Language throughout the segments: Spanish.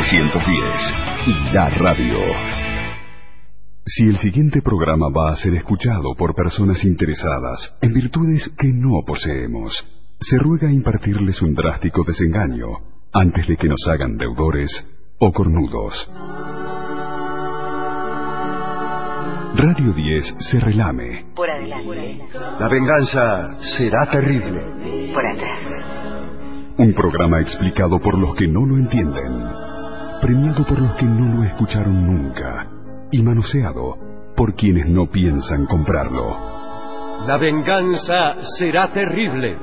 AM710, la radio. Si el siguiente programa va a ser escuchado por personas interesadas en virtudes que no poseemos, se ruega impartirles un drástico desengaño antes de que nos hagan deudores o cornudos. Radio 10 se relame. Por adelante. La venganza será terrible. Por atrás. Un programa explicado por los que no lo entienden, premiado por los que no lo escucharon nunca y manoseado por quienes no piensan comprarlo. La venganza será terrible.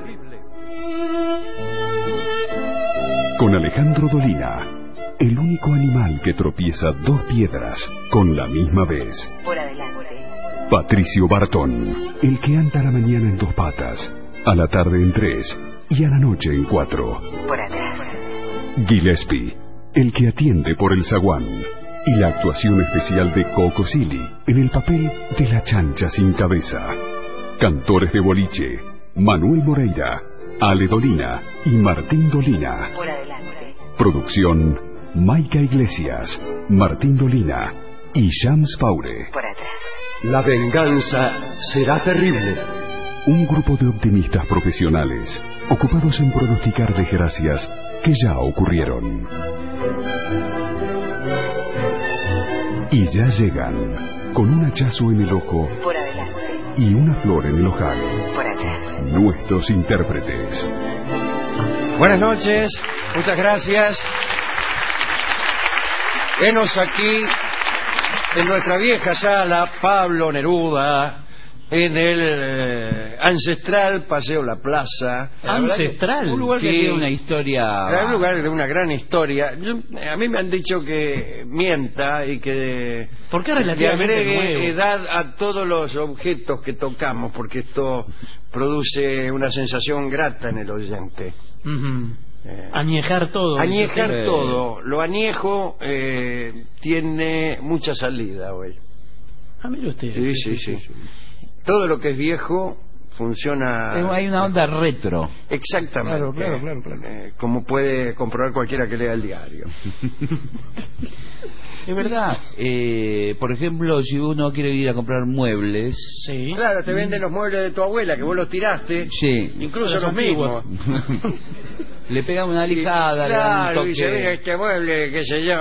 Con Alejandro Dolina, el único animal que tropieza dos piedras con la misma vez. Por adelante. Patricio Bartón, el que anda a la mañana en dos patas, a la tarde en tres y a la noche en cuatro. Por atrás. Gillespie, el que atiende por el zaguán. Y la actuación especial de Coco Silly en el papel de la chancha sin cabeza. Cantores de boliche, Manuel Moreira, Ale Dolina y Martín Dolina. Por adelante. Producción, Maica Iglesias, Martín Dolina y Shams Paure. Por atrás. La venganza será terrible. Un grupo de optimistas profesionales ocupados en pronosticar desgracias que ya ocurrieron. Y ya llegan, con un hachazo en el ojo Por adelante. y una flor en el ojal, Por atrás. nuestros intérpretes. Buenas noches, muchas gracias. Venos aquí en nuestra vieja sala Pablo Neruda, en el ancestral Paseo La Plaza. Ancestral. Un lugar que Sí. tiene una historia. Era un lugar de una gran historia. A mí me han dicho que mienta y que ¿Por qué le relativamente agregue nuevo? edad a todos los objetos que tocamos, porque esto produce una sensación grata en el oyente. Ujú. Añejar todo. Añejar Sí. todo. Lo añejo tiene mucha salida hoy. Ah, mire usted. Sí. Todo lo que es viejo funciona. Hay una onda retro. Exactamente. Claro. Como puede comprobar cualquiera que lea el diario. Es verdad. Por ejemplo, si uno quiere ir a comprar muebles. Sí. Claro, te venden los muebles de tu abuela que vos los tiraste. Sí. Incluso los mismos. Le pegan una lijada, le dan un Claro, toque. dice, mira, este mueble, qué sé yo,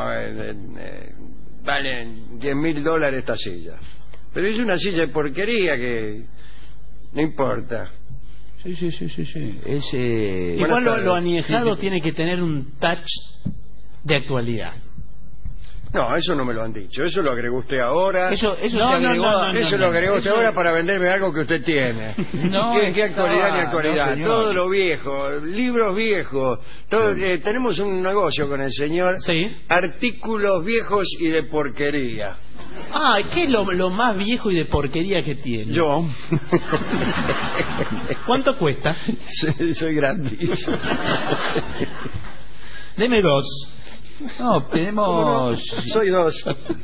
valen $10.000 esta silla. Pero es una silla de porquería que no importa. Sí. Es, Igual Buenas tardes. lo añejado Sí. tiene que tener un touch de actualidad. No, eso no me lo han dicho. Eso lo agregó usted ahora. Eso No, se no, agregó. no, Eso lo agregó usted Eso- ahora para venderme algo que usted tiene. No, ¿Qué actualidad ni estaba- actualidad? no, señor. Todo lo viejo, libros viejos. Todo, tenemos un negocio con el señor. Sí. Artículos viejos y de porquería. Ah, ¿qué es lo más viejo y de porquería que tiene? Yo. ¿Cuánto cuesta? Soy gratis. Deme dos. No, tenemos. Soy dos.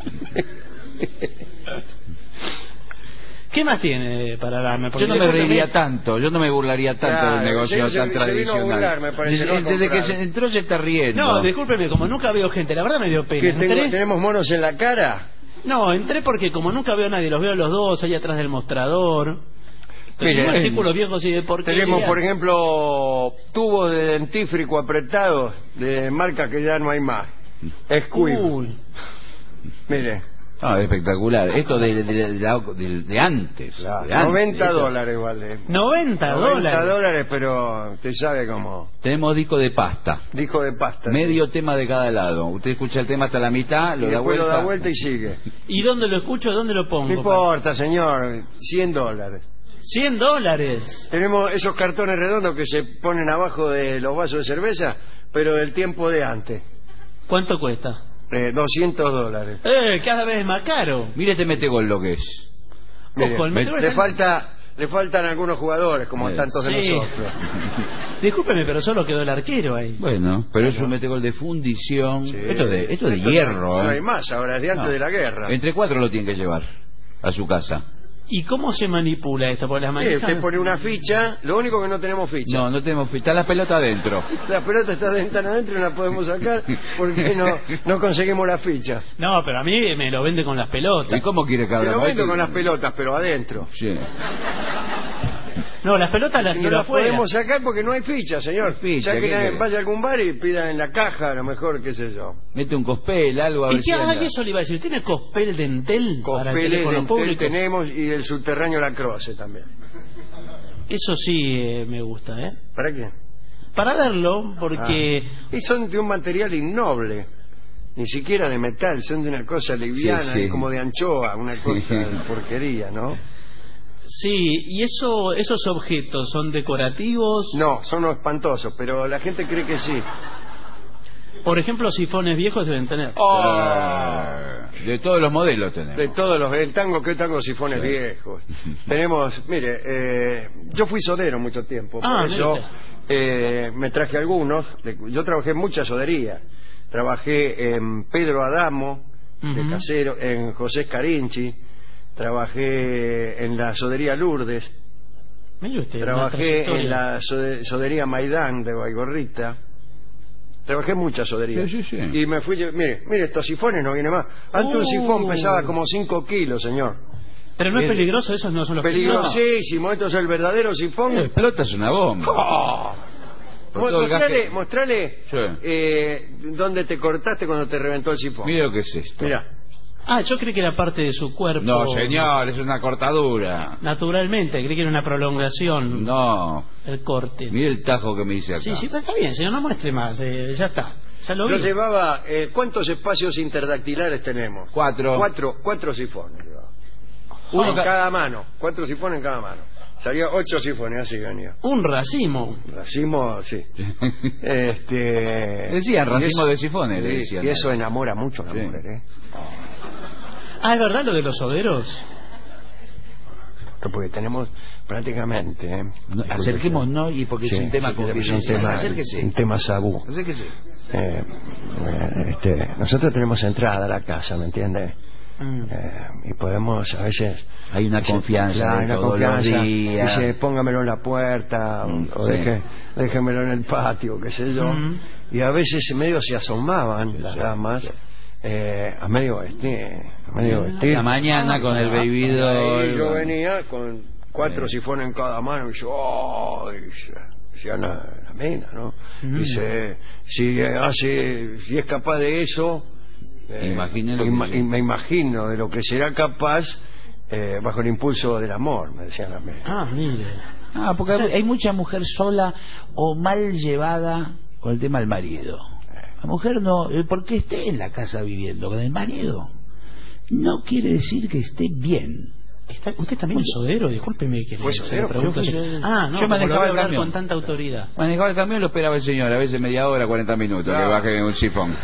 ¿Qué más tiene para darme? Porque Yo no me discúlpeme, reiría tanto, yo no me burlaría tanto Claro, del negocio sí, tan se vino a tradicional. burlar, me parece, no a Desde que comprar. se entró se está riendo. No, discúlpeme, como nunca veo gente, la verdad me dio ¿Que pena. Entré- tenemos monos en la cara? No, entré porque como nunca veo a nadie, los veo a los dos ahí atrás del mostrador. Mire, Tenemos artículos viejos y de porquería. Tenemos, por ejemplo, tubos de dentífrico apretados de marca que ya no hay más. Squib. Uy, Mire, Ah, espectacular. Esto de antes. De antes. $90 vale. 90 $90, dólares. pero usted sabe cómo. Tenemos disco de pasta. Dijo de pasta. Medio tema de cada lado. Usted escucha el tema hasta la mitad, Y lo da después vuelta. lo da vuelta y sigue. ¿Y dónde lo escucho? ¿Dónde lo pongo? No importa, señor. $100. $100. Tenemos esos cartones redondos que se ponen abajo de los vasos de cerveza, pero del tiempo de antes. ¿Cuánto cuesta? $200. Cada vez es más caro. Mire este metegol lo que es. Mire, Ojo, el metegol le está- faltan algunos jugadores, como tantos de Sí. nosotros. Discúlpeme, pero solo quedó el arquero ahí. Bueno, pero es un metegol de fundición. Sí. Esto de hierro, No ¿eh? hay más, ahora es de antes No. de la guerra. Entre 4 lo tienen que llevar a su casa. ¿Y cómo se manipula esto? ¿Por las Sí, manijas? usted pone una ficha, lo único que no tenemos ficha. No, no tenemos ficha. Está la pelota adentro. La pelota está tan adentro y no la podemos sacar porque no conseguimos la ficha. No, pero a mí me lo vende con las pelotas. ¿Y cómo quiere que Te lo hablamos? vendo con las pelotas, pero adentro. Sí. No, las pelotas las No quiero las afuera. podemos sacar porque no hay ficha, señor. No hay ficha, ya que ¿qué querés? vaya a algún bar y pida en la caja, a lo mejor, qué sé yo. Mete un cospel, algo a ¿Y ver qué? si anda. Eso le iba a decir. ¿Tiene cospel dentel para el Cospeles, teléfono Dentel público? tenemos y el subterráneo Lacroce también. Eso sí me gusta, ¿eh? ¿Para qué? Para verlo, porque... Y son de un material innoble. Ni siquiera de metal, son de una cosa liviana, Sí, sí. como de anchoa, una cosa de porquería, ¿no? Sí, ¿y esos objetos son decorativos? No, son espantosos, pero la gente cree que sí. Por ejemplo, sifones viejos deben tener. De todos los modelos tenemos. De todos los, el tango, ¿qué tango sifones Sí. viejos? Tenemos, mire, yo fui sodero mucho tiempo, por Ah, eso mire me traje algunos. Yo trabajé en mucha sodería. Trabajé en Pedro Adamo, de Ujú. casero, en José Scarinci. Trabajé en la sodería Lourdes. Mire usted, una Trabajé trayectoria. en la sodería Maidán de Baigorrita. Trabajé en muchas soderías. Sí, sí, sí. Y me fui, mire, estos sifones no viene más. Antes un sifón pesaba como 5 kilos, señor. Pero no es peligroso, esos no son los Peligrosísimo, esto es el verdadero sifón. Explota es una bomba. ¡Oh! Por todo el gas que- Mostrale Sí. dónde te cortaste cuando te reventó el sifón. Mira lo que es esto. Mira. Ah, yo creí que era parte de su cuerpo. No, señor, es una cortadura. Naturalmente, creí que era una prolongación. No. El corte. Mire el tajo que me hice acá. Sí, sí, pero está bien, señor, no muestre más. Ya está. Ya lo Yo vi. llevaba, ¿cuántos espacios interdactilares tenemos? 4. Cuatro sifones. llevaba. Uno En ca- cada mano, 4 sifones en cada mano. Salía 8 sifones, así venía. Un racimo. Racimo, sí. Decían, racimo de sifones, le sí, decían. y eso enamora mucho a la Sí. mujer, ¿eh? Ah, ¿es verdad lo de los soderos? Porque tenemos prácticamente... No, acerquémonos y porque es un tema es confidencial. Acérquese. un tema sabú. Acérquese. Nosotros tenemos entrada a la casa, ¿me entiende? Y podemos a veces... Hay una confianza Claro, de una todos confianza. los días. Dice, póngamelo en la puerta, o sí. déjemelo en el patio, qué sé yo. Y a veces medio se asomaban las damas a medio vestir. La mañana con el baby Y doll. yo venía con 4 sifones en cada mano y yo, ¡oh! Decía la mina, ¿no? Dice, si es capaz de eso, Imagine lo que- me imagino de lo que será capaz bajo el impulso del amor, me decían a mí. Ah, mire. Ah, porque hay mucha mujer sola o mal llevada con el tema del marido. La mujer no, porque esté en la casa viviendo con el marido, no quiere decir que esté bien. ¿Usted también es sodero? Discúlpeme que ¿Fue se sodero? lo pregunto. Yo- Ah, no, yo manejaba como lo voy a el hablar camión. con tanta autoridad. Manejaba el camión y lo esperaba el señor, a veces media hora, 40 minutos, Claro. que baje un sifón.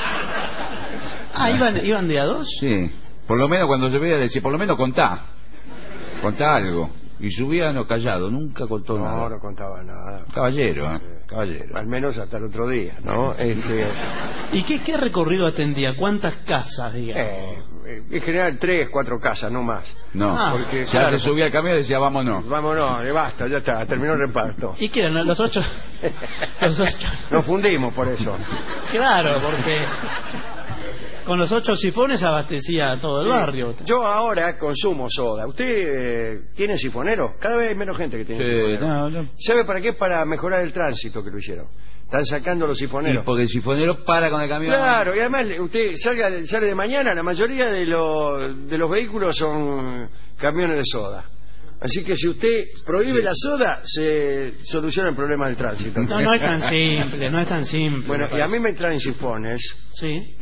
Ah, ¿iban de a dos? Sí, por lo menos cuando se veía decía, por lo menos contá algo. Y subía no callado, nunca contó No, nada. no contaba nada. Caballero, caballero. Al menos hasta el otro día, ¿no? ¿Y qué recorrido atendía? ¿Cuántas casas, digamos? En general 3, 4 casas, no más. No, Ah, porque, ya claro, se subía al camión y decía, vámonos. Vámonos, basta, ya está, terminó el reparto. ¿Y qué eran los 8? Los 8. Nos fundimos por eso. Claro, porque con los 8 sifones abastecía a todo el barrio. Yo ahora consumo soda. ¿Usted tiene sifonero? Cada vez hay menos gente que tiene sifonero. No. ¿Sabe para qué? Para mejorar el tránsito que lo hicieron. Están sacando los Y sifoneros. porque el sifonero para con el camión. Claro, y además usted sale de mañana, la mayoría de los vehículos son camiones de soda. Así que si usted prohíbe la soda, se soluciona el problema del tránsito. No es tan simple, no es tan simple. Bueno, y a mí me traen sifones, Sí.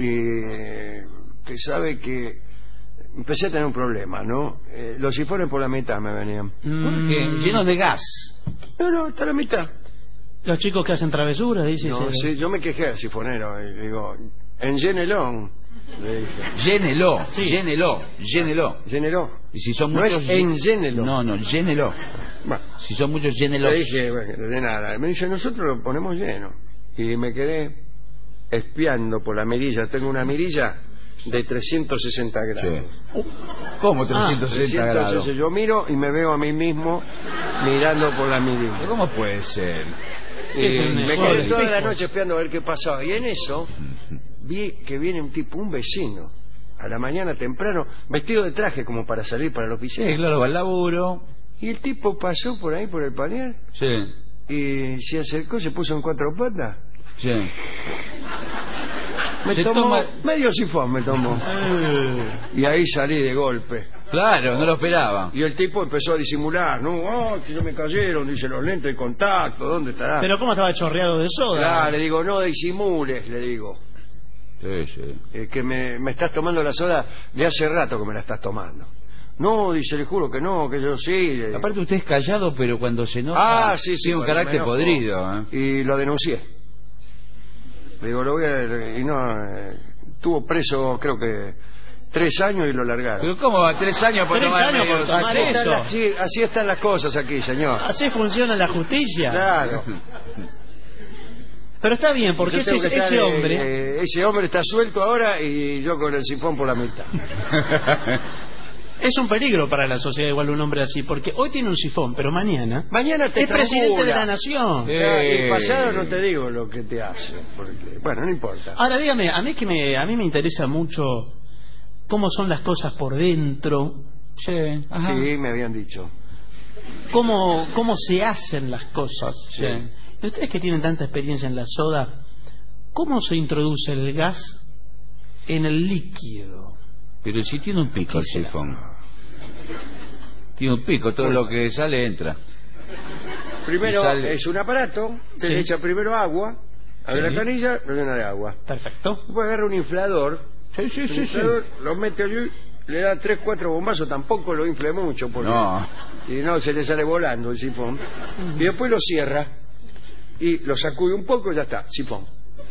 que sabe que empecé a tener un problema, ¿no? Los sifones por la mitad me venían. ¿Por qué? Llenos de gas. No, hasta la mitad. Los chicos que hacen travesuras, dice. No, sí, yo me quejé al sifonero y le digo, enllénelo. Le dije, Llénelo, Sí. llénelo. llénelo. Y si son No muchos... es enllénelo. No, llénelo. Bueno, Si son muchos, llénelo. le dije, bueno, de nada. Me dice, nosotros lo ponemos lleno. Y me quedé espiando por la mirilla. Tengo una mirilla de 360 grados. Sí. ¿Cómo 360 grados? Yo miro y me veo a mí mismo mirando por la mirilla. ¿Pero cómo puede ser? Me quedé toda la noche esperando a ver qué pasaba. Y en eso vi que viene un tipo, un vecino, a la mañana temprano, vestido de traje como para salir para la oficina. Sí, claro, va al laburo. Y el tipo pasó por ahí, por el panier, Sí, y se acercó, se puso en cuatro patas. sí. Me Se tomó, toma- medio sifón me tomó. Y ahí salí de golpe. Claro, no lo esperaba. Y el tipo empezó a disimular, ¿no? Que yo me cayeron, dice, los lentes de contacto, ¿dónde estará? Pero ¿cómo estaba chorreado de soda? Claro, le digo, no disimules, le digo. Sí, sí. Que me estás tomando la soda de hace rato que me la estás tomando. No, dice, le juro que no, que yo sí. Aparte usted es callado, pero cuando se enoja Sí, tiene un cuando carácter me enojo. podrido. ¿Eh? Y lo denuncié. Le digo, lo voy a... Y no, estuvo preso, creo que 3 años y lo largaron. Pero ¿cómo va? 3 años por 3 tomar años medio por tomar Así sifón? están, eso. así están las cosas aquí, señor. Así funciona la justicia. Claro. Pero está bien, porque Yo tengo que estar, ese hombre... ese hombre está suelto ahora y yo con el sifón por la mitad. Es un peligro para la sociedad igual un hombre así, porque hoy tiene un sifón, pero mañana Mañana te es presidente de estrangula. la nación. Y pasado no te digo lo que te hace, porque, bueno, no importa. Ahora dígame, a mí me interesa mucho cómo son las cosas por dentro, Sí, ajá. Sí, me habían dicho. cómo se hacen las cosas. Sí. Y ustedes que tienen tanta experiencia en la soda, ¿cómo se introduce el gas en el líquido? Pero si tiene un pico el sifón. Tiene un pico, todo lo que sale entra. Primero Y sale- es un aparato, te Sí. le echa primero agua, abre Sí. la canilla, lo llena de agua. Perfecto. Después agarra un inflador, Sí, sí, el inflador lo mete allí, le da 3, 4 bombazos, tampoco lo infle mucho, porque No. y no se le sale volando el sifón. Y después lo cierra y lo sacude un poco y ya está, sifón.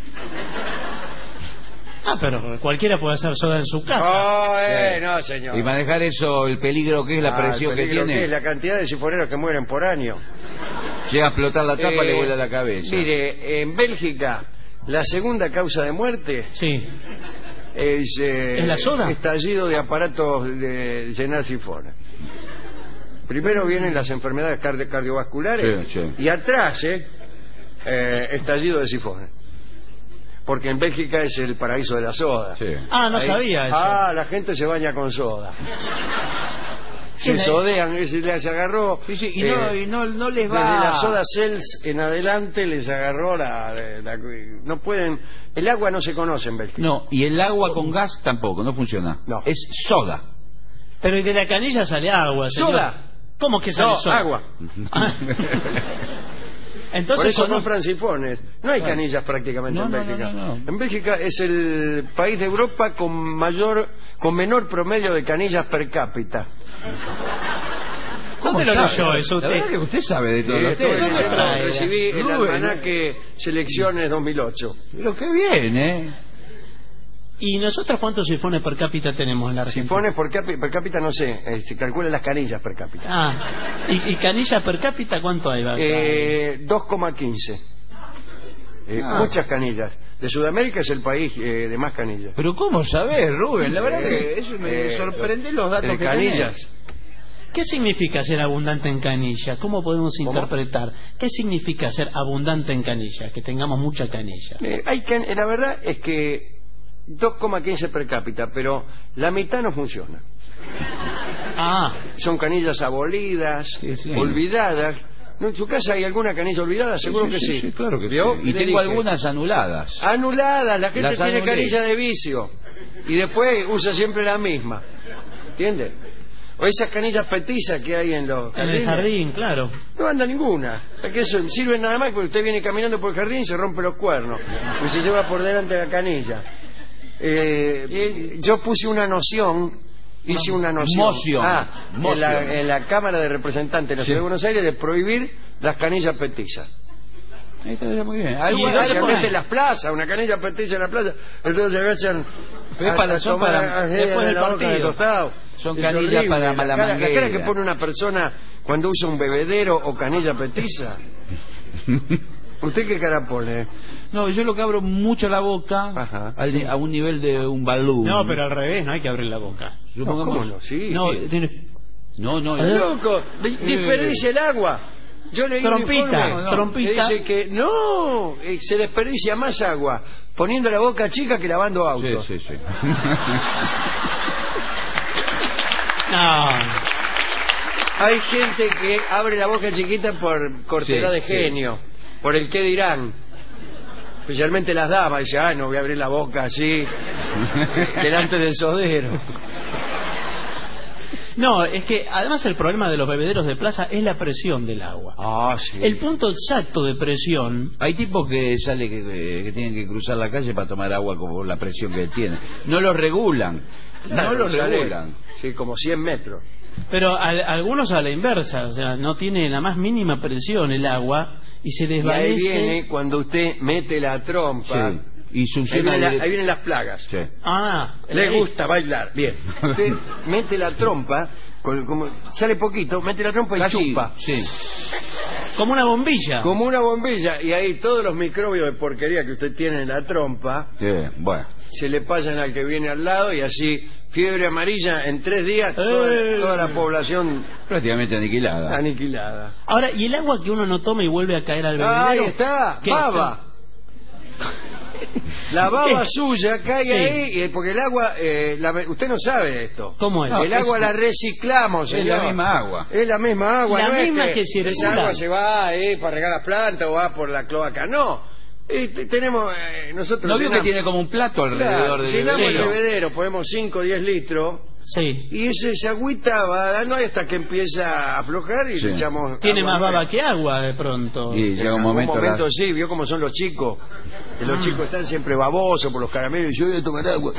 Pero cualquiera puede hacer soda en su casa. Sí. No, señor. Y manejar eso, el peligro que es, la presión el que peligro tiene. es la cantidad de sifoneros que mueren por año. Llega a explotar la tapa, le vuela la Eh, cabeza. Mire, en Bélgica, la segunda causa de muerte Sí. es la soda? estallido de aparatos de llenar sifones. Primero vienen las enfermedades cardiovasculares Sí, sí. y atrás estallido de sifones. Porque en Bélgica es el paraíso de la soda. Sí. No Ahí- sabía eso. la gente se baña con soda. Se ¿Quién es? sodean, les agarró. Sí, sí, y no les va. Desde la soda Cells en adelante les agarró no pueden. El agua no se conoce en Bélgica. No, y el agua con gas tampoco, no funciona. No. Es soda. Pero y de la canilla sale agua, señor. ¿Soda? ¿Cómo que sale No, soda? agua. Ah. Por Entonces, eso ¿no? compran sifones. No hay canillas prácticamente No, en no, Bélgica. no. En Bélgica es el país de Europa con menor promedio de canillas per cápita. ¿Dónde lo leyó eso La verdad usted? que usted sabe de todos los Estoy temas. diciendo, trae? recibí el Rubén, almanaque Selecciones 2008. Pero qué bien, ¿eh? ¿Y nosotros cuántos sifones per cápita tenemos en la Argentina? Sifones per cápita no sé, se calculan las canillas per cápita. ¿Y canillas per cápita cuánto hay? 2,15. Muchas canillas. De Sudamérica es el país de más canillas. Pero ¿cómo sabés, Rubén? La verdad que eso me sorprende los datos que canillas. tenés. ¿Qué significa ser abundante en canilla? ¿Cómo podemos interpretar? ¿Qué significa ser abundante en canilla? Que tengamos mucha canilla. La verdad es que 2,15 per cápita, pero la mitad no funciona. Son canillas abolidas, Sí, sí. olvidadas. ¿No, ¿en su casa hay alguna canilla olvidada? Seguro que sí. Claro que ¿Vio? sí. Y Le tengo dije. algunas anuladas. Anuladas, la gente Las tiene anulé. canilla de vicio y después usa siempre la misma. ¿Entiende? O esas canillas petizas que hay en los En el jardines. jardín, claro. No anda ninguna. Es que eso sirven nada más porque usted viene caminando por el jardín y se rompe los cuernos y se lleva por delante la canilla. Yo puse una noción, hice una noción. Moción. Moción. En la Cámara de Representantes de la Ciudad de Buenos Aires de prohibir las canillas petizas. Está muy bien. ¿Y dónde Especialmente ponen? en las plazas, una canilla petiza en la plaza, entonces se agachan Pero es para- son tomar para- después del la hoja de partido. tostado. Son Es canillas horrible. para La cara Malamanguera. que pone una persona cuando usa un bebedero o canilla petiza. ¿Usted qué cara pone? No, yo lo que abro mucho la boca Ajá, a un nivel de un balón. No, pero al revés, no hay que abrir la boca. No, ¿cómo no? Sí. No, No, Loco, desperdicia el agua. Yo leí un trompita, informe trompita. que dice que no, se desperdicia más agua poniendo la boca chica que lavando autos. Sí. No. Hay gente que abre la boca chiquita por cortedad de genio, por el qué dirán. Especialmente las damas, dicen, no voy a abrir la boca así delante del sodero. No, es que además el problema de los bebederos de plaza es la presión del agua. Ah, sí. El punto exacto de presión. Hay tipos que que tienen que cruzar la calle para tomar agua con la presión que tienen. No lo regulan. Claro, no lo sale, regulan. Sí, como 100 metros. Pero algunos a la inversa, o sea, no tiene la más mínima presión el agua y se Y ahí desvanece. viene cuando usted mete la trompa. Sí. Y Ahí, succiona ahí vienen las plagas. Sí. Ah, Le gusta bailar. Bien. Usted mete la trompa, como sale poquito, mete la trompa y Casi, chupa. sí. como una bombilla. Como una bombilla. Y ahí todos los microbios de porquería que usted tiene en la trompa Sí, bueno. se le pasan al que viene al lado y así, fiebre amarilla, en 3 días, toda la población Prácticamente aniquilada. aniquilada. Ahora, ¿y el agua que uno no toma y vuelve a caer al bebedero? Ahí está, ¿Qué baba. La baba ¿Qué? suya cae Sí. ahí, porque el agua, usted no sabe esto. ¿Cómo es? El agua la reciclamos, Es señor. la misma agua. Es la misma agua. La no es misma que circula. Esa agua se va para regar las plantas o va por la cloaca. No. Tenemos, nosotros... ¿No vio que llenamos- tiene como un plato alrededor Claro, del llenamos el bebedero? bebedero, ponemos 5 o 10 litros Sí. y esa agüita va dando hasta que empieza a aflojar y Sí. le echamos... Tiene agua más nueva. baba que agua de pronto. Y En llega un algún momento... momento sí, vio cómo son los chicos. Que los chicos están siempre babosos por los caramelos y yo voy a tomar agua.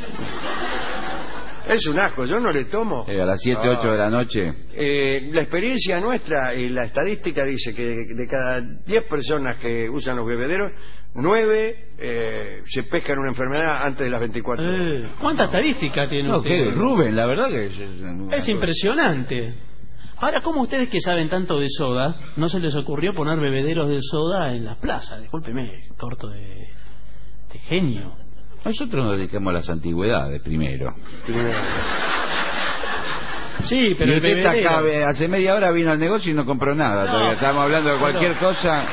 Es un asco, yo no le tomo. a las 7, 8 de la noche. La experiencia nuestra y la estadística dice que de cada 10 personas que usan los bebederos, 9 se pescan una enfermedad antes de las 24 horas. ¿Cuánta estadística tiene No, usted? ¿qué? Rubén, la verdad que... Es impresionante. Ahora, ¿cómo ustedes que saben tanto de soda, no se les ocurrió poner bebederos de soda en las plazas? Discúlpeme, corto de genio. Nosotros nos dedicamos a las antigüedades primero. Sí, pero Y el usted está bebedero... acá, hace media hora vino al negocio y no compró nada. No. Todavía estamos hablando de cualquier cosa.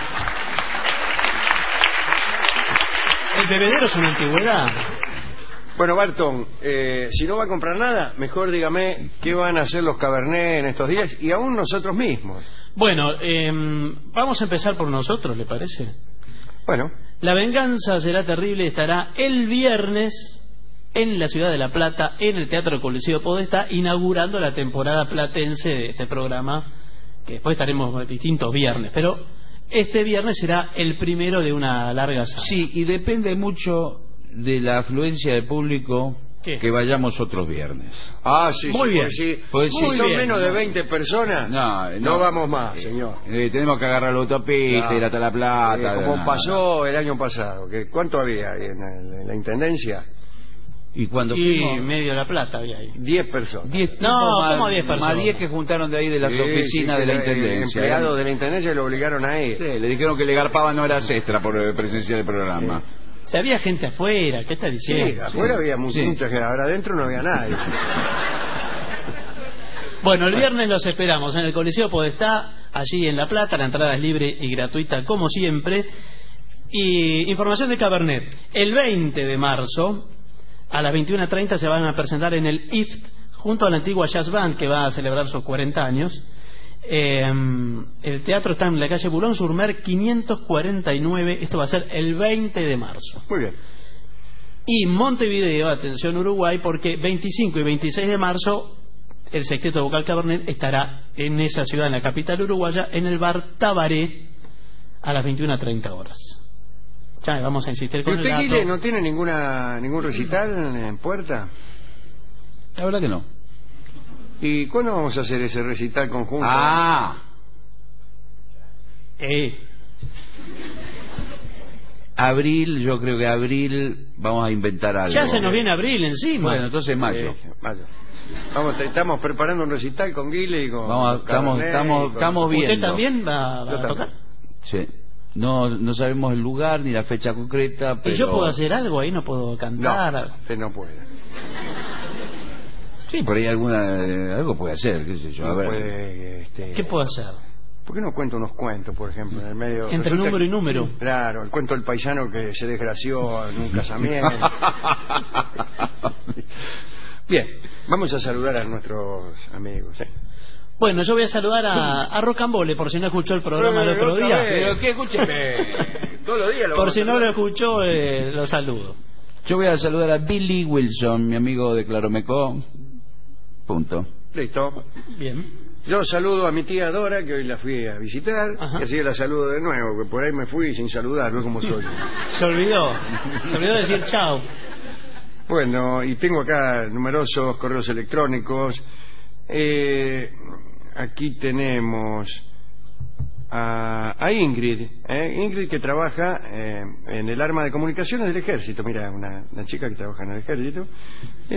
El bebedero es una antigüedad. Bueno, Barton, si no va a comprar nada, mejor dígame qué van a hacer los Cabernet en estos días y aún nosotros mismos. Bueno, vamos a empezar por nosotros, ¿le parece? Bueno, La venganza será terrible, estará el viernes en la ciudad de La Plata, en el Teatro Coliseo Podestá, inaugurando la temporada platense de este programa, que después estaremos distintos viernes, pero este viernes será el primero de una larga saga. Sí, y depende mucho de la afluencia de público ¿Qué? que vayamos otros viernes. sí, Muy sí, bien. pues sí. Pues Si sí. son bien. menos de 20 personas, no vamos más, señor. Tenemos que agarrar la autopista, Claro. ir hasta La Plata. Como pasó el año pasado. ¿Cuánto había ahí en la Intendencia? Y cuando Y fuimos... medio La Plata había ahí. 10 personas. 10 No, tipos ¿cómo más, 10 personas? Más 10 que juntaron de ahí de las Sí, oficinas sí, de la que Intendencia. empleados de la Intendencia lo obligaron a ir. Sí, le dijeron que le garpaban horas extra por presenciar el programa. Si había gente afuera, ¿qué está Sí, diciendo? afuera había mucha gente, ahora adentro no había nadie. Bueno, el viernes los esperamos en el Coliseo Podestá, allí en La Plata. La entrada es libre y gratuita, como siempre. Y información de Cabernet. El 20 de marzo, a las 21:30, se van a presentar en el IFT, junto a la antigua Jazz Band, que va a celebrar sus 40 años. El teatro está en la calle Boulogne-sur-Mer 549. Esto va a ser el 20 de marzo. Muy bien. Y Montevideo, atención Uruguay, porque 25 y 26 de marzo el Sexteto Vocal Cabernet estará en esa ciudad, en la capital uruguaya, en el bar Tabaré, a las 21:30 horas. Ya vamos a insistir ¿Y con el usted, dato. Guille, no tiene ningún recital en puerta? La verdad que no. ¿Y cuándo vamos a hacer ese recital conjunto? Abril, yo creo que abril vamos a inventar algo. Ya se nos viene abril encima. Bueno, entonces mayo. Mayo. Estamos preparando un recital con Guille y con Vamos, Cabernet y con- estamos viendo. ¿Usted también va Yo a tocar? Sí. No sabemos el lugar ni la fecha concreta, pero... ¿Y yo puedo hacer algo ahí? ¿No puedo cantar? No, usted no puede. Sí, por ahí algo puede hacer, qué sé yo. No A ver. puede, ¿Qué puedo hacer? ¿Por qué no cuento unos cuentos, por ejemplo, en el medio? Entre Resulta número y número. Claro, el cuento del paisano que se desgració en un casamiento. Bien, vamos a saludar a nuestros amigos. Bueno, yo voy a saludar a Rocambole, por si no escuchó el programa el otro otra día. vez. Pero que escúcheme, todos los días lo Por vamos si a no lo saludar. escuchó, lo saludo. Yo voy a saludar a Billy Wilson, mi amigo de Claromecó. Punto. Listo. Bien. Yo saludo a mi tía Dora, que hoy la fui a visitar, Ajá. y así la saludo de nuevo, que por ahí me fui sin saludar, no como soy. Se olvidó decir chao. Bueno, y tengo acá numerosos correos electrónicos. Aquí tenemos a Ingrid, Ingrid que trabaja en el arma de comunicaciones del ejército. Mira, una chica que trabaja en el ejército. Y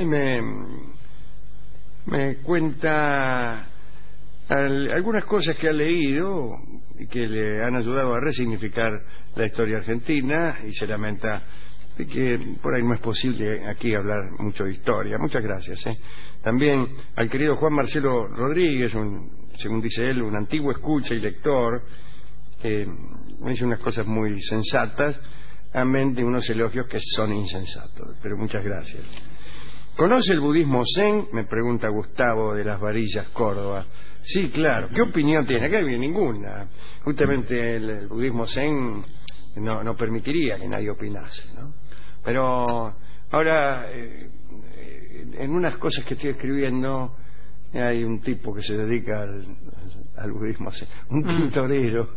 me cuenta algunas cosas que ha leído y que le han ayudado a resignificar la historia argentina, y se lamenta de que por ahí no es posible aquí hablar mucho de historia. Muchas gracias. También al querido Juan Marcelo Rodríguez, según dice él, un antiguo escucha y lector, que me dice unas cosas muy sensatas, amén de unos elogios que son insensatos, pero muchas gracias. ¿Conoce el budismo zen?, me pregunta Gustavo de Las Varillas, Córdoba. Sí, claro. ¿Qué opinión tiene? Acá no hay ninguna. Justamente el budismo zen no permitiría que nadie opinase, ¿no? Pero ahora, en unas cosas que estoy escribiendo, hay un tipo que se dedica al budismo zen, un pintorero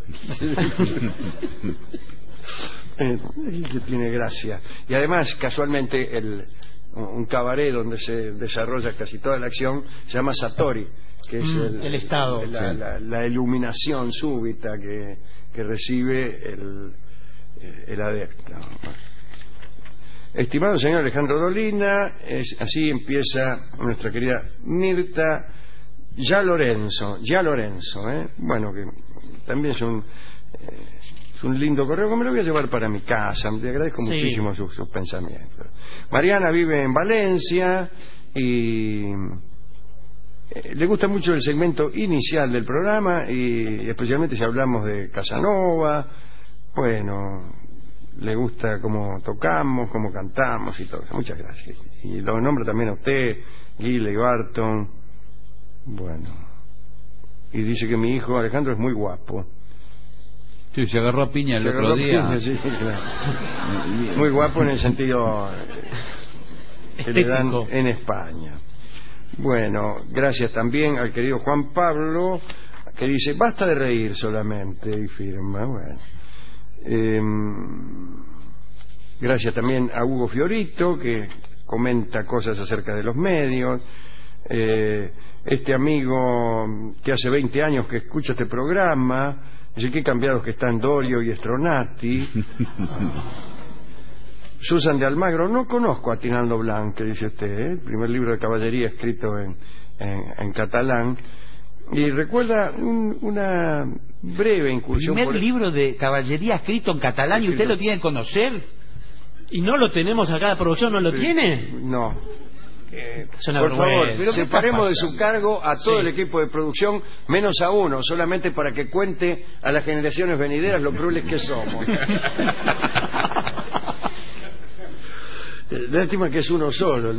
que tiene gracia. Y además, casualmente, un cabaret donde se desarrolla casi toda la acción se llama Satori, que es el estado, la iluminación súbita que recibe el adepto. Estimado señor Alejandro Dolina, así empieza nuestra querida Mirta Ya Lorenzo, bueno, que también es un lindo correo que me lo voy a llevar para mi casa. Le agradezco muchísimo sus pensamientos. Mariana vive en Valencia y le gusta mucho el segmento inicial del programa, y especialmente si hablamos de Casanova. Bueno, le gusta cómo tocamos, cómo cantamos y todo eso. Muchas gracias. Y lo nombro también a usted, Guile y Barton. Bueno, y dice que mi hijo Alejandro es muy guapo. Sí, se agarró a piña el otro día. Piña, sí, claro. Muy guapo en el sentido que le dan en España. Bueno, gracias también al querido Juan Pablo, que dice, basta de reír solamente, y firma. Bueno, gracias también a Hugo Fiorito, que comenta cosas acerca de los medios. Este amigo que hace 20 años que escucha este programa, dice qué cambiados que están Dorio y Stronati. Susan de Almagro, no conozco a Tinaldo Blanc, que dice usted, el primer libro de caballería escrito en catalán, y recuerda una breve incursión. Primer libro de caballería escrito en catalán, y usted lo tiene que conocer. ¿Y no lo tenemos acá de producción? ¿No lo tiene? No. Es una Por favor, vergüenza. separemos de su cargo a todo el equipo de producción, menos a uno, solamente para que cuente a las generaciones venideras lo crueles que somos. Lástima que es uno solo.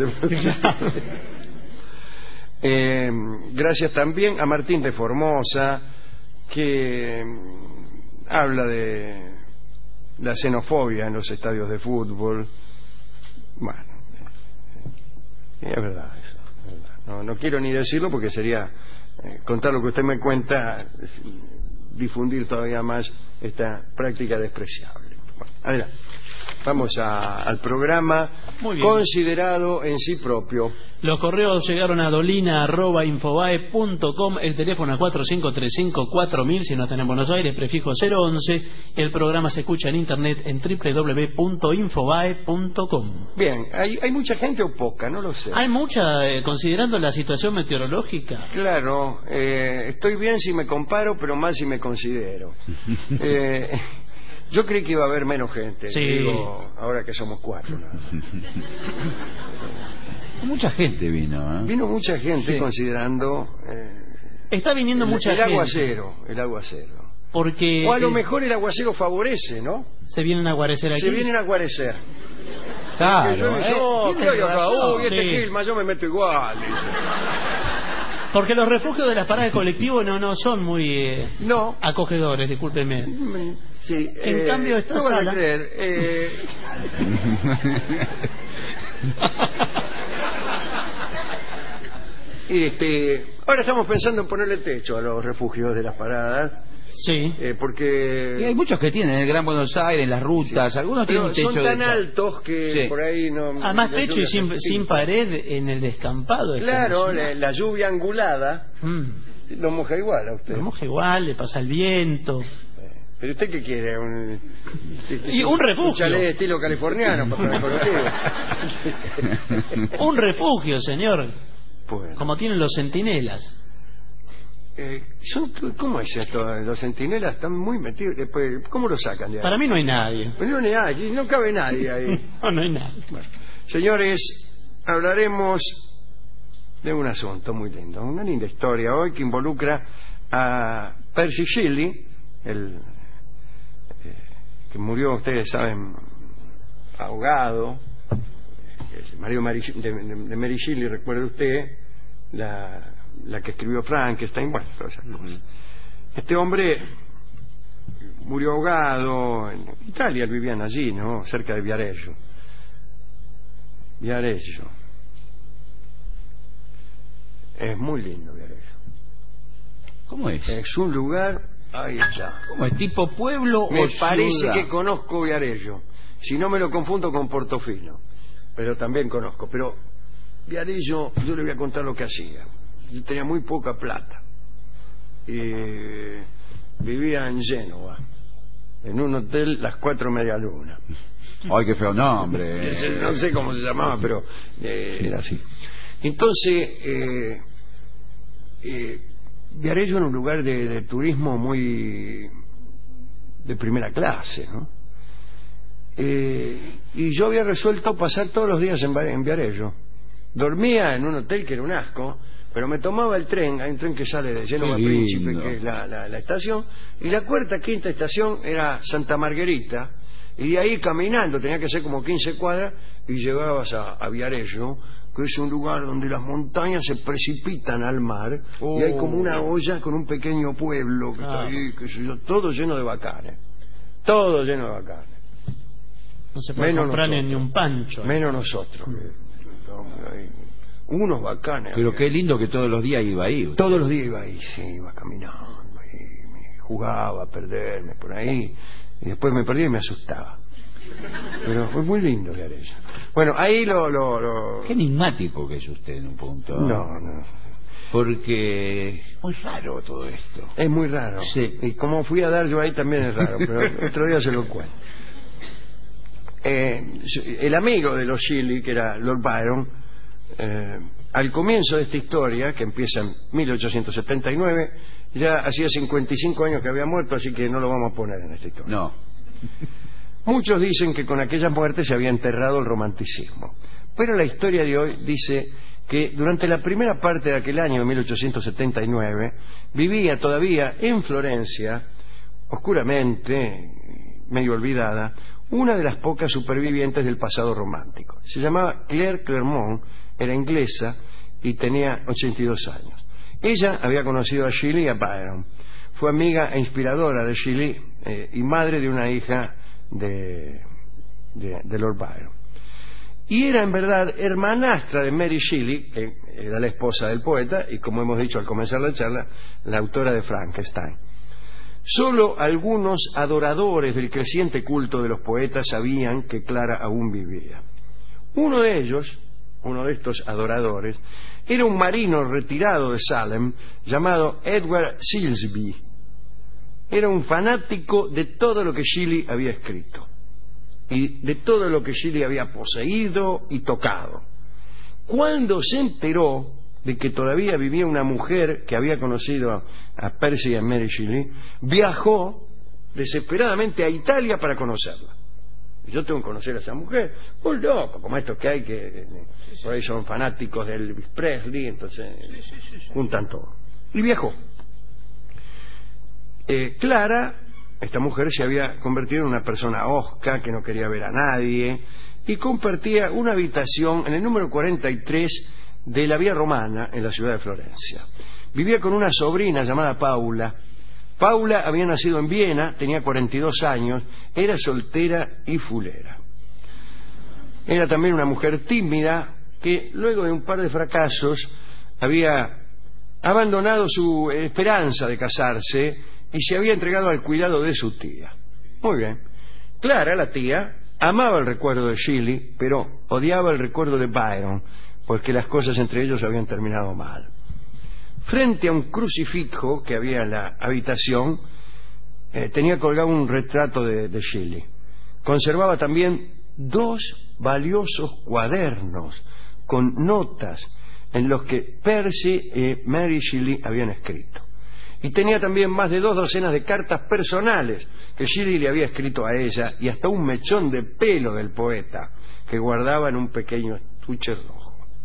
Gracias también a Martín de Formosa, que habla de la xenofobia en los estadios de fútbol. Bueno, es verdad eso, es verdad. No quiero ni decirlo porque sería contar lo que usted me cuenta, difundir todavía más esta práctica despreciable. Bueno, adelante. Vamos al programa considerado en sí propio. Los correos llegaron a dolina@infobae.com, el teléfono a 4535-4000 si no está en Buenos Aires, prefijo 011. El programa se escucha en internet en www.infobae.com. Bien, ¿hay mucha gente o poca? No lo sé. Hay mucha, considerando la situación meteorológica. Claro, estoy bien si me comparo, pero mal si me considero. Yo creí que iba a haber menos gente. Sí. Digo, ahora que somos 4. ¿No? Mucha gente vino, ¿eh? Vino mucha gente Sí. considerando Está viniendo mucha el gente. el aguacero. Porque O a lo mejor el aguacero favorece, ¿no? se vienen a guarecer aquí. Se vienen a guarecer. Claro, Que yo digo, "Oh, tiene ¿qué hay acá? razón. Uy, este Sí. Quilma, yo me meto igual". Porque los refugios de las paradas de colectivo no son muy No. acogedores, discúlpenme. Sí, En cambio, esta no van a sala- creer. Ahora estamos pensando en ponerle techo a los refugios de las paradas, Sí. porque Y hay muchos que tienen en el Gran Buenos Aires, en las rutas, algunos tienen pero un techo son tan de eso. altos que Sí. por ahí no. Además, la techo lluvia y se sin filtra. pared en el descampado. es Claro, como si- la lluvia angulada lo moja igual a usted. Lo moja igual, le pasa el viento. ¿Pero usted qué quiere? Y un refugio. Un chalet estilo californiano para el colectivo. Un refugio, señor. Bueno. Como tienen los centinelas. ¿Cómo es esto? Los centinelas están muy metidos. Después, ¿cómo lo sacan de ahí? Para mí no hay nadie. Pues no, aquí no cabe nadie ahí. No hay nadie. Señores, hablaremos de un asunto muy lindo, una linda historia hoy que involucra a Percy Shelley, el que murió, ustedes saben, ahogado, el marido de Mary Shelley, recuerde usted, la que escribió Frankenstein, bueno, todas esas cosas. Este hombre murió ahogado en Italia, vivían allí, ¿no? Cerca de Viareggio. Es muy lindo Viareggio. ¿Cómo es? Es un lugar, ahí está. ¿Cómo es? ¿Tipo pueblo Me o parece ciudad? que conozco Viareggio. Si no me lo confundo con Portofino. Pero también conozco. Pero Viareggio, yo le voy a contar lo que hacía. Yo tenía muy poca plata. Vivía en Génova, en un hotel Las 4 Medialunas. Ay, qué feo nombre. No sé cómo se llamaba, pero era así. Entonces, Viareggio era un lugar de turismo muy de primera clase, ¿no? Y yo había resuelto pasar todos los días en Viareggio. Dormía en un hotel que era un asco, pero me tomaba el tren, hay un tren que sale de Génova Qué Príncipe, lindo. que es la estación, y la quinta estación era Santa Margherita, y de ahí caminando, tenía que ser como 15 cuadras, y llegabas a Viareggio, que es un lugar donde las montañas se precipitan al mar, y hay como una olla con un pequeño pueblo, que está ahí, qué sé yo, todo lleno de bacanes. Todo lleno de bacanes. No se puede Menos comprar nosotros. ni un pancho. Menos nosotros. Unos bacanes. Pero qué lindo que todos los días iba ahí. Todos los días iba ahí, sí, iba caminando, y jugaba a perderme por ahí, y después me perdía y me asustaba. Pero fue muy lindo Viareggio. Bueno, ahí Qué enigmático que es usted en un punto. No. Porque muy raro todo esto. Es muy raro. Sí. Y como fui a dar yo ahí también es raro, pero otro día se lo cuento. El amigo de los Shelley, que era Lord Byron, al comienzo de esta historia, que empieza en 1879, ya hacía 55 años que había muerto, así que no lo vamos a poner en esta historia. No. Muchos dicen que con aquella muerte se había enterrado el romanticismo, pero la historia de hoy dice que durante la primera parte de aquel año de 1879 vivía todavía en Florencia, oscuramente, medio olvidada, una de las pocas supervivientes del pasado romántico. Se llamaba Claire Clermont, era inglesa y tenía 82 años. Ella había conocido a Shelley y a Byron. Fue amiga e inspiradora de Shelley y madre de una hija de Lord Byron. Y era en verdad hermanastra de Mary Shelley, que era la esposa del poeta y, como hemos dicho al comenzar la charla, la autora de Frankenstein. Solo algunos adoradores del creciente culto de los poetas sabían que Clara aún vivía. Uno de ellos, uno de estos adoradores, era un marino retirado de Salem llamado Edward Silsby. Era un fanático de todo lo que Shelley había escrito y de todo lo que Shelley había poseído y tocado. Cuando se enteró de que todavía vivía una mujer que había conocido a Percy y a Mary Shelley, viajó desesperadamente a Italia para conocerla. Yo tengo que conocer a esa mujer. Muy loco, como estos que hay que por ahí son fanáticos de Elvis Presley, entonces juntan todo. Y viajó. Clara, esta mujer, se había convertido en una persona hosca que no quería ver a nadie y compartía una habitación en el número 43 de la Vía Romana en la ciudad de Florencia. Vivía con una sobrina llamada Paula. Paula había nacido en Viena, tenía 42 años, era soltera y fulera. Era también una mujer tímida que luego de un par de fracasos había abandonado su esperanza de casarse y se había entregado al cuidado de su tía. Muy bien. Clara, la tía, amaba el recuerdo de Shelley, pero odiaba el recuerdo de Byron, porque las cosas entre ellos habían terminado mal. Frente a un crucifijo que había en la habitación, tenía colgado un retrato de Shelley. Conservaba también 2 valiosos cuadernos con notas en los que Percy y Mary Shelley habían escrito. Y tenía también más de 2 docenas de cartas personales que Shelley le había escrito a ella y hasta un mechón de pelo del poeta que guardaba en un pequeño estuche rojo.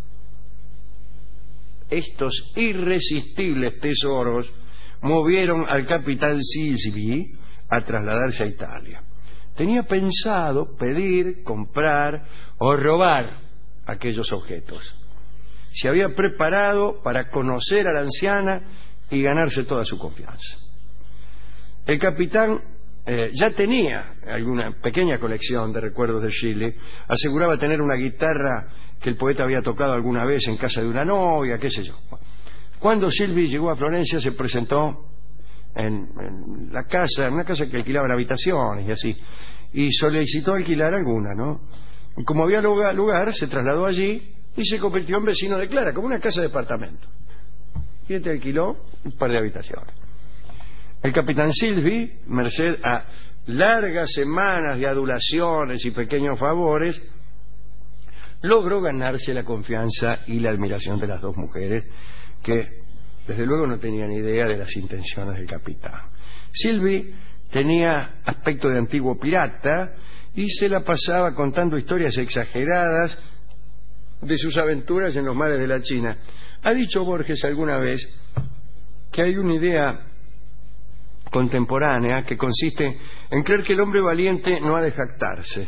Estos irresistibles tesoros movieron al capitán Silsby a trasladarse a Italia. Tenía pensado pedir, comprar o robar aquellos objetos. Se había preparado para conocer a la anciana y ganarse toda su confianza. El capitán ya tenía alguna pequeña colección de recuerdos de Shelley. Aseguraba tener una guitarra que el poeta había tocado alguna vez en casa de una novia, qué sé yo. Cuando Silvi llegó a Florencia, se presentó en la casa, en una casa que alquilaban habitaciones y así, y solicitó alquilar alguna, ¿no? Y como había lugar, se trasladó allí y se convirtió en vecino de Clara, como una casa de departamento. Y este alquiló un par de habitaciones. El capitán Silsby, merced a largas semanas de adulaciones y pequeños favores, logró ganarse la confianza y la admiración de las 2 mujeres, que desde luego no tenían idea de las intenciones del capitán. Silsby tenía aspecto de antiguo pirata y se la pasaba contando historias exageradas de sus aventuras en los mares de la China. Ha dicho Borges alguna vez que hay una idea contemporánea que consiste en creer que el hombre valiente no ha de jactarse.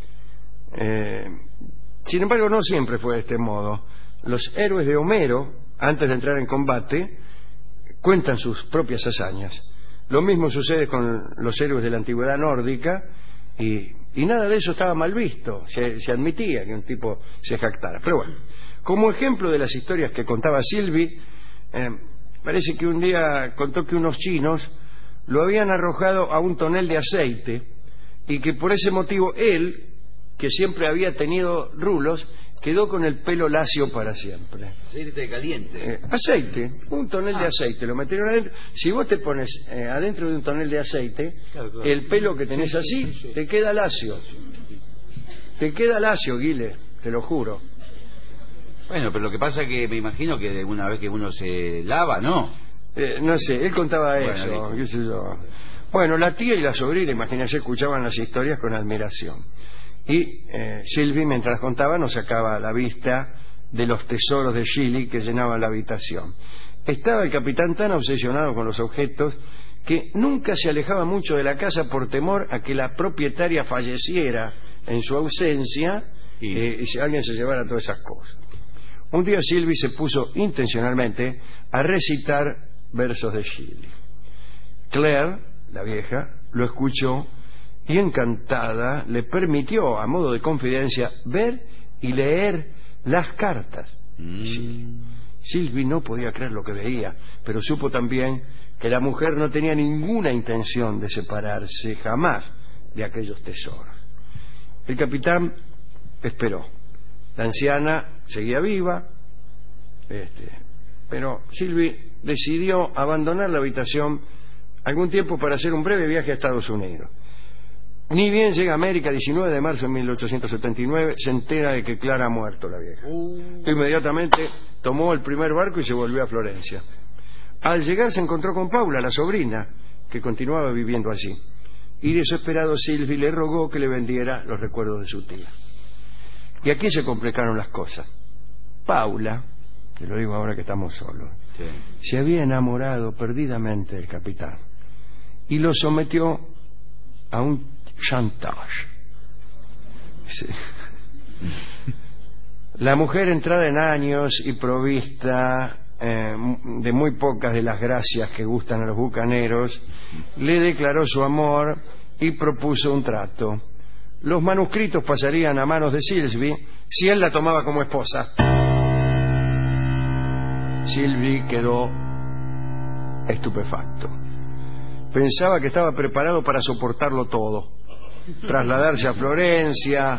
Sin embargo, no siempre fue de este modo. Los héroes de Homero, antes de entrar en combate, cuentan sus propias hazañas. Lo mismo sucede con los héroes de la antigüedad nórdica y nada de eso estaba mal visto. Se admitía que un tipo se jactara. Pero bueno, como ejemplo de las historias que contaba Silvi, parece que un día contó que unos chinos lo habían arrojado a un tonel de aceite y que por ese motivo él, que siempre había tenido rulos, quedó con el pelo lacio para siempre. Aceite caliente. Aceite, un tonel de aceite, lo metieron adentro. Si vos te pones adentro de un tonel de aceite, claro. El pelo que tenés así, te queda lacio. Te queda lacio, Guile, te lo juro. Bueno, pero lo que pasa es que me imagino que de una vez que uno se lava, ¿no? No sé, él contaba eso, qué sé yo. Bueno, la tía y la sobrina, imagínense, escuchaban las historias con admiración. Y Silvi, mientras contaba, nos sacaba a la vista de los tesoros de Shelley que llenaban la habitación. Estaba el capitán tan obsesionado con los objetos que nunca se alejaba mucho de la casa por temor a que la propietaria falleciera en su ausencia y si alguien se llevara todas esas cosas. Un día Silvi se puso intencionalmente a recitar versos de Shelley. Claire, la vieja, lo escuchó y encantada le permitió, a modo de confidencia, ver y leer las cartas. Silvi no podía creer lo que veía, pero supo también que la mujer no tenía ninguna intención de separarse jamás de aquellos tesoros. El capitán esperó. La anciana seguía viva, pero Silvi decidió abandonar la habitación algún tiempo para hacer un breve viaje a Estados Unidos. Ni bien llega a América, 19 de marzo de 1879, se entera de que Clara ha muerto, la vieja. Inmediatamente tomó el primer barco y se volvió a Florencia. Al llegar se encontró con Paula, la sobrina, que continuaba viviendo allí. y desesperado Silvi le rogó que le vendiera los recuerdos de su tía. Y aquí se complicaron las cosas. Paula, te lo digo ahora que estamos solos, Sí. se había enamorado perdidamente del capitán y lo sometió a un chantage. Sí. La mujer, entrada en años y provista de muy pocas de las gracias que gustan a los bucaneros, le declaró su amor y propuso un trato. Los manuscritos pasarían a manos de Silvi si él la tomaba como esposa. Silvi quedó estupefacto. Pensaba que estaba preparado para soportarlo todo, trasladarse a Florencia,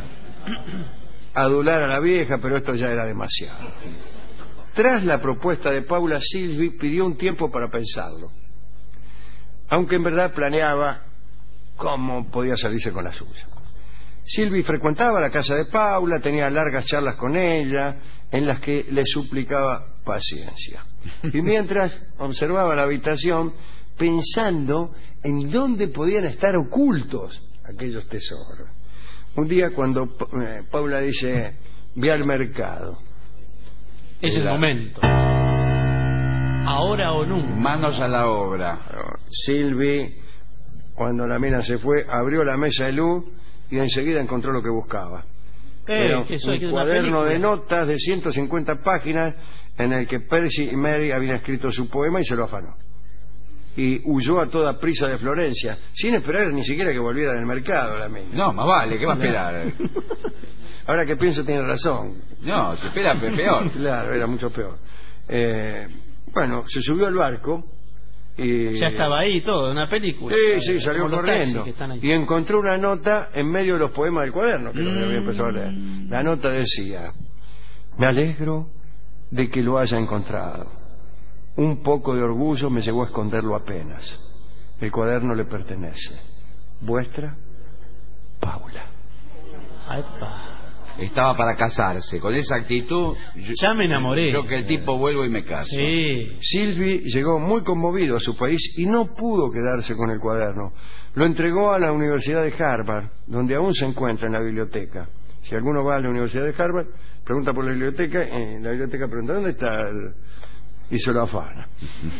adular a la vieja, pero esto ya era demasiado. Tras la propuesta de Paula, Silvi pidió un tiempo para pensarlo, aunque en verdad planeaba cómo podía salirse con la suya. Silvi frecuentaba la casa de Paula, tenía largas charlas con ella, en las que le suplicaba paciencia. Y mientras observaba la habitación, pensando en dónde podían estar ocultos aquellos tesoros. Un día, cuando Paula dice, ve al mercado. Es el momento. Ahora o nunca. Manos a la obra. Silvi, cuando la mina se fue, abrió la mesa de luz y enseguida encontró lo que buscaba. Era que eso hay que un una cuaderno película. de notas de 150 páginas en el que Percy y Mary habían escrito su poema y se lo afanó. Y huyó a toda prisa de Florencia, sin esperar ni siquiera que volviera del mercado la mina. No, más vale, ¿qué va a esperar? Ahora que pienso tiene razón. No, se espera peor. Claro, era mucho peor. Bueno, se subió al barco y... Ya estaba ahí todo, una película. Sí, salió Como los corriendo. taxis que están ahí. Y encontró una nota en medio de los poemas del cuaderno, que lo había empezado a leer. La nota decía: me alegro de que lo haya encontrado. Un poco de orgullo me llegó a esconderlo apenas. El cuaderno le pertenece. Vuestra, Paula. Ay, pa. Estaba para casarse. Con esa actitud, Ya me enamoré. yo que el tipo vuelvo y me caso. Sí. Silvi llegó muy conmovido a su país y no pudo quedarse con el cuaderno. Lo entregó a la Universidad de Harvard, donde aún se encuentra en la biblioteca. Si alguno va a la Universidad de Harvard, pregunta por la biblioteca, en la biblioteca pregunta ¿dónde está el...? Y se lo afana.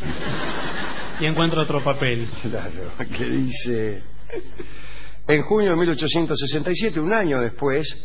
Y encuentro otro papel. Claro, que dice: en junio de 1867, un año después,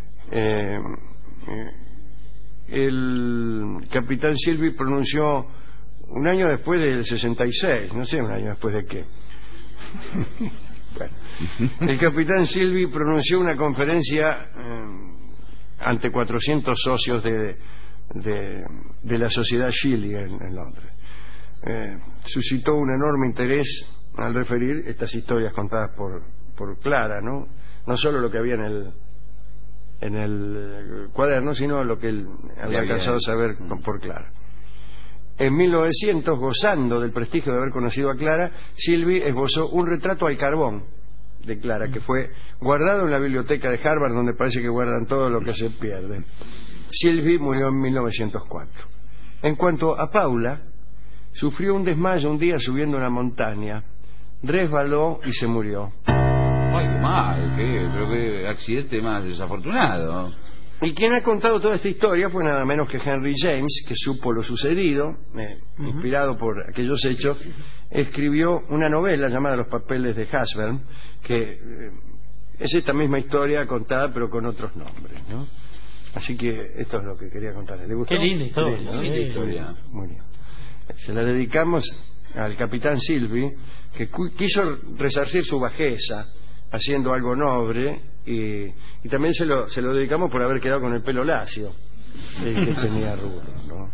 el capitán Silvi pronunció, un año después del 66, no sé un año después de qué. Bueno, el capitán Silvi pronunció una conferencia ante 400 socios de la sociedad Schilling en Londres. Suscitó un enorme interés al referir estas historias contadas por Clara, no solo lo que había en el cuaderno, sino lo que él había alcanzado a saber por Clara. En 1900, gozando del prestigio de haber conocido a Clara, Silvi esbozó un retrato al carbón de Clara, que fue guardado en la biblioteca de Harvard, donde parece que guardan todo lo que se pierde. Silvi murió en 1904. En cuanto a Paula, sufrió un desmayo un día subiendo una montaña, resbaló y se murió. Ay, qué mal, pero qué accidente más desafortunado. Y quien ha contado toda esta historia fue nada menos que Henry James, que supo lo sucedido, inspirado por aquellos hechos, escribió una novela llamada Los papeles de Husband, que es esta misma historia contada pero con otros nombres, ¿no? Así que esto es lo que quería contarles. ¿Le gustó? Qué linda historia, ¿no? sí. Linda historia. Muy bien. Se la dedicamos al capitán Silvi, que quiso resarcir su bajeza haciendo algo noble, y también se lo dedicamos por haber quedado con el pelo lacio, el que tenía rubro, ¿no?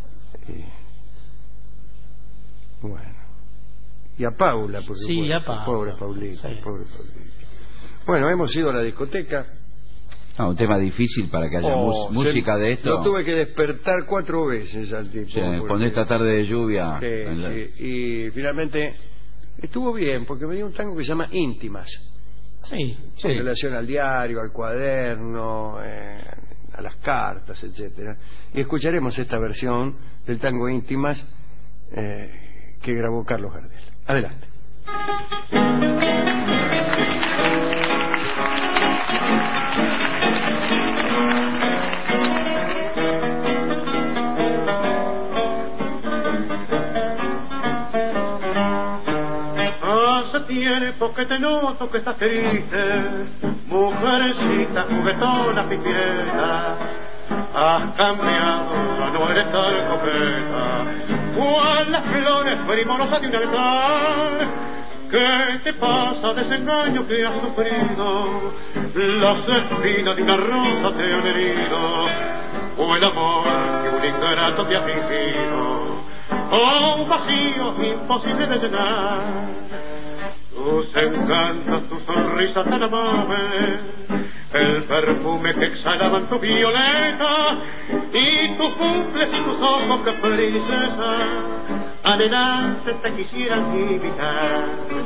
Bueno. Y a Paula, por Sí, supuesto. a Paula. Pobre Paulita, Sí. pobre Paulita. Bueno, hemos ido a la discoteca. No, un tema difícil para que haya música de esto. Lo tuve que despertar 4 veces al tipo. Sí, porque- con esta tarde de lluvia. Sí. Y finalmente estuvo bien, porque me dio un tango que se llama Íntimas, Sí. en relación al diario, al cuaderno, a las cartas, etcétera. Y escucharemos esta versión del tango Íntimas que grabó Carlos Gardel. Adelante. Hace tiempo que te noto que estás triste, mujercita juguetona piqueta. Has cambiado, no eres tal coqueta, cual las flores primorosas de un altar. ¿Qué te pasa, desengaño que has sufrido? Las espinas de una rosa te han herido, o el amor que un ingrato te ha fingido, o un vacío imposible de llenar. Tus encantos, tu sonrisa tan amable, el perfume que exhalaban tu violeta, y tus cumples y tus ojos que princesa adelante te quisieran imitar.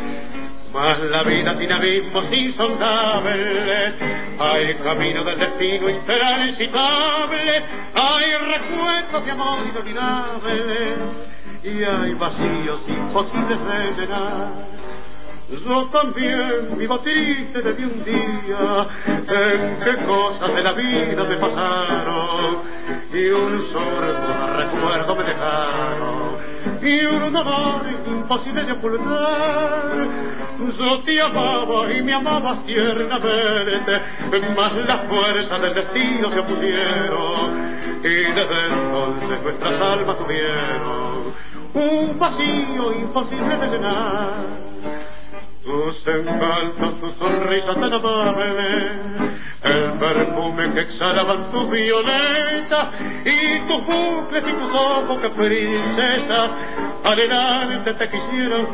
Mas la vida tiene abismos insondables, hay camino del destino intransitable, hay recuerdos de amor inolvidables, y hay vacíos imposibles de llenar. Yo también vivo triste desde un día en que cosas de la vida me pasaron, y un sordo recuerdo me dejaron, y un amor imposible de ocultar. Yo te amaba y me amabas tiernamente, mas las fuerzas del destino se opusieron, y desde entonces nuestras almas tuvieron un vacío imposible de llenar. Tus encantos, tu sonrisa tan amable, el perfume que exhalaban tus violetas, y tus bucles y tus ojos que princesa adelante te quisieran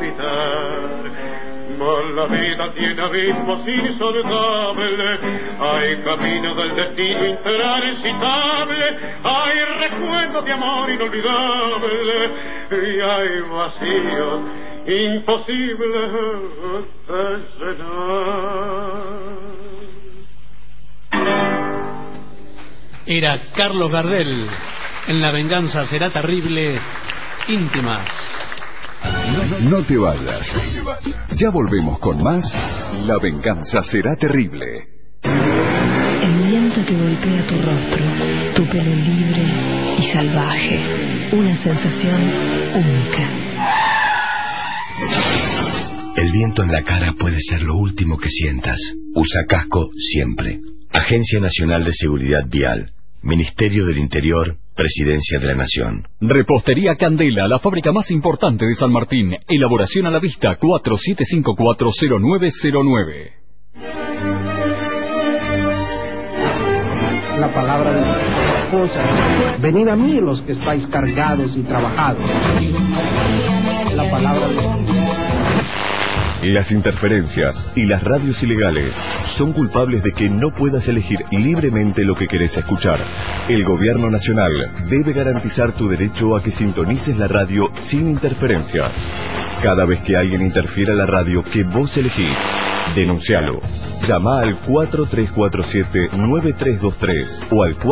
imitar. Mas la vida tiene abismos insondables, hay camino del destino intransitable, hay recuerdos de amor inolvidable, y hay vacíos imposibles de llenar. Era Carlos Gardel en La venganza será terrible, íntimas. No te vayas. Ya volvemos con más La venganza será terrible. El viento que golpea tu rostro, tu pelo libre y salvaje, una sensación única. El viento en la cara puede ser lo último que sientas. Usa casco siempre. Agencia Nacional de Seguridad Vial, Ministerio del Interior, Presidencia de la Nación. Repostería Candela, la fábrica más importante de San Martín. Elaboración a la vista, 47540909. La palabra de Dios. Venid a mí los que estáis cargados y trabajados. La palabra de Dios. Las interferencias y las radios ilegales son culpables de que no puedas elegir libremente lo que querés escuchar. El Gobierno Nacional debe garantizar tu derecho a que sintonices la radio sin interferencias. Cada vez que alguien interfiera la radio que vos elegís, denuncialo. Llama al 4347-9323 o al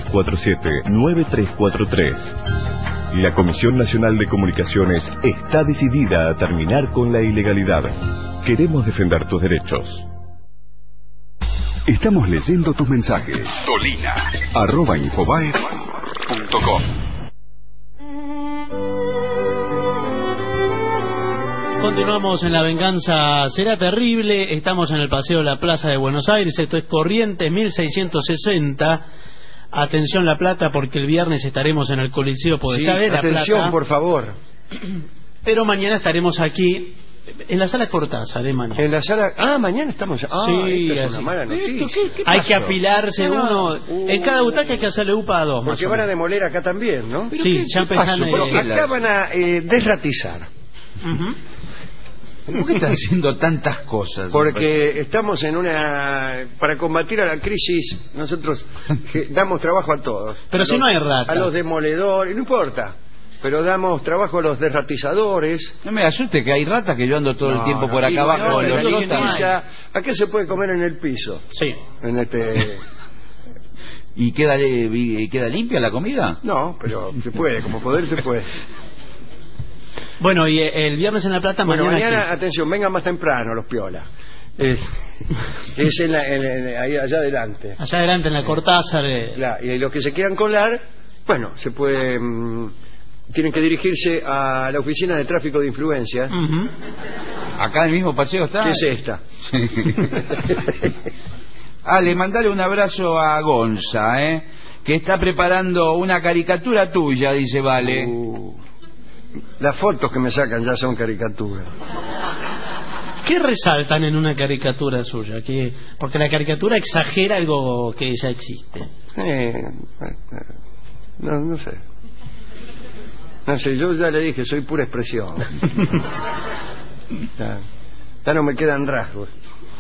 4347-9343. La Comisión Nacional de Comunicaciones está decidida a terminar con la ilegalidad. Queremos defender tus derechos. Estamos leyendo tus mensajes. Dolina@infobae.com. Continuamos en La venganza será terrible. Estamos en el Paseo de la Plaza de Buenos Aires. Esto es Corrientes 1660. Atención La Plata, porque el viernes estaremos en el Coliseo Podestá de La atención, Plata. por favor. Pero mañana estaremos aquí en la sala Cortázar, mañana. En la sala... mañana estamos... sí, esta es una mala noticia. ¿Qué hay que apilarse uno... En cada butaca hay que hacerle UPA a dos. Porque van a demoler acá también, ¿no? Sí, ya empezaron... Acá van a desratizar. ¿Por qué están haciendo tantas cosas? Porque estamos en una... Para combatir a la crisis, nosotros damos trabajo a todos. Pero si no hay rata. A los demoledores, no importa. Pero damos trabajo a los desratizadores. No me asuste que hay ratas, que yo ando todo el tiempo por acá abajo. Acá se puede comer en el piso. Sí. En este... ¿Y queda limpia la comida? No, pero se puede, como poder se puede. Bueno, y el viernes en La Plata... Bueno, mañana aquí. atención, vengan más temprano los piolas. Es ahí allá adelante. Allá adelante en la Cortázar. Y los que se quieran colar, bueno, se puede... tienen que dirigirse a la oficina de tráfico de influencias. Acá en el mismo paseo está. ¿Qué es esta? Ale, mandale un abrazo a Gonza, que está preparando una caricatura tuya, dice Vale. Las fotos que me sacan ya son caricaturas. ¿Qué resaltan en una caricatura suya? Porque la caricatura exagera algo que ya existe. No sé. No sé, yo ya le dije, soy pura expresión. Ya no me quedan rasgos.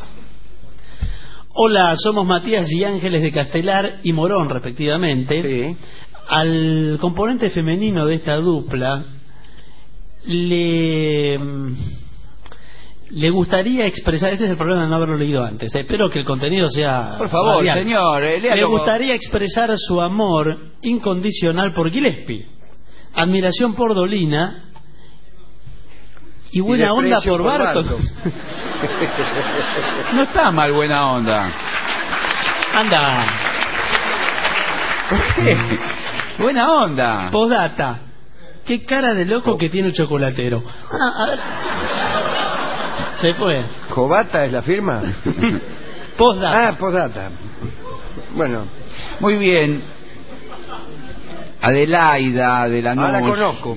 Hola, somos Matías y Ángeles de Castelar y Morón, respectivamente. Sí. Al componente femenino de esta dupla le gustaría expresar, este es el problema de no haberlo leído antes, espero que el contenido sea... Por favor, radial. señor, le gustaría expresar su amor incondicional por Gillespie, admiración por Dolina y buena onda por Barton. No está mal buena onda. Anda. Buena onda. Postdata. Qué cara de loco que tiene el chocolatero. A ver. Se fue. ¿Jovata es la firma? Postdata. Postdata. Bueno. Muy bien. Adelaida de la noche. La conozco.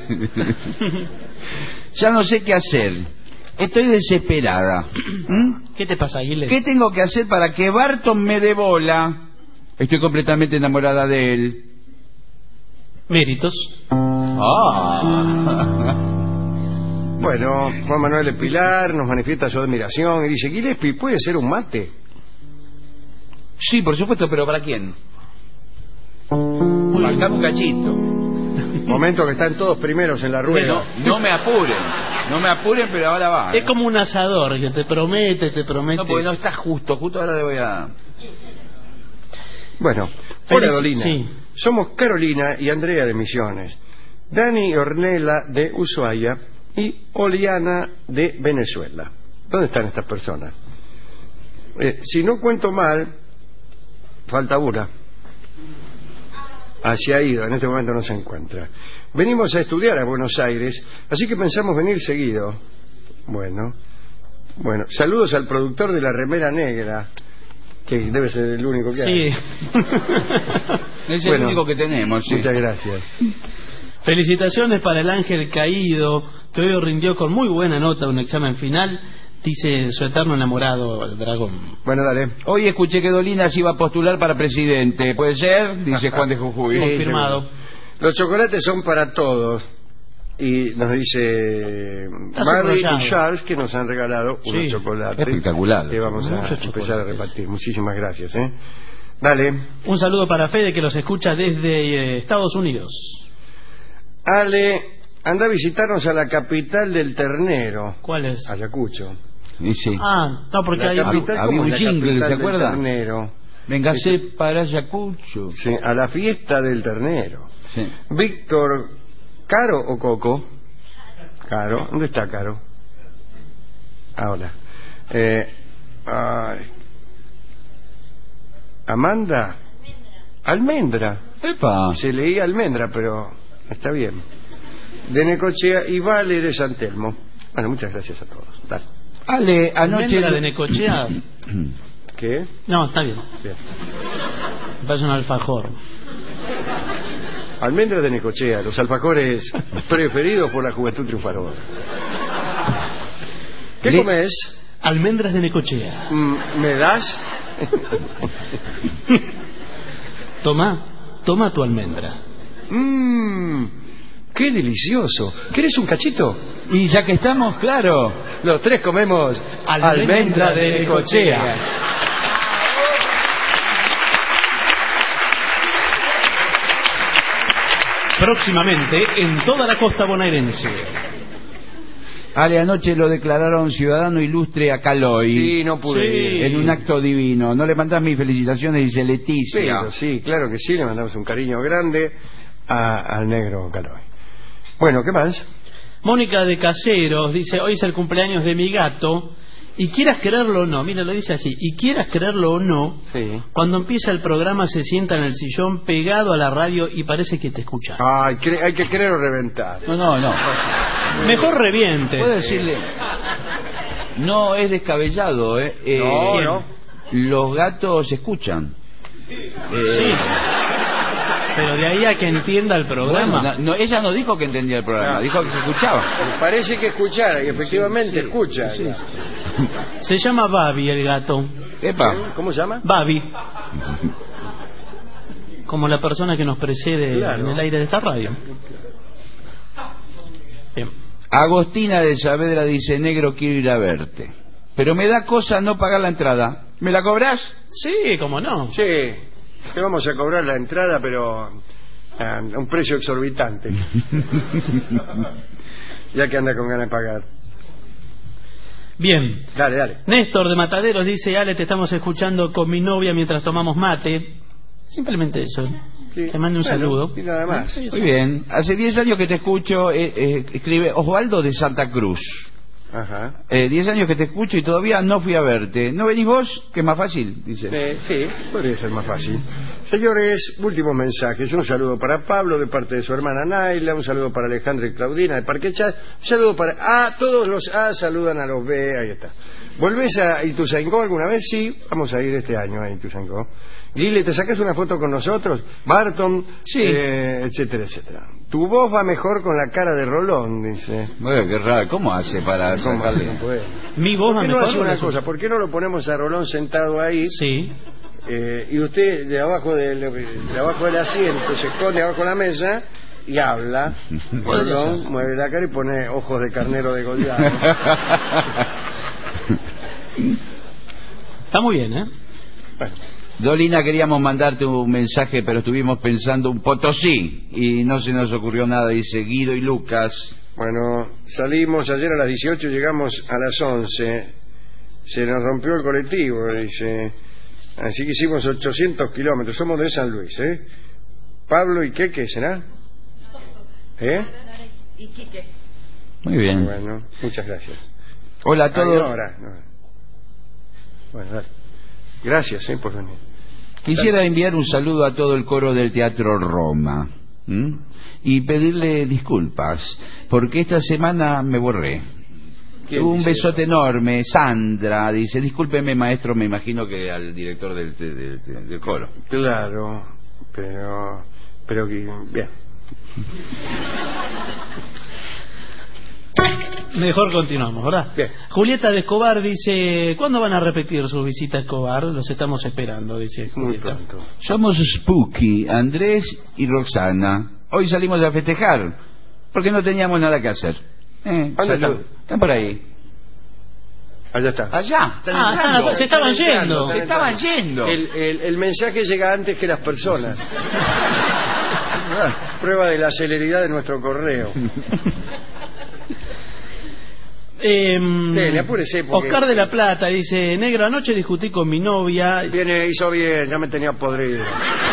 Ya no sé qué hacer. Estoy desesperada. ¿Qué te pasa, Aguilera? ¿Qué tengo que hacer para que Barton me dé bola? Estoy completamente enamorada de él. Méritos. Bueno, Juan Manuel de Pilar nos manifiesta su admiración y dice, Gillespie, ¿puede ser un mate? Sí, por supuesto, pero ¿para quién? Marcame un cachito. Momento que están todos primeros en la rueda. Bueno, no me apuren, pero ahora va. Es como un asador que te promete. No, porque no está justo ahora le voy a... Bueno, hola Dolina. Sí. Somos Carolina y Andrea de Misiones, Dani y Ornella de Ushuaia y Oliana de Venezuela. ¿Dónde están estas personas? Si no cuento mal, falta una. Se ha ido, en este momento no se encuentra. Venimos a estudiar a Buenos Aires, así que pensamos venir seguido. Bueno, saludos al productor de la remera negra, que debe ser el único que hay. Sí. Es el único que tenemos, sí. Muchas gracias. Felicitaciones para el ángel caído, que hoy rindió con muy buena nota un examen final, dice su eterno enamorado, el dragón. Bueno, dale. Hoy escuché que Dolina se iba a postular para presidente. ¿Puede ser? Dice Juan de Jujuy. Confirmado. Los chocolates son para todos. Y nos dice Mary y Charles que nos han regalado unos chocolates. Espectacular. Que vamos a empezar a repartir. Muchísimas gracias. Dale. Un saludo para Fede, que los escucha desde Estados Unidos. Ale, anda a visitarnos a la capital del ternero. ¿Cuál es? Ayacucho. Sí. No, porque hay había un jingle, ¿se acuerda? Ternero. Véngase para Ayacucho. Sí, a la fiesta del ternero. Sí. Víctor, ¿Caro o Coco? Caro. ¿Dónde está Caro? Ahora. Amanda. Almendra. ¡Epa! Se leía almendra, pero está bien. De Necochea y Vale de San Telmo. Bueno, muchas gracias a todos. Dale. Ale, anoche... ¿Almendra de Necochea? ¿Qué? No, está bien. Bien. Me parece un alfajor. Almendra de Necochea, los alfajores preferidos por la juventud triunfadora. ¿Qué comes? Almendras de Necochea. ¿Me das? Toma tu almendra. ¡Qué delicioso! ¿Quieres un cachito? Y ya que estamos, claro. Los tres comemos almendra de Necochea. Próximamente en toda la costa bonaerense. Ale, anoche lo declararon ciudadano ilustre a Caloy. Sí, no pude ir. En un acto divino. ¿No le mandás mis felicitaciones? Dice Leticia. Pero sí, claro que sí. Le mandamos un cariño grande al negro Caloy. Bueno, ¿qué más? Mónica de Caseros dice, hoy es el cumpleaños de mi gato Y quieras creerlo o no, mira, lo dice así, y quieras creerlo o no, Sí. cuando empieza el programa se sienta en el sillón pegado a la radio y parece que te escucha. Ay, hay que creer o reventar. No. Mejor reviente. Puedo decirle, no es descabellado, No. Los gatos escuchan. Sí. Pero de ahí a que entienda el programa. Bueno, no, ella no dijo que entendía el programa, dijo que se escuchaba. Parece que escuchara, y efectivamente escucha. Sí. Se llama Babi el gato. Epa. ¿Cómo se llama? Babi. Como la persona que nos precede Claro. en el aire de esta radio. Bien. Agostina de Saavedra dice, negro, quiero ir a verte. Pero me da cosa no pagar la entrada. ¿Me la cobrás? Sí, cómo no. Sí, te vamos a cobrar la entrada, pero a un precio exorbitante. Ya que anda con ganas de pagar. Bien. Dale. Néstor de Mataderos dice, Ale, te estamos escuchando con mi novia mientras tomamos mate. Simplemente eso. Sí. Te mando un saludo. Y nada más. Muy bien. Hace 10 años que te escucho, escribe Osvaldo de Santa Cruz. Ajá. 10 años que te escucho y todavía no fui a verte. ¿No venís vos? Que es más fácil, dice. Sí, podría ser más fácil. Señores, últimos mensajes. Un saludo para Pablo de parte de su hermana Naila, un saludo para Alejandra y Claudina de Parque Chas, un saludo para todos los A, saludan a los B, ahí está. ¿Volvés a Ituzaingó alguna vez? Sí, vamos a ir este año a Ituzaingó. Guile, ¿te sacas una foto con nosotros? Barton, Sí. Etcétera, etcétera. Tu voz va mejor con la cara de Rolón, dice. Bueno, qué raro. ¿Cómo hace para ¿Cómo sacarle? no puede? Mi voz ¿Por va qué no mejor. hace con una eso? cosa? ¿Por qué no lo ponemos a Rolón sentado ahí? Sí. Y usted de abajo del asiento se esconde abajo de la mesa y habla. Rolón mueve la cara y pone ojos de carnero de Goliat. Está muy bien, ¿eh? Bueno, Dolina, queríamos mandarte un mensaje, pero estuvimos pensando un Potosí y no se nos ocurrió nada. Dice Guido y Lucas. bueno, salimos ayer a las 18, llegamos a las 11. Se nos rompió el colectivo, dice. Así que hicimos 800 kilómetros. Somos de San Luis, ¿eh? Pablo y qué será? Y Quique. Muy bien. Bueno, muchas gracias. Hola a todos. No. Bueno, dale. Gracias, por venir. Quisiera enviar un saludo a todo el coro del Teatro Roma y pedirle disculpas porque esta semana me borré. Un dice besote enorme. Sandra dice, discúlpeme maestro, me imagino que al director del coro. Claro, pero bien. Mejor continuamos, ¿verdad? Bien. Julieta de Escobar dice, ¿cuándo van a repetir su visita a Escobar? Los estamos esperando, dice Muy Julieta. pronto. Somos Spooky, Andrés y Roxana. Hoy salimos a festejar porque no teníamos nada que hacer. ¿Dónde Salud. están? Están por ahí. Allá está. Allá. Están entrando. Se estaban yendo. Se estaban yendo. El mensaje llega antes que las personas. Prueba de la celeridad de nuestro correo. Dele, apúrese, porque- Oscar de la Plata dice, negro, anoche discutí con mi novia Hizo bien, ya me tenía podrido.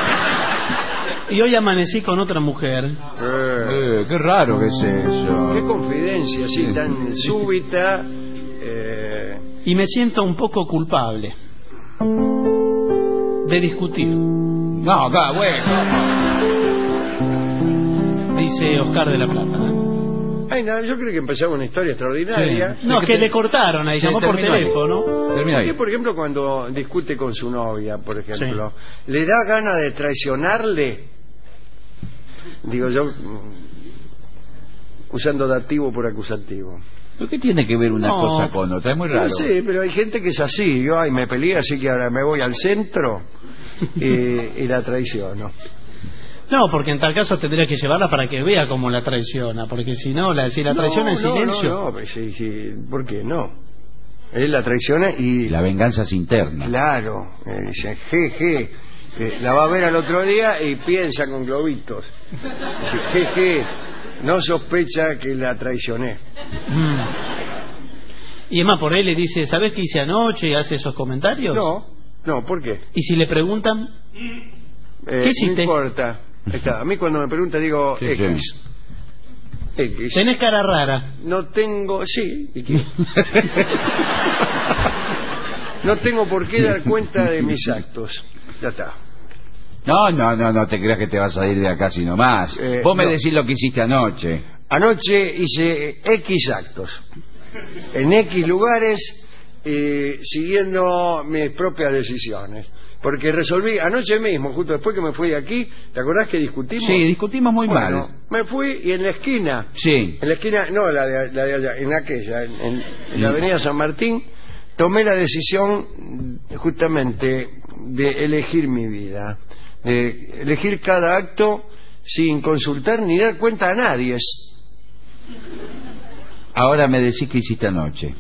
y hoy amanecí con otra mujer. Qué raro que es eso. Qué confidencia así tan súbita. Y me siento un poco culpable de discutir, No, acá, bueno. dice Oscar de la Plata. Ay, nada, yo creo que empezaba una historia extraordinaria. Sí. No, es que le cortaron ahí, Sí, llamó por terminó ahí. teléfono. Termina ahí. Usted, por ejemplo, cuando discute con su novia, por ejemplo, ¿le da ganas de traicionarle? Digo yo, usando dativo por acusativo. ¿Pero qué tiene que ver una No. cosa con otra? Es muy raro. No sé, pero hay gente que es así. Yo, me peleé, así que ahora me voy al centro y la traiciono. No, porque en tal caso tendría que llevarla para que vea cómo la traiciona, porque si no, si la traiciona en silencio. No, pues sí, ¿por qué no? Él la traiciona y... La venganza es interna. Claro, dice, jeje, la va a ver al otro día y piensa con globitos. Dice, jeje, no sospecha que la traicioné. Y es más, por ahí le dice, ¿sabes qué hice anoche? Y hace esos comentarios. No, ¿por qué? Y si le preguntan, ¿qué hiciste? No importa. Ahí está. A mí cuando me pregunta digo Sí, X. X. Tenés cara rara. No tengo... Sí. ¿Y qué? No tengo por qué dar cuenta de mis actos. Ya está. No te creas que te vas a ir de acá así nomás. Vos me no. decís lo que hiciste anoche. Anoche hice X actos. En X lugares, siguiendo mis propias decisiones. Porque resolví anoche mismo, justo después que me fui de aquí, ¿te acordás que discutimos? Sí, discutimos muy mal. Me fui y en la esquina, Sí. en la esquina, no la de allá, en aquella, en la avenida San Martín, tomé la decisión justamente de elegir mi vida, de elegir cada acto sin consultar ni dar cuenta a nadie. Ahora me decís que hiciste anoche.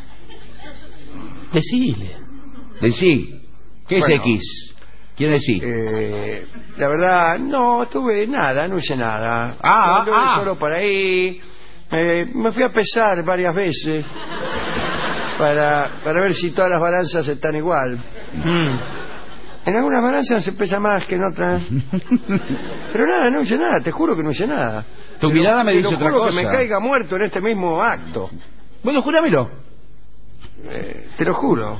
Decile. Decí. ¿Qué es Bueno, X? ¿Quién decís? La verdad, no tuve nada, no hice nada. Anduve solo por ahí. Me fui a pesar varias veces para ver si todas las balanzas están igual. En algunas balanzas se pesa más que en otras. Pero nada, no hice nada, te juro que no hice nada. Tu mirada me dice otra cosa. cosa. Que me caiga muerto en este mismo acto. Bueno, júramelo. Te lo juro.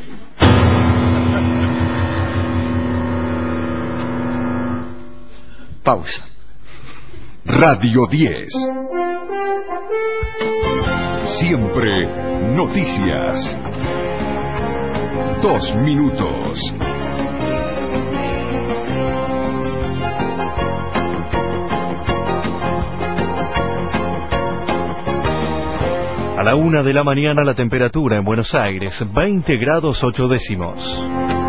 Pausa. Radio 10. Siempre noticias. 2 minutos. A la 1 de la mañana la temperatura en Buenos Aires, 20 grados 8 décimos.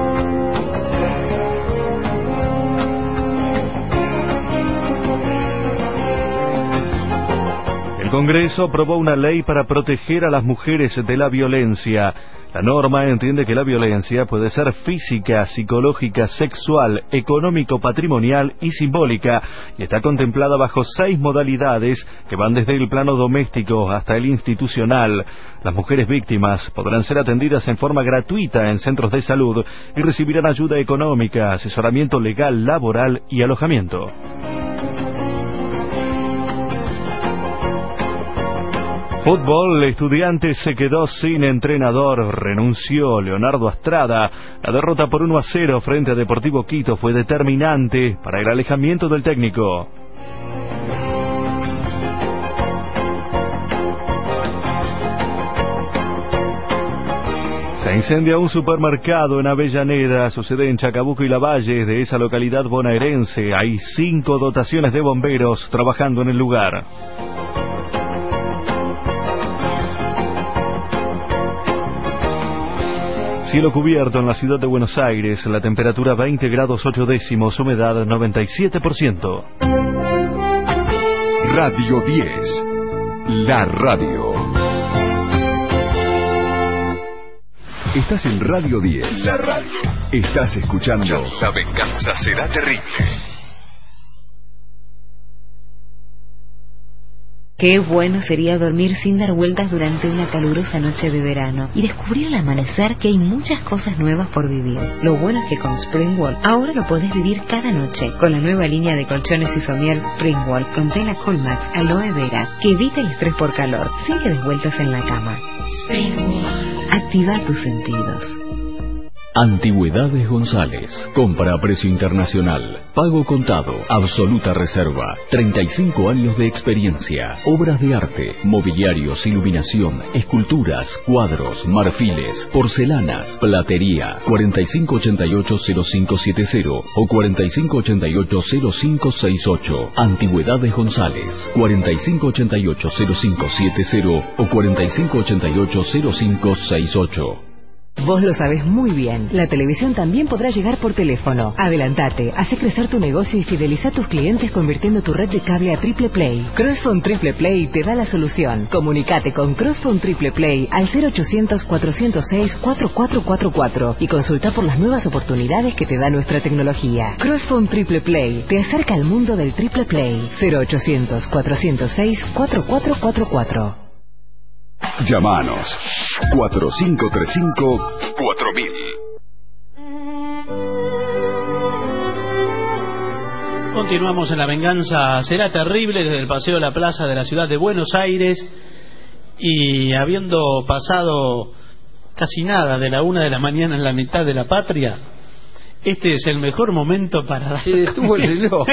El Congreso aprobó una ley para proteger a las mujeres de la violencia. La norma entiende que la violencia puede ser física, psicológica, sexual, económico, patrimonial y simbólica, y está contemplada bajo 6 modalidades que van desde el plano doméstico hasta el institucional. Las mujeres víctimas podrán ser atendidas en forma gratuita en centros de salud y recibirán ayuda económica, asesoramiento legal, laboral y alojamiento. Fútbol, Estudiantes se quedó sin entrenador, renunció Leonardo Astrada. La derrota por 1-0 frente a Deportivo Quito fue determinante para el alejamiento del técnico. Se incendia un supermercado en Avellaneda, sucede en Chacabuco y Lavalle, de esa localidad bonaerense. Hay 5 dotaciones de bomberos trabajando en el lugar. Cielo cubierto en la ciudad de Buenos Aires, la temperatura 20 grados 8 décimos, humedad 97%. Radio 10. La radio. Estás en Radio 10. La radio. Estás escuchando La venganza será terrible. Qué bueno sería dormir sin dar vueltas durante una calurosa noche de verano y descubrir al amanecer que hay muchas cosas nuevas por vivir. Lo bueno es que con Springwall ahora lo podés vivir cada noche con la nueva línea de colchones y somier Springwall con tela Colmax aloe vera que evita el estrés por calor. Sigue de vueltas en la cama. Springwall. Activa tus sentidos. Antigüedades González. Compra a precio internacional. Pago contado. Absoluta reserva. 35 años de experiencia. Obras de arte, mobiliarios, iluminación, esculturas, cuadros, marfiles, porcelanas, platería. 4588-0570 o 4588-0568. Antigüedades González. 4588-0570 o 4588-0568. Vos lo sabés muy bien. La televisión también podrá llegar por teléfono. Adelantate, hace crecer tu negocio y fideliza a tus clientes convirtiendo tu red de cable a Triple Play. Crossphone Triple Play te da la solución. Comunicate con Crossphone Triple Play al 0800-406-4444 y consulta por las nuevas oportunidades que te da nuestra tecnología. Crossphone Triple Play te acerca al mundo del Triple Play. 0800-406-4444. Llámanos 4535-4000. Continuamos en La Venganza Será Terrible desde el Paseo de la Plaza de la ciudad de Buenos Aires, y habiendo pasado casi nada de la 1 de la mañana en la mitad de la patria, este es el mejor momento para... Se detuvo el reloj.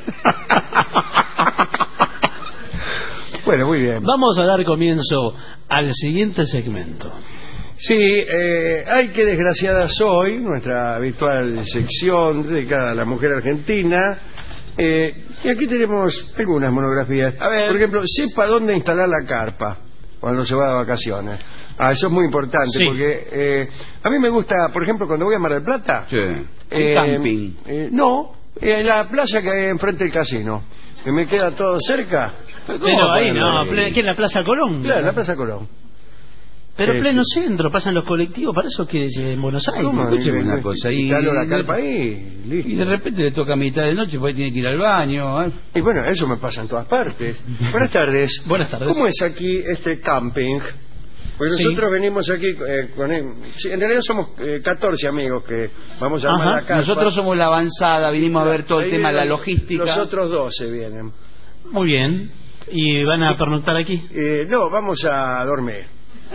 Bueno, muy bien. Vamos a dar comienzo al siguiente segmento. Sí, Ay, qué desgraciada soy, nuestra habitual sección dedicada a la mujer argentina. Y aquí tenemos algunas monografías. A ver. Por ejemplo, sepa dónde instalar la carpa cuando se va de vacaciones. Eso es muy importante, Sí. porque a mí me gusta, por ejemplo, cuando voy a Mar del Plata. Sí. El camping. No, en la plaza que hay enfrente del casino, que me queda todo cerca. Pero ahí no, ¿qué es la Plaza Colón? Claro, la Plaza Colón. Pero pleno centro, pasan los colectivos, para eso que es en Buenos Aires. ¿Cómo? Escúcheme una cosa, Instalo la carpa ahí, listo. Y de repente le toca a mitad de noche, pues tiene que ir al baño. Y bueno, eso me pasa en todas partes. Buenas tardes. Buenas tardes. ¿Cómo es aquí este camping? Pues Sí. nosotros venimos aquí con sí, en realidad somos 14 amigos que vamos a armar Ajá. la carpa. Nosotros somos la avanzada, vinimos a ver todo el Ahí tema de la vienen logística. Los otros 12 vienen. Muy bien. ¿Y van a pernoctar aquí? No, vamos a dormir.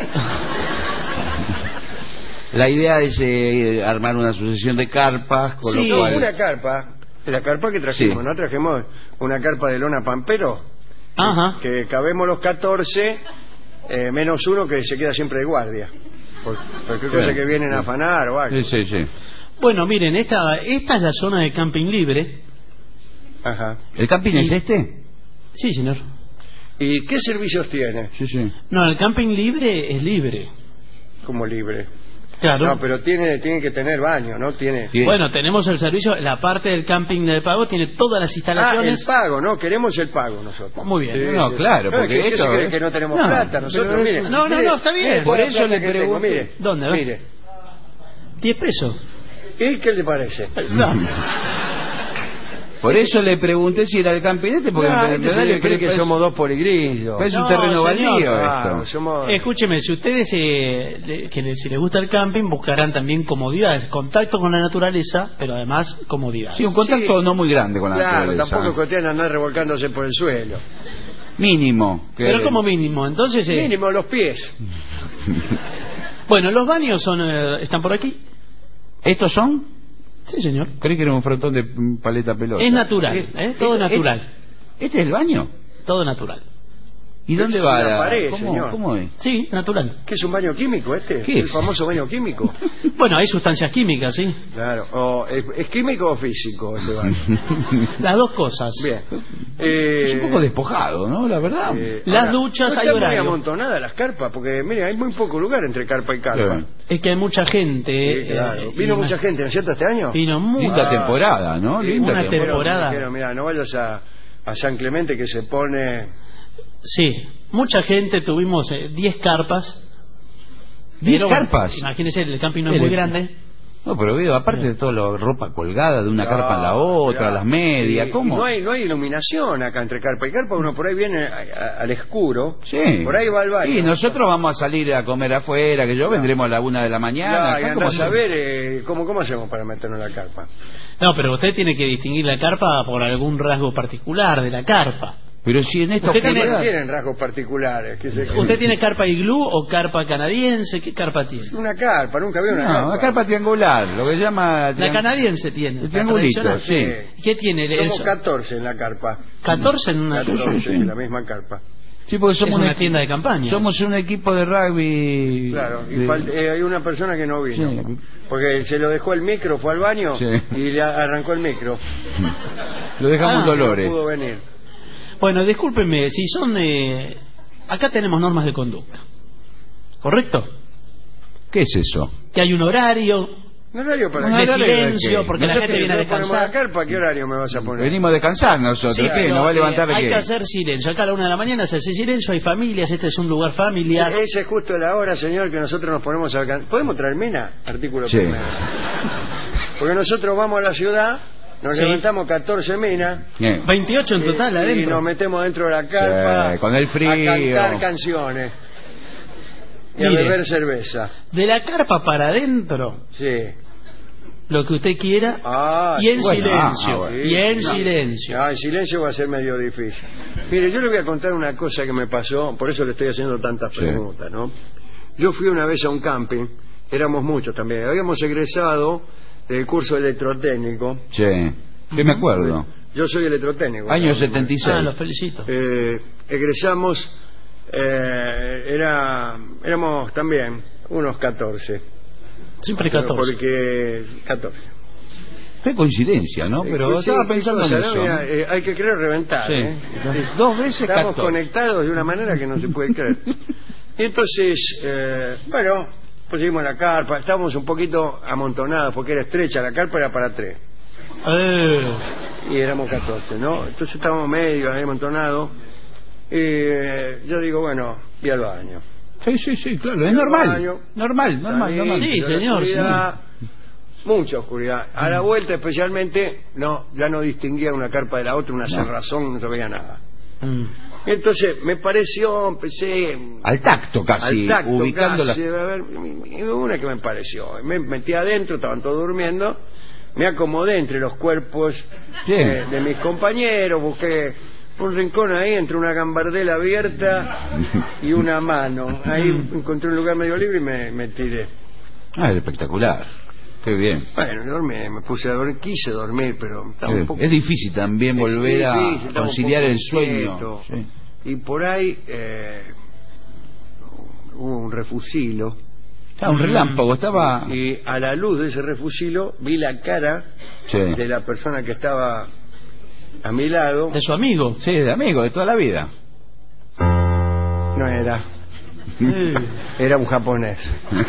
La idea es armar una sucesión de carpas, con Sí, lo cual... una carpa. La carpa que trajimos, Sí. ¿no? Trajimos una carpa de lona pampero. Ajá. Que cabemos los 14, menos uno que se queda siempre de guardia. Porque hay cosas que vienen a afanar o algo. Sí, sí, sí. Bueno, miren, esta es la zona de camping libre. Ajá. ¿El camping es este? Sí, señor. ¿Y qué servicios tiene? Sí, sí. No, el camping libre es libre. Como libre. Claro. No, pero tiene que tener baño, ¿no? Tiene. Sí. Bueno, tenemos el servicio, la parte del camping de pago tiene todas las Ah, el instalaciones. pago, ¿no? Queremos el pago nosotros. Muy bien. Sí, No, sí. claro, porque ¿qué esto se cree es- que no tenemos No, plata? Nosotros, pero- mire. No, no, no, está bien. Por Toda la eso plata le que tengo, pregunto. mire. ¿Dónde? A ver. Mire. 10 pesos. ¿Y qué le parece? Por eso le pregunté si era el camping este, porque No, en este verdad se le cree que somos dos poligrillos. Es un No, terreno señor. baldío Ah, esto. somos... Escúcheme, si ustedes si les gusta el camping, buscarán también comodidades, contacto con la naturaleza, pero además comodidades. Sí, un contacto Sí. no muy grande con la Claro, naturaleza. tampoco cuestión de andar revolcándose por el suelo. Mínimo. que- Pero como mínimo, entonces... Mínimo los pies. Bueno, los baños están por aquí. ¿Estos son? Sí, señor. Creí que era un frontón de paleta pelota. Es natural, todo natural. ¿Este es el baño? Todo natural. ¿Y Es dónde va una la pared, ¿Cómo, señor. ¿Cómo es? Sí, natural. ¿Qué es un baño químico este? ¿Qué El es? famoso baño químico. Bueno, hay sustancias químicas, sí. Claro. O, ¿es químico o físico este baño? Las dos cosas. Bien. Es un poco despojado, ¿no? La verdad. Las duchas no hay están muy horario. amontonadas las carpas, porque mire, hay muy poco lugar entre carpa y carpa. Es que hay mucha gente. Sí, claro. y Vino más- mucha gente, ¿no es cierto, este año? Vino Linda temporada, ¿no? Linda una temporada. Mira, no vayas a San Clemente que se pone... Sí, mucha gente, tuvimos 10 carpas. 10 Pero bueno, carpas. Imagínense, el camping no es muy grande. No, pero veo, aparte de toda la ropa colgada de una carpa en la otra, claro. las medias, Y ¿cómo? no hay iluminación acá entre carpa y carpa, uno por ahí viene al escuro, Sí. por ahí va al baño. Y nosotros vamos a salir a comer afuera, que yo vendremos a la 1 de la mañana. Claro, y acá, ¿cómo andás a hacemos? ver cómo hacemos para meternos en la carpa. No, pero usted tiene que distinguir la carpa por algún rasgo particular de la carpa. Pero si en esta Usted tiene- oscuridad- Tienen rasgos particulares. ¿Usted tiene carpa iglú o carpa canadiense? ¿Qué carpa tiene? Una carpa, nunca vi una No, carpa. una carpa triangular, lo que se llama... La canadiense tiene. El la triangulito, tradicional. sí. ¿Qué tiene? Somos Eso? 14 en la carpa. 14 en una 14 sí. en la misma carpa. Sí, porque somos Es una tienda de campaña. Somos un equipo de rugby... Claro, y de- hay una persona que no vino. Sí. Porque se lo dejó el micro, fue al baño Sí. y le arrancó el micro. Lo dejamos Ah, Dolores. No pudo venir. Bueno, discúlpenme, si son de... Acá tenemos normas de conducta. ¿Correcto? ¿Qué es eso? Que hay un horario ¿Un horario para Un qué? de horario de silencio, qué? porque la gente viene a ¿No ponemos la descansar. carpa? ¿Qué horario me vas a poner? Venimos a descansar nosotros. Sí, ¿Qué? pero, ¿Nos va a levantar hay qué? que hacer silencio. Acá a la 1 de la mañana se hace silencio, hay familias, este es un lugar familiar. Esa es justo la hora, señor, que nosotros nos ponemos a... ¿Podemos traer mena? Artículo Sí. primero. Porque nosotros vamos a la ciudad, nos Sí. levantamos 14 minas... 28 en total y adentro. nos metemos dentro de la carpa... Sí, con el frío. A cantar canciones. Y a Mire. beber cerveza. De la carpa para adentro Sí. lo que usted quiera y en silencio. Y en silencio. En silencio va a ser medio difícil. Mire, yo le voy a contar una cosa que me pasó, por eso le estoy haciendo tantas preguntas, ¿no? Yo fui una vez a un camping, éramos muchos también, habíamos egresado del curso electrotécnico. Sí, que me acuerdo. Yo soy electrotécnico. Año 76. Lo felicito. Egresamos, éramos también unos 14. Siempre 14. Porque 14. Qué coincidencia, ¿no? Pero sí, estaba pensando en eso. Mira, hay que querer reventar. Sí. 2 veces Estamos 14. conectados de una manera que no se puede creer. Entonces, bueno, pusimos la carpa, estábamos un poquito amontonados porque era estrecha, la carpa era para 3. Y éramos 14, ¿no? Entonces estábamos medio ahí amontonados. Y yo digo, bueno, voy al baño. Sí, claro, es normal. Normal. Sí, señor, Mucha oscuridad. A la vuelta especialmente, ya no distinguía una carpa de la otra, una cerrazón, no se veía nada. Entonces me pareció, empecé al tacto casi, ubicando casi, a ver, una que me pareció. Me metí adentro, estaban todos durmiendo, me acomodé entre los cuerpos de mis compañeros, busqué un rincón ahí entre una gambardela abierta y una mano. Ahí encontré un lugar medio libre y me tiré. Es espectacular. Qué bien. Bueno, dormí, me puse a dormir, quise dormir, pero un poco... Es difícil también volver a conciliar el sueño. Sí. Y por ahí hubo un refusilo. Un relámpago, estaba... Y a la luz de ese refusilo vi la cara de la persona que estaba a mi lado. ¿De su amigo? Sí, de amigo, de toda la vida. No era. Era un japonés.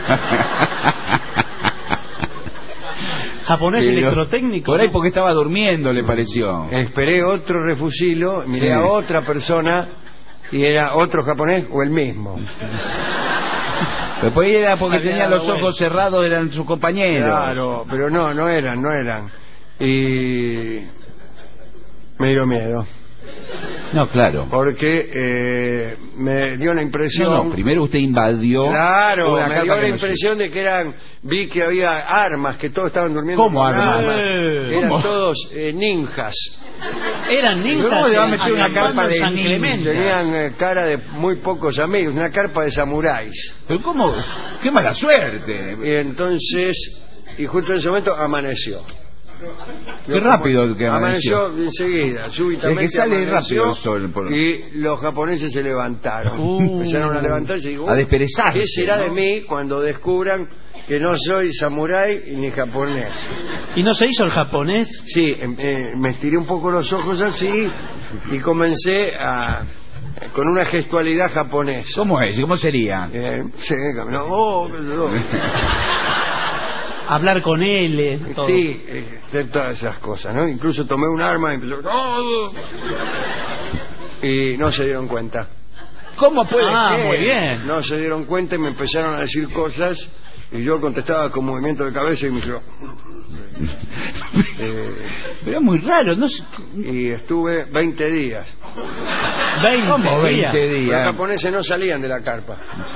¿Japonés electrotécnico? Por ahí porque estaba durmiendo, le pareció. Esperé otro refusilo, miré a otra persona y era otro japonés o el mismo. Después era porque tenía los ojos cerrados, eran sus compañeros. Claro, pero no eran. Y me dio miedo. No, claro. Porque me dio la impresión... No, primero usted invadió... Claro, me dio la impresión de que vi que había armas, que todos estaban durmiendo. ¿Cómo armas? Eran todos ninjas. Eran ninjas. ¿Cómo le va a meter una carpa de San Clemente? Tenían cara de muy pocos amigos, una carpa de samuráis. ¿Pero cómo? ¡Qué mala suerte! Y entonces, justo en ese momento amaneció. Qué rápido que amaneció. Enseguida, súbitamente. Es que sale rápido el sol. Y los japoneses se levantaron. Empezaron a levantarse y digo, a desperezarse. ¿Qué será de mí cuando descubran que no soy samurái ni japonés? ¿Y no se hizo el japonés? Sí, me estiré un poco los ojos así y comencé con una gestualidad japonesa. ¿Cómo es? ¿Cómo sería? Sí, hablar con él, todo. Sí, todas esas cosas, ¿no? Incluso tomé un arma y empezó... Y no se dieron cuenta. ¿Cómo puede ser? Muy bien. No se dieron cuenta y me empezaron a decir cosas y yo contestaba con movimiento de cabeza y me dijo... Pero es muy raro, ¿no? Y estuve 20 días. ¿Cómo 20 días? Los japoneses no salían de la carpa.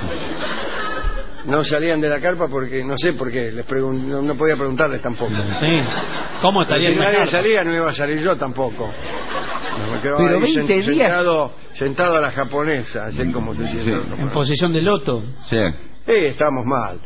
No salían de la carpa porque, no sé por qué, no podía preguntarles tampoco. Sí. ¿Cómo estaría si esa nadie carpa? salía, no iba a salir yo tampoco. Me quedaba pero ahí 20 días... sentado a la japonesa, así como se siente. En posición de loto. Sí. Estamos mal.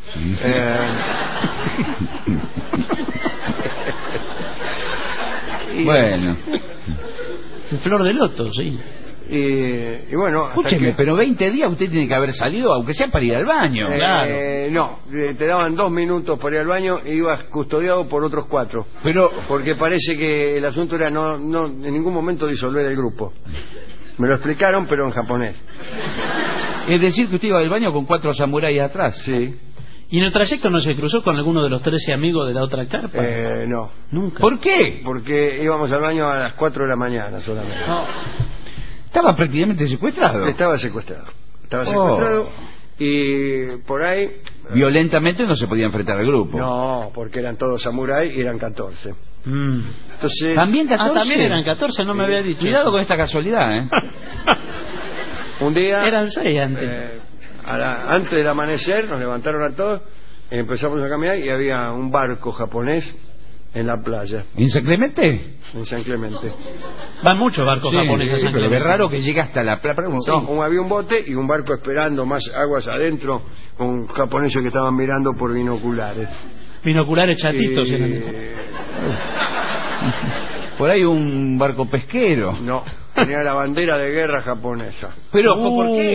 Bueno. En flor de loto, sí. Y bueno, escúcheme, pero 20 días usted tiene que haber salido, aunque sea para ir al baño. Claro. No, te daban 2 minutos para ir al baño y ibas custodiado por otros 4. Pero porque parece que el asunto era no en ningún momento disolver el grupo. Me lo explicaron, pero en japonés. Es decir, que usted iba al baño con 4 samuráis atrás. Sí. ¿Y en el trayecto no se cruzó con alguno de los 13 amigos de la otra carpa? No. Nunca. ¿Por qué? Porque íbamos al baño a las 4 de la mañana solamente. No. Estaba prácticamente secuestrado. Estaba secuestrado. Y por ahí... Violentamente no se podía enfrentar al grupo. No, porque eran todos samuráis y eran 14. Entonces... ¿También 14? También eran 14, no me había dicho. Cuidado con esta casualidad, Un día... Eran 6 antes. Antes del amanecer nos levantaron a todos, empezamos a caminar y había un barco japonés en la playa, ¿En San Clemente? en San Clemente. Van muchos barcos Sí, japoneses a San pero es Clemente. raro que llegue hasta la playa. No, había un bote y un barco esperando más aguas adentro con japoneses que estaban mirando por binoculares. Binoculares chatitos. Por ahí un barco pesquero. No, tenía la bandera de guerra japonesa. Pero, ¿por qué?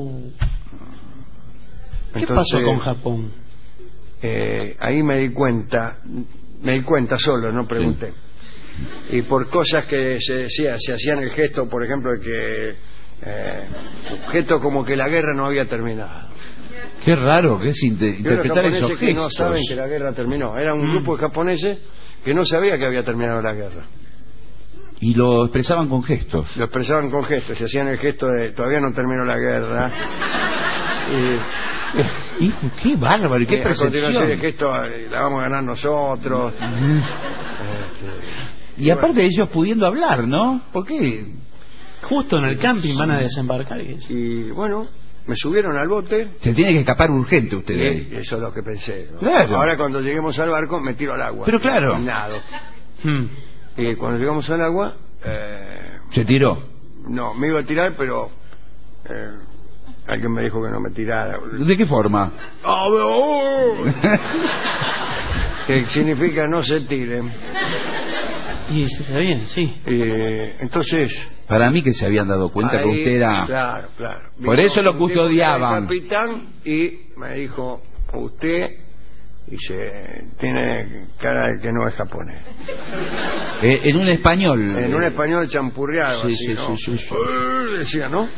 ¿Qué Entonces, pasó con Japón? ahí me di cuenta solo, no pregunté. Y por cosas que se hacían el gesto, por ejemplo, de que gesto como que la guerra no había terminado. Qué raro que es interpretar Los esos japoneses que no gestos. saben que la guerra terminó. Era un grupo de japoneses que no sabía que había terminado la guerra. Y lo expresaban con gestos. Lo expresaban con gestos, se hacían el gesto de todavía no terminó la guerra. Hijo, qué bárbaro, y qué A continuación percepción. el gesto la vamos a ganar nosotros. Y aparte de ellos pudiendo hablar, ¿no? ¿Por qué? Justo en el camping van a desembarcar. Y bueno, me subieron al bote. Se tiene que escapar urgente usted de ahí. Eso es lo que pensé, ¿no? Claro. Ahora cuando lleguemos al barco me tiro al agua. Pero claro. Nado. Y cuando llegamos al agua Se tiró. no, me iba a tirar, pero alguien me dijo que no me tirara. ¿De qué forma? Que significa no se tiren. Y está bien, sí. Entonces Para mí que se habían dado cuenta que ahí, usted era... claro. Por eso lo un tipo que era custodiaban. el capitán y me dijo, usted tiene cara de que no es japonés. En un español. En un español champurreado, Sí, así, sí, ¿no? sí, sí. Decía, ¿no?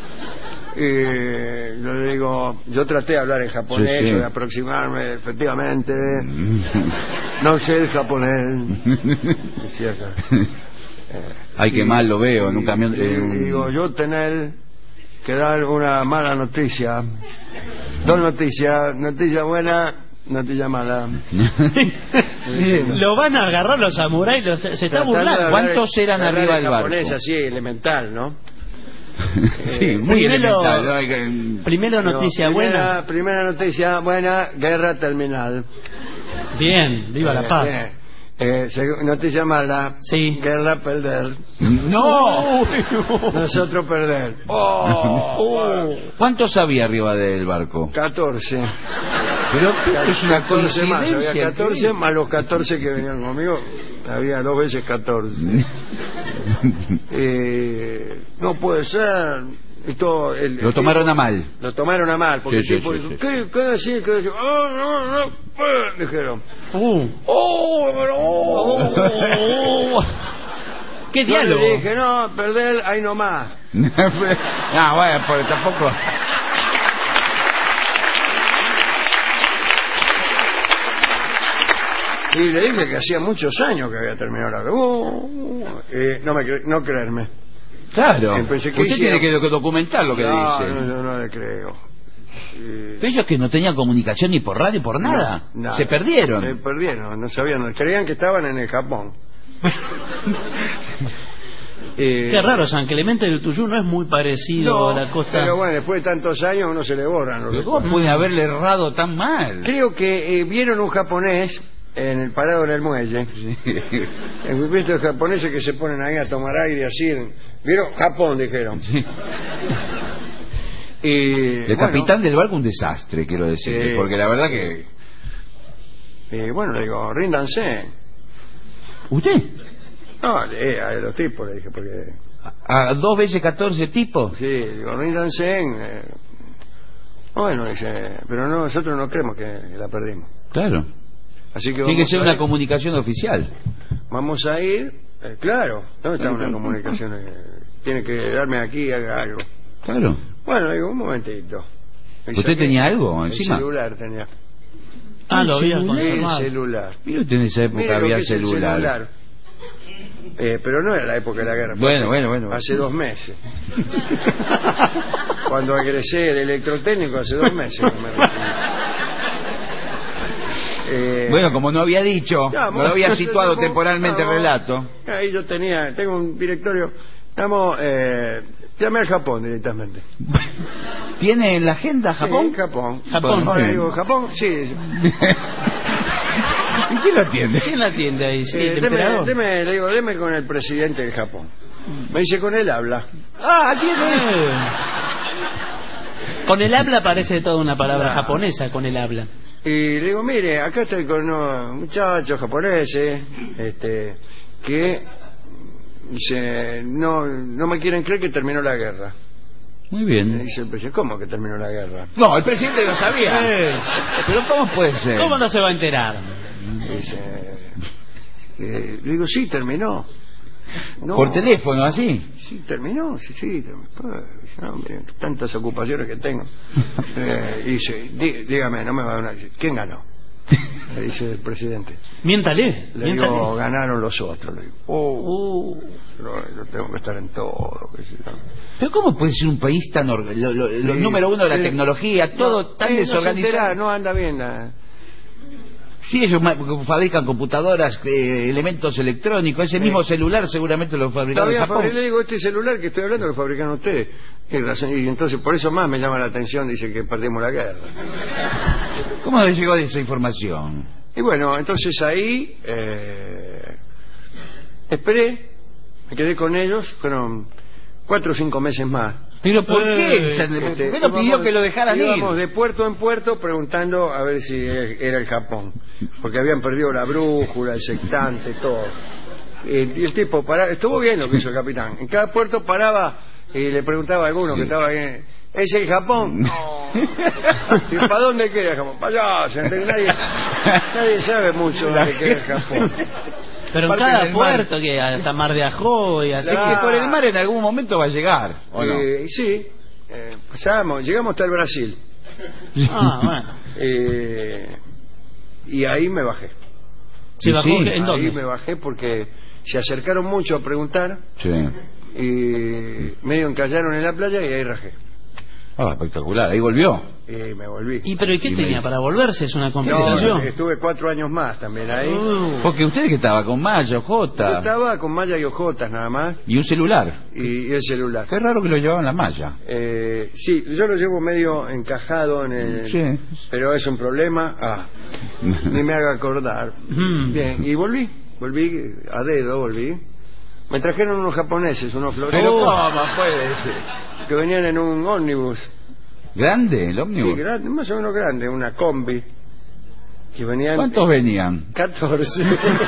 Yo le digo, yo traté de hablar en japonés, Sí, sí. de aproximarme, efectivamente. No sé el japonés. Decía acá. Ay, qué mal lo veo en un camión. Y digo, yo tener que dar una mala noticia. Dos noticias. Noticia buena, noticia mala. Lo van a agarrar los samuráis, se está burlando. ¿Cuántos eran arriba del barco? Japonés así, elemental, ¿no? Sí, muy primero- elemental, ¿no? Primero noticia buena. Primera noticia buena, guerra terminal. Bien, viva la paz. Bien. Noticia mala, Sí. guerra perder. ¡No! Nosotros perder. ¿Cuántos había arriba del barco? 14. Pero esto es una 14 más, coincidencia. había 14 más los 14 que venían conmigo, había 2 veces 14. No puede ser. Y todo Lo tomaron a mal. Lo tomaron a mal, porque Sí, el sí, tipo sí, dijo, sí. ¿qué decir? ¿Qué decir? No, dijeron. ¿Qué Yo diálogo? le dije, no, perder ahí nomás. Ah, bueno, porque tampoco. Y le dije que hacía muchos años que había terminado la guerra. No creerme. Claro. Pensé que Usted hicieron- tiene que documentar lo que No, dice. yo no le creo. Pero ellos que no tenían comunicación ni por radio, por nada. Nada. Se perdieron. Se perdieron, no sabían, creían que estaban en el Japón. Qué raro, San Clemente del Tuyú no es muy parecido a la costa. Pero bueno, después de tantos años uno se le borran los Pero ¿cómo recuerdos. puede haberle errado tan mal? Creo que vieron un japonés en el parado en el muelle. He visto japoneses que se ponen ahí a tomar aire así. ¿Vieron? Japón, dijeron. El capitán del barco un desastre, quiero decir, Sí. porque la verdad que... Bueno, le digo, ríndanse. ¿Usted? No, a los tipos le dije, porque... ¿A 2 veces 14 tipos? Sí, digo, ríndanse. Bueno, dice, pero no, nosotros no creemos que la perdimos. Claro. Así que Tiene que vamos ser a una ir. comunicación oficial. Vamos a ir, claro, ¿dónde está una comunicación? Tiene que darme aquí, haga algo. Claro. Bueno, digo, un momentito. Me ¿Usted saqué tenía algo encima? El celular tenía. Lo había El conservado. celular. Mire usted, en esa época Mire lo había que es el celular. Pero no era la época de la guerra. fue Bueno. Hace 2 meses. Cuando egresé del electrotécnico hace 2 meses. Bueno, como no había dicho, no lo había situado temporalmente el relato. Ahí yo tengo un directorio. Llamé al Japón directamente. ¿Tiene en la agenda Japón? Sí, Japón. Bueno, Ahora bien. digo, ¿Japón? Sí. ¿Y quién lo atiende? ¿Quién la atiende ahí? Sí, el emperador. Le digo, deme con el presidente del Japón. Me dice, con él habla. Ah, atiende. Con el habla parece toda una palabra japonesa, con el habla. Y le digo, mire, acá estoy con unos muchachos japoneses que no me quieren creer que terminó la guerra. Muy bien. Me dice el presidente, ¿cómo que terminó la guerra? No, el presidente lo sabía. Pero ¿cómo puede ser? ¿Cómo no se va a enterar? Dice, le digo, sí, terminó. No. ¿Por teléfono, así? Sí, terminó, sí. No, mire, tantas ocupaciones que tengo. Y dice, dígame, no me va a dar una... ¿Quién ganó? Le dice el presidente. Miéntale. Le digo, ganaron los otros. Le digo, yo tengo que estar en todo. Pero ¿cómo puede ser un país tan... Los número uno de la tecnología, todo tan desorganizado? No anda bien nada. Sí, ellos fabrican computadoras, elementos electrónicos, ese mismo celular seguramente lo fabricaron en Japón. Le digo, este celular que estoy hablando lo fabricaron ustedes. Y entonces por eso más me llama la atención, dice que perdimos la guerra. ¿Cómo le llegó esa información? Y bueno, entonces ahí esperé, me quedé con ellos, fueron 4 o 5 meses más. ¿Pero por qué? ¿Por qué no pidió que lo dejaran ir? Íbamos de puerto en puerto preguntando a ver si era el Japón, porque habían perdido la brújula, el sextante, todo. Y el tipo paraba, estuvo bien lo que hizo el capitán. En cada puerto paraba y le preguntaba a alguno que estaba bien, ¿es el Japón? No. ¿Y para dónde queda el Japón? Para allá. Nadie sabe mucho de qué es el Japón. Pero en cada puerto, que hasta Mar de Ajó y así. Es que por el mar en algún momento va a llegar, ¿o no? Sí, llegamos hasta el Brasil. Bueno. Y ahí me bajé. ¿Se bajó en dónde? Ahí me bajé porque se acercaron mucho a preguntar. Sí. Y medio encallaron en la playa y ahí rajé. Ah, espectacular, ahí volvió. Me volví. ¿Y pero qué tenía para volverse? ¿Es una complicación? No, estuve 4 años más también ahí. Porque usted que estaba con Maya, Ojota. Yo estaba con Maya y Ojotas nada más. Y un celular. Y el celular. Qué raro que lo llevaban la Maya. Sí, yo lo llevo medio encajado en el... Sí. Pero es un problema. Ni me haga acordar. Bien, y volví a dedo, me trajeron unos japoneses, unos floreros. Pero ¿cómo puede ser? Que venían en un ómnibus. ¿Grande el ómnibus? Sí, grande, más o menos grande, una combi. Que venían... ¿Cuántos venían? 14.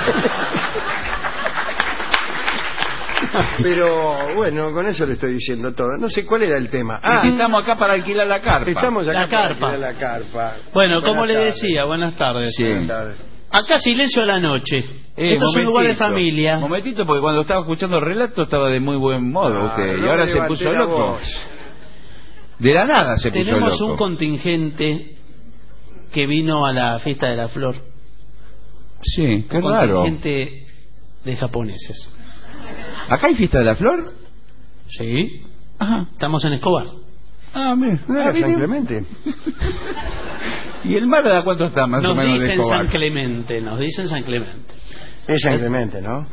Pero bueno, con eso le estoy diciendo todo. No sé cuál era el tema. Estamos acá para alquilar la carpa. Estamos acá para carpa. alquilar la carpa. Bueno, como le decía, buenas tardes. Sí. Buenas tardes. Acá silencio a la noche. Esto es un lugar de familia. Momentito, porque cuando estaba escuchando el relato estaba de muy buen modo usted. Y ahora se puso loco. De la nada se puso loco. Tenemos un contingente que vino a la fiesta de la flor. Sí, qué un raro. Contingente de japoneses. ¿Acá hay fiesta de la flor? Sí. Ajá. Estamos en Escobar. Mira, San Clemente. ¿Y el mar a cuánto está más o menos de Nos Escobar? dicen San Clemente. Es San Clemente, ¿no?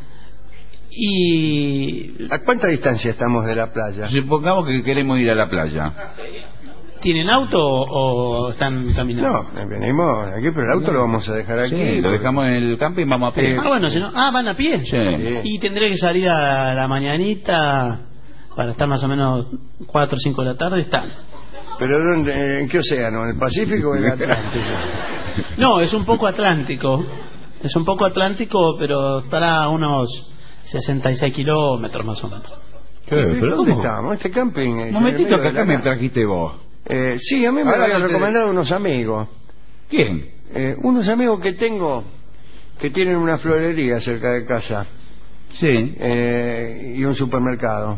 Y... ¿A cuánta distancia estamos de la playa? Supongamos que queremos ir a la playa. ¿Tienen auto o están caminando? No, venimos aquí, pero el auto lo vamos a dejar aquí. Sí, lo dejamos en el campo y vamos a pie. Bueno, si no... van a pie. Sí. Y tendré que salir a la mañanita para estar más o menos 4 o 5 de la tarde. Están. ¿Pero dónde? ¿En qué océano? ¿En el Pacífico o en el Atlántico? No, es un poco atlántico. Es un poco atlántico, pero estará a unos 66 kilómetros más o menos. ¿Pero dónde estamos? Este camping. Un momentito que acá me trajiste vos. Sí, a mí me lo habían recomendado unos amigos. ¿Quién? Unos amigos que tengo que tienen una florería cerca de casa. Sí. Y un supermercado.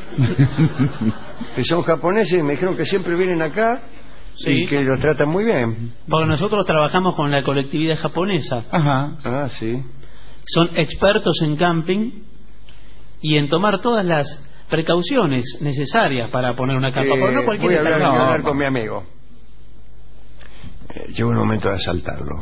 Que son japoneses y me dijeron que siempre vienen acá. Sí. Y que los tratan muy bien. Porque nosotros trabajamos con la colectividad japonesa. Ajá. Sí. Son expertos en camping y en tomar todas las precauciones necesarias para poner una carpa. Porque no cualquier voy a hablar con mi amigo. Llegó el momento de asaltarlo.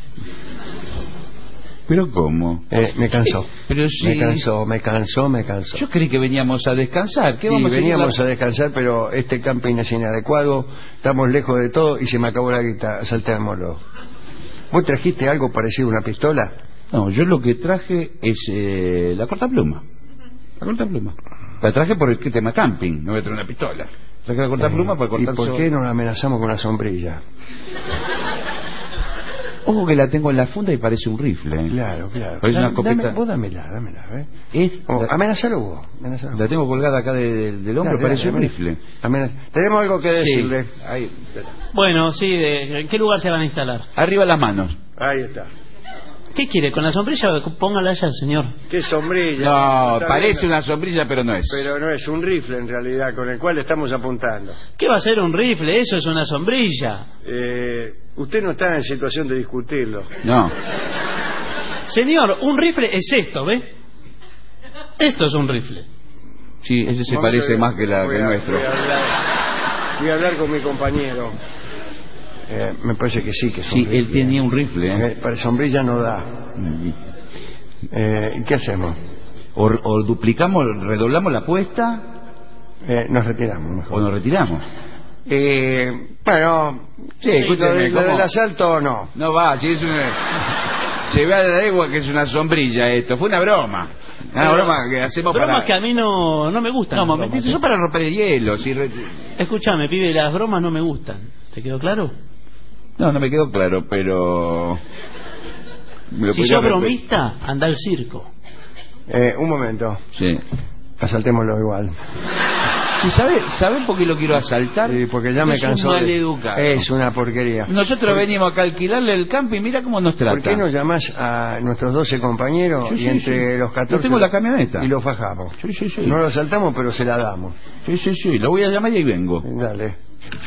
¿Pero cómo? Me cansó. Pero sí. Me cansó. Yo creí que veníamos a descansar. ¿Qué vamos veníamos a descansar, pero este camping es inadecuado. Estamos lejos de todo y se me acabó la guita. Asaltémoslo. ¿Vos trajiste algo parecido a una pistola? No, yo lo que traje es la cortapluma. La cortapluma. La traje por el tema camping, no voy a traer una pistola. Traje la cortapluma para cortar. ¿Y por qué no la amenazamos con la sombrilla? Ojo que la tengo en la funda y parece un rifle. Claro, claro. Parece una escopeta. Vos dámela, amenazalo vos. La tengo colgada acá del hombro, parece un rifle. Tenemos algo que decirle. Sí, ahí. Bueno, sí, ¿en qué lugar se van a instalar? Arriba las manos. Ahí está. ¿Qué quiere? ¿Con la sombrilla? Póngala allá, señor. ¿Qué sombrilla? No, parece una sombrilla, pero no es. Pero no es un rifle en realidad con el cual estamos apuntando. ¿Qué va a ser un rifle? Eso es una sombrilla. Usted no está en situación de discutirlo. No. Señor, un rifle es esto, ¿ve? Esto es un rifle. Sí, ese se parece más que el nuestro. Voy a hablar con mi compañero. Me parece que sí, que es un rifle. Él tenía un rifle. Para sombrilla no da. ¿Qué hacemos? O duplicamos, redoblamos la apuesta. Nos retiramos mejor. O nos retiramos. Bueno, sí, escúchame, lo del asalto no. No va, si es una... Se ve a la legua que es una sombrilla esto. Fue una broma. Una broma que hacemos bromas que a mí no me gustan. No, momentito, eso para romper el hielo. Escúchame, pibe, las bromas no me gustan. ¿Te quedó claro? No me quedó claro, pero... Si sos bromista, anda al circo. Un momento. Sí. Asaltémoslo igual. ¿Sí sabe por qué lo quiero asaltar? Sí, porque ya me cansó. Es una porquería. Nosotros venimos acá a alquilarle el campo y mira cómo nos trata. ¿Por qué no llamás a nuestros 12 compañeros y entre los 14... Yo tengo la camioneta. Y lo fajamos. Sí. No lo asaltamos, pero se la damos. Sí. Lo voy a llamar y ahí vengo. Dale.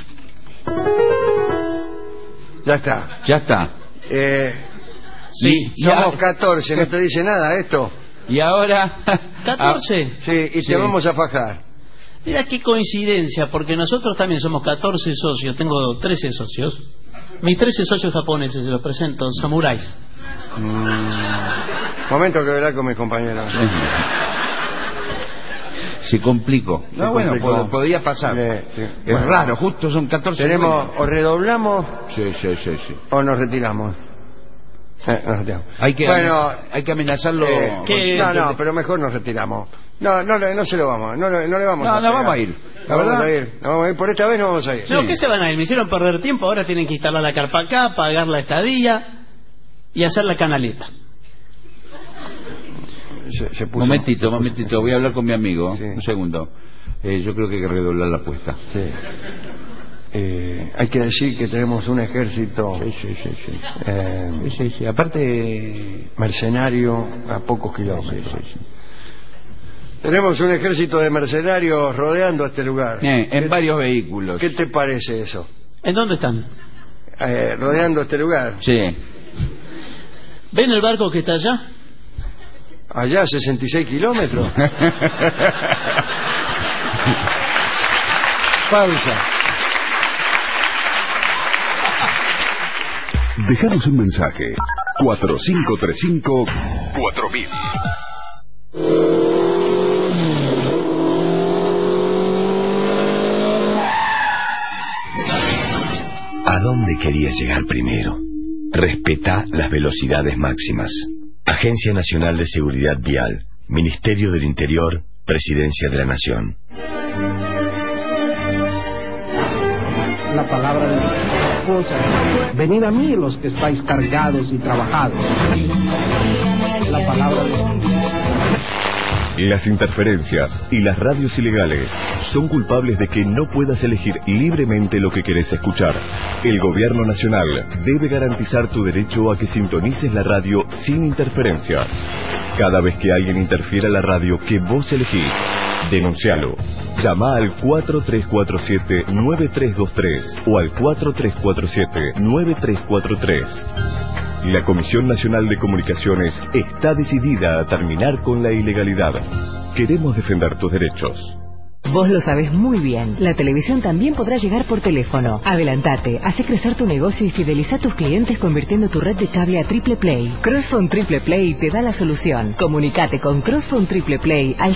Ya está. Sí. Somos 14, ¿no te dice nada esto? Y ahora... ¿14? Sí, y te vamos a fajar. Mira qué coincidencia, porque nosotros también somos 14 socios. Tengo 13 socios. Mis 13 socios japoneses, se los presento, samuráis. Momento que verá con mis compañeros. Se complicó. Podía pasar. Es raro, justo son 14. Tenemos, o redoblamos. Sí. O nos retiramos. Hay que amenazarlo. No, pero mejor nos retiramos. No se lo vamos. No le vamos a No vamos a ir. La verdad. No vamos a ir. Por esta vez no vamos a ir. No, ¿qué se van a ir? Me hicieron perder tiempo. Ahora tienen que instalar la carpa acá, pagar la estadía y hacer la canaleta. Se puso. Momentito. Voy a hablar con mi amigo. Sí. Un segundo. Yo creo que hay que redoblar la apuesta. Sí. Hay que decir que tenemos un ejército. Sí. Aparte, mercenario a pocos kilómetros. Sí. Tenemos un ejército de mercenarios rodeando este lugar. En varios vehículos. ¿Qué te parece eso? ¿En dónde están? Rodeando este lugar. Sí. ¿Ven el barco que está allá? Allá, 66 kilómetros. Pausa. Dejanos un mensaje. 4535-4000. ¿A dónde querías llegar primero? Respetá las velocidades máximas. Agencia Nacional de Seguridad Vial, Ministerio del Interior, Presidencia de la Nación. La palabra de Dios. Venid a mí los que estáis cargados y trabajados. La palabra de Dios. Las interferencias y las radios ilegales son culpables de que no puedas elegir libremente lo que querés escuchar. El Gobierno Nacional debe garantizar tu derecho a que sintonices la radio sin interferencias. Cada vez que alguien interfiera la radio que vos elegís, denuncialo. Llama al 4347-9323 o al 4347-9343. La Comisión Nacional de Comunicaciones está decidida a terminar con la ilegalidad. Queremos defender tus derechos. Vos lo sabés muy bien. La televisión también podrá llegar por teléfono. Adelantate, hace crecer tu negocio y fideliza a tus clientes convirtiendo tu red de cable a Triple Play. Crossphone Triple Play te da la solución. Comunicate con Crossphone Triple Play al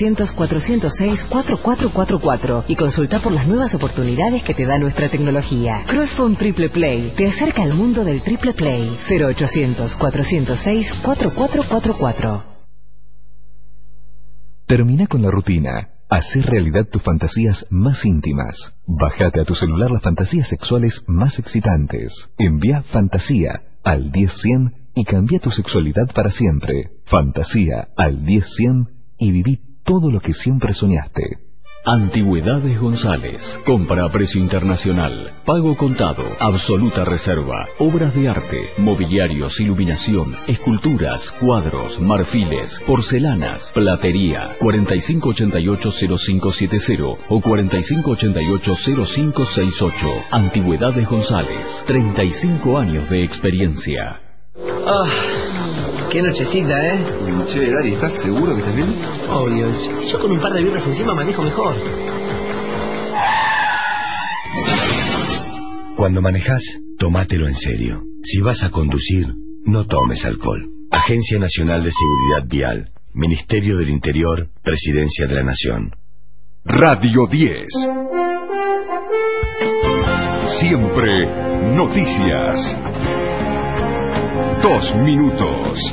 0800-406-4444 y consulta por las nuevas oportunidades que te da nuestra tecnología. Crossphone Triple Play te acerca al mundo del Triple Play. 0800-406-4444. Termina con la rutina. Hacé realidad tus fantasías más íntimas. Bájate a tu celular las fantasías sexuales más excitantes. Envía Fantasía al 10100 y cambia tu sexualidad para siempre. Fantasía al 10100 y viví todo lo que siempre soñaste. Antigüedades González. Compra a precio internacional. Pago contado. Absoluta reserva. Obras de arte. Mobiliarios, iluminación, esculturas, cuadros, marfiles, porcelanas, platería. 4588-0570 o 4588-0568. Antigüedades González. 35 años de experiencia. Qué nochecita, ¿eh? Che, Dari, ¿estás seguro que estás bien? Obvio. Si yo con un par de birras encima manejo mejor. Cuando manejás, tómatelo en serio. Si vas a conducir, no tomes alcohol. Agencia Nacional de Seguridad Vial. Ministerio del Interior, Presidencia de la Nación. Radio 10. Siempre noticias. 2 minutos.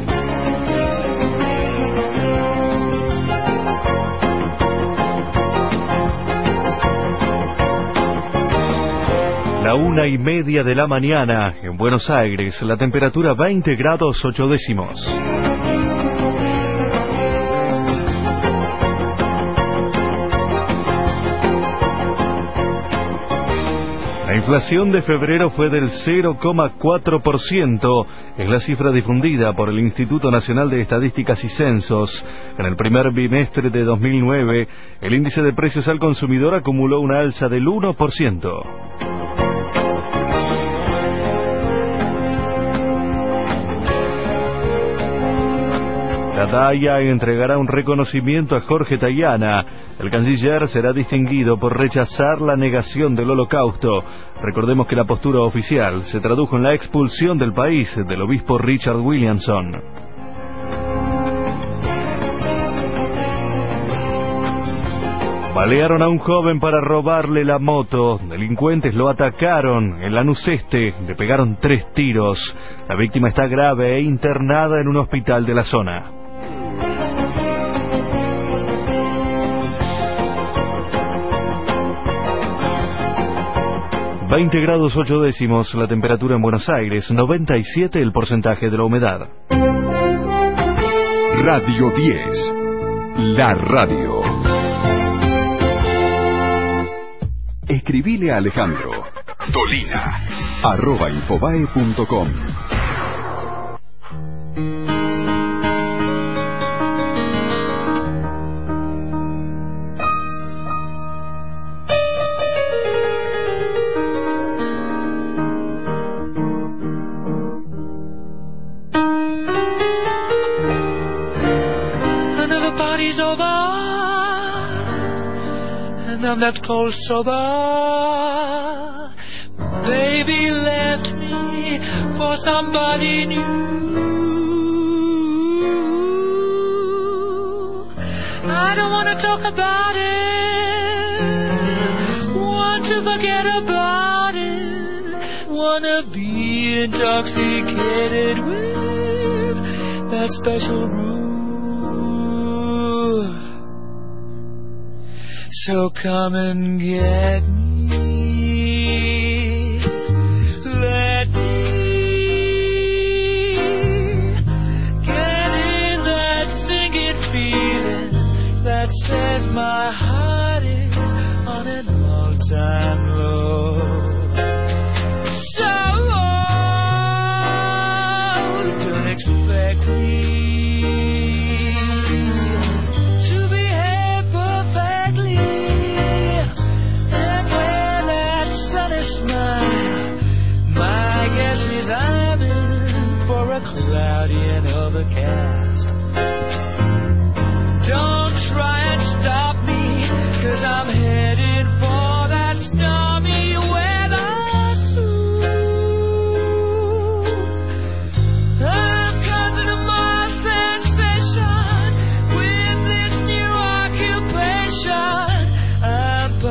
La 1:30 de la mañana en Buenos Aires, la temperatura 20 grados 8 décimos. La inflación de febrero fue del 0,4%, es la cifra difundida por el Instituto Nacional de Estadísticas y Censos. En el primer bimestre de 2009, el índice de precios al consumidor acumuló una alza del 1%. La DAIA entregará un reconocimiento a Jorge Tayana. El canciller será distinguido por rechazar la negación del Holocausto. Recordemos que la postura oficial se tradujo en la expulsión del país del obispo Richard Williamson. Balearon a un joven para robarle la moto. Delincuentes lo atacaron en Lanús Este, le pegaron 3 tiros. La víctima está grave e internada en un hospital de la zona. ...20 grados 8 décimos la temperatura en Buenos Aires... ...97 el porcentaje de la humedad. Radio 10. La radio. Escribile a Alejandro Dolina @infobae.com. Party's over, and I'm left cold sober. Baby left me for somebody new. I don't want to talk about it, want to forget about it, want to be intoxicated with that special brew. So come and get me, let me get in that sinking feeling that says my heart is on an all-time low. So don't expect me I'm in for a cloudy and overcast. Don't try and stop me, 'cause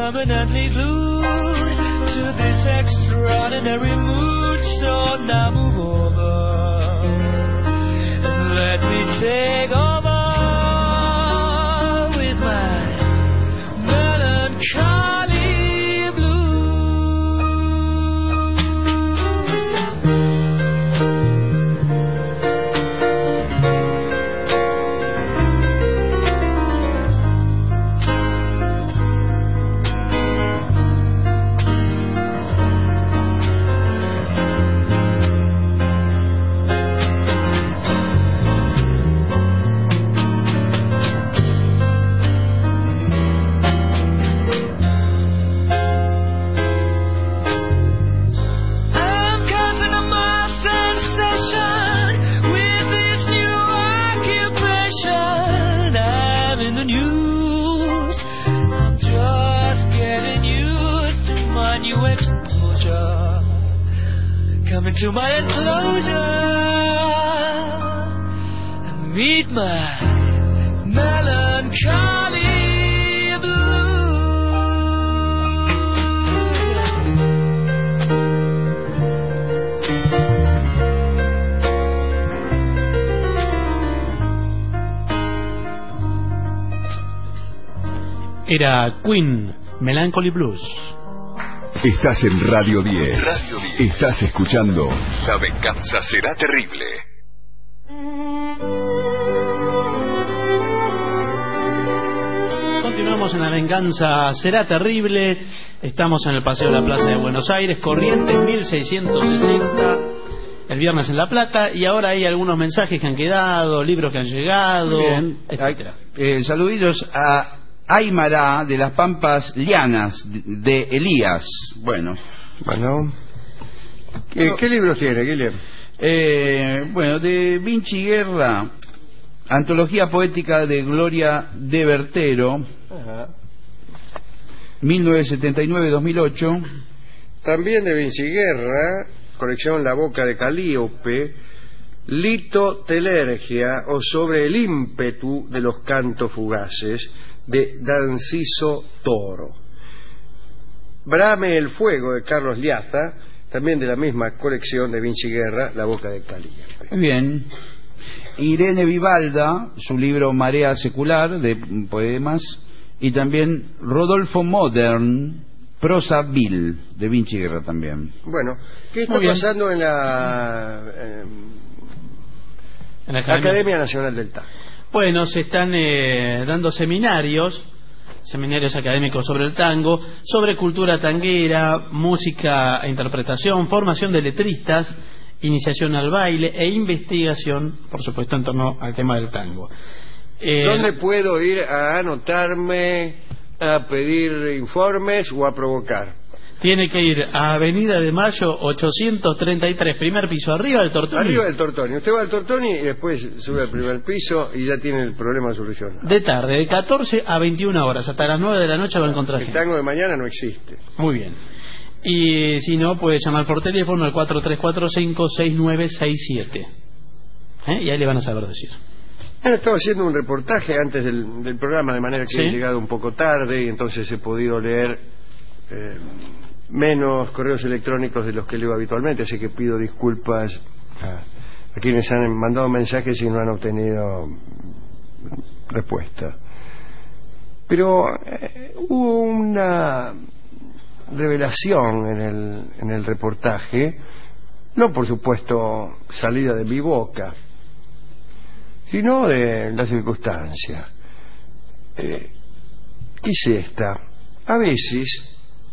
permanently glued to this extraordinary mood. So now move over and let me take over with my melancholy to my enclosure and meet my melancholy Era Queen, Melancholy Blues. Estás en Radio 10. Estás escuchando La venganza será terrible. Continuamos en La venganza será terrible. Estamos en el Paseo de la Plaza de Buenos Aires, Corrientes 1660. El viernes en La Plata. Y ahora hay algunos mensajes que han quedado, libros que han llegado, etcétera. Saluditos a Aymara de las Pampas Llanas de Elías. Bueno. ¿Qué libros tiene, Guillermo? Bueno, de Vinci Guerra, Antología Poética de Gloria de Bertero, 1979-2008. También de Vinci Guerra, colección La Boca de Calíope, Litotelergia o sobre el ímpetu de los cantos fugaces, de Danciso Toro. Brame el fuego, de Carlos Liaza, también de la misma colección de Vinci Guerra, La Boca de Calíope. Muy bien. Irene Vivalda, su libro Marea Secular, de poemas, y también Rodolfo Modern, Prosa Vil, de Vinci Guerra también. Bueno, ¿qué está pasando en la Academia Nacional del Tango? Bueno, se están dando seminarios académicos sobre el tango, sobre cultura tanguera, música e interpretación, formación de letristas, iniciación al baile e investigación, por supuesto, en torno al tema del tango. ¿Dónde puedo ir a anotarme, a pedir informes o a provocar? Tiene que ir a Avenida de Mayo 833, primer piso, arriba del Tortoni. Arriba del Tortoni. Usted va al Tortoni y después sube al primer piso y ya tiene el problema solucionado. De tarde, de 14 a 21 horas, hasta las 9 de la noche va a encontrar gente. El tango de mañana no existe. Muy bien. Y si no, puede llamar por teléfono al 4345-6967. Y ahí le van a saber decir. Estaba haciendo un reportaje antes del programa, de manera que he llegado un poco tarde y entonces he podido leer menos correos electrónicos de los que leo habitualmente, así que pido disculpas a quienes han mandado mensajes y no han obtenido respuesta. Pero hubo una revelación en el reportaje, no por supuesto salida de mi boca, sino de la circunstancia. ¿Qué es esta? A veces,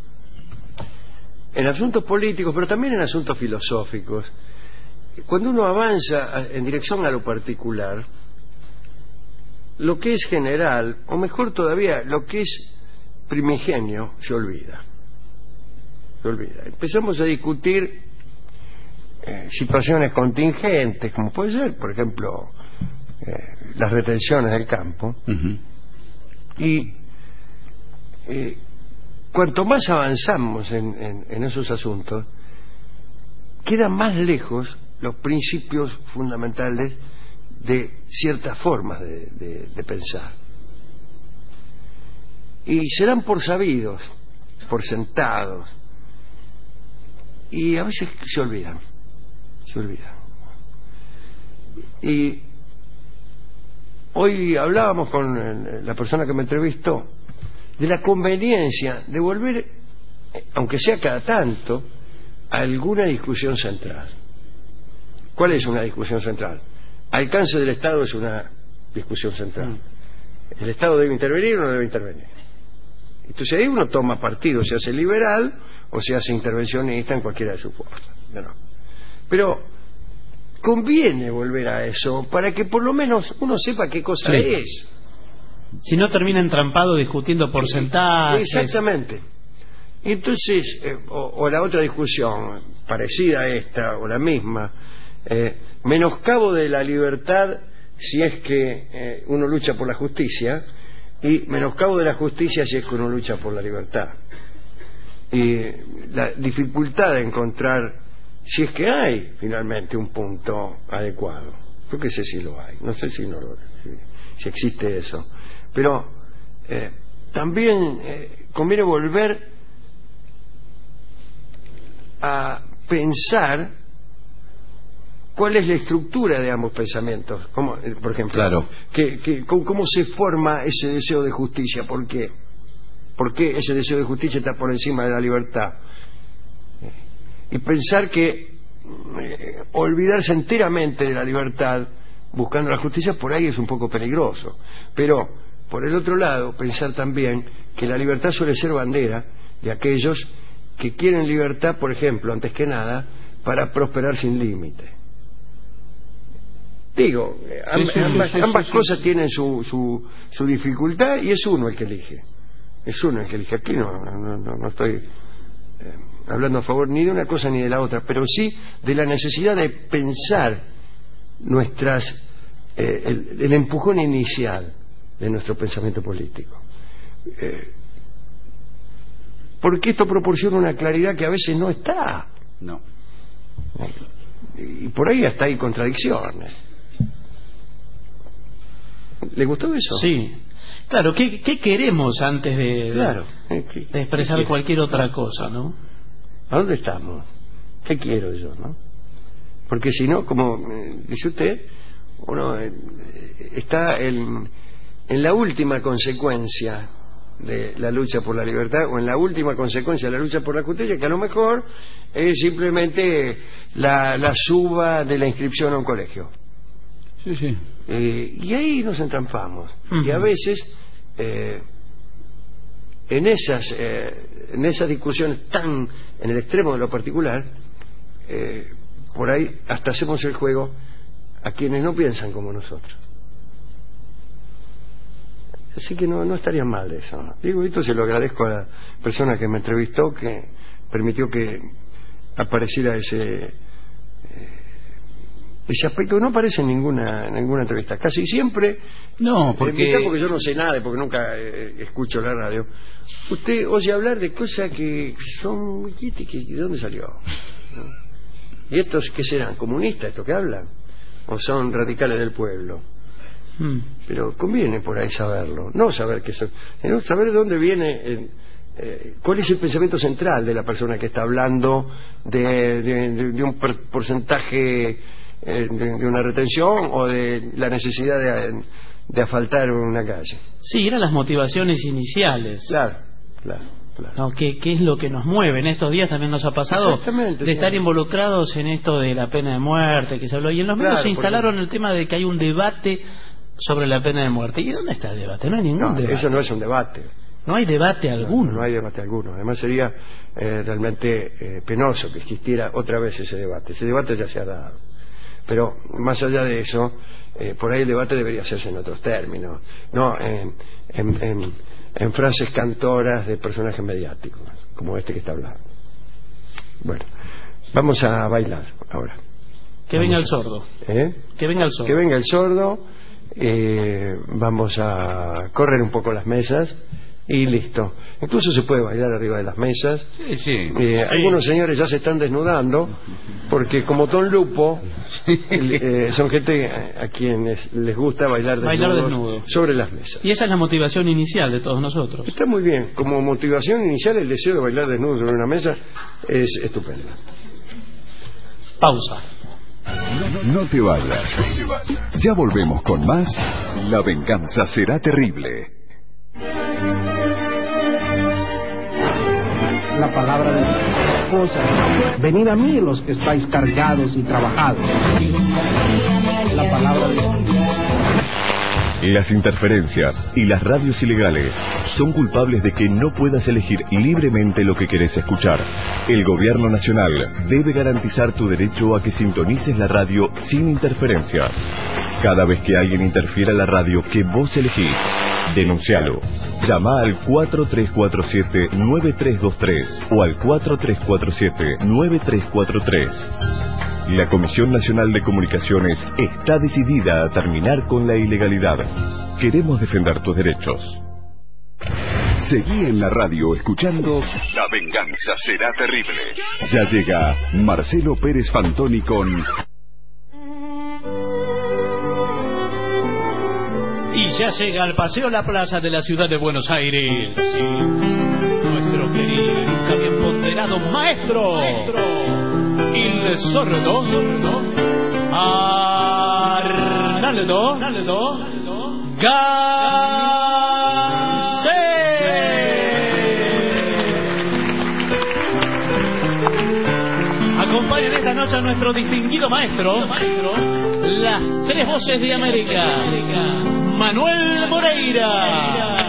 en asuntos políticos, pero también en asuntos filosóficos, cuando uno avanza en dirección a lo particular, lo que es general, o mejor todavía, lo que es primigenio, se olvida. Empezamos a discutir situaciones contingentes, como puede ser, por ejemplo, las retenciones del campo. Y cuanto más avanzamos en esos asuntos, quedan más lejos los principios fundamentales de ciertas formas de pensar. Y se dan por sabidos por sentados. Y a veces se olvidan. Y hoy hablábamos con la persona que me entrevistó de la conveniencia de volver, aunque sea cada tanto, a alguna discusión central. ¿Cuál es una discusión central? Alcance del Estado es una discusión central. ¿El Estado debe intervenir o no debe intervenir? Entonces ahí uno toma partido, se hace liberal o se hace intervencionista en cualquiera de sus formas. No. Pero conviene volver a eso para que por lo menos uno sepa qué cosa es. Si no termina entrampado discutiendo porcentajes. Exactamente. Entonces, o la otra discusión parecida a esta o la misma, menoscabo de la libertad si es que uno lucha por la justicia, y menoscabo de la justicia si es que uno lucha por la libertad. Y la dificultad de encontrar, si es que hay finalmente un punto adecuado. Yo que sé si lo hay, no sé si existe eso, pero también conviene volver a pensar cuál es la estructura de ambos pensamientos. Como, por ejemplo, cómo se forma ese deseo de justicia. ¿Por qué? ¿Por qué ese deseo de justicia está por encima de la libertad? Y pensar que olvidarse enteramente de la libertad buscando la justicia por ahí es un poco peligroso. Pero por el otro lado, pensar también que la libertad suele ser bandera de aquellos que quieren libertad, por ejemplo, antes que nada, para prosperar sin límite. Digo, ambas cosas tienen su dificultad, y es uno el que elige. Aquí no estoy hablando a favor ni de una cosa ni de la otra, pero sí de la necesidad de pensar el empujón inicial de nuestro pensamiento político. Porque esto proporciona una claridad que a veces no está. No. Y por ahí hasta hay contradicciones. ¿Le gustó eso? Sí. Claro, ¿qué queremos antes de expresar cualquier otra cosa, no? ¿A dónde estamos? ¿Qué quiero yo, no? Porque si no, como dice usted, uno está en la última consecuencia de la lucha por la libertad, o en la última consecuencia de la lucha por la justicia, que a lo mejor es simplemente la suba de la inscripción a un colegio. Sí, sí. Y ahí nos entrampamos. Y a veces en esas discusiones tan en el extremo de lo particular, por ahí hasta hacemos el juego a quienes no piensan como nosotros. Así que no estaría mal eso. Digo, esto se lo agradezco a la persona que me entrevistó, que permitió que apareciera ese aspecto que no aparece en ninguna entrevista. Casi siempre, porque yo no sé nada, porque nunca escucho la radio, usted oye hablar de cosas que son... ¿De dónde salió? ¿No? ¿Y estos qué serán? ¿Comunistas estos que hablan? ¿O son radicales del pueblo? Pero conviene por ahí saberlo, no saber qué son, sino saber de dónde viene, cuál es el pensamiento central de la persona que está hablando de un porcentaje de una retención o de la necesidad de asfaltar una calle. Sí, eran las motivaciones iniciales. Claro. No, ¿qué es lo que nos mueve? En estos días también nos ha pasado de estar involucrados en esto de la pena de muerte que se habló, y en los medios se instalaron el tema de que hay un debate sobre la pena de muerte. ¿Y dónde está el debate? No hay ningún debate. Eso no es un debate. No hay debate alguno. No hay debate alguno. Además sería realmente penoso que existiera otra vez ese debate. Ese debate ya se ha dado. Pero más allá de eso, por ahí el debate debería hacerse en otros términos, no en frases cantoras de personajes mediáticos, como este que está hablando. Bueno, vamos a bailar ahora. Que venga el sordo. Que venga el sordo. Que venga el sordo. Vamos a correr un poco las mesas y listo. Incluso se puede bailar arriba de las mesas. Sí. Algunos señores ya se están desnudando porque como Don Lupo son gente a quienes les gusta bailar desnudo sobre las mesas. Y esa es la motivación inicial de todos nosotros. Está muy bien. Como motivación inicial, el deseo de bailar desnudo sobre una mesa es estupendo. Pausa. No te vayas. Ya volvemos con más. La venganza será terrible. La palabra de la esposa. Venid a mí los que estáis cargados y trabajados. La palabra de Las interferencias y las radios ilegales son culpables de que no puedas elegir libremente lo que querés escuchar. El gobierno nacional debe garantizar tu derecho a que sintonices la radio sin interferencias. Cada vez que alguien interfiera la radio que vos elegís, denuncialo. Llama al 4347-9323 o al 4347-9343. La Comisión Nacional de Comunicaciones está decidida a terminar con la ilegalidad. Queremos defender tus derechos. Seguí en la radio escuchando La venganza será terrible. Ya llega Marcelo Pérez Fantoni con... Y ya llega al Paseo La Plaza de la ciudad de Buenos Aires. Sí. Nuestro querido y nunca bien ponderado maestro. El sordo Arnaldo Garcés. Acompañan esta noche a nuestro distinguido maestro, las tres voces de América, Manuel Moreira,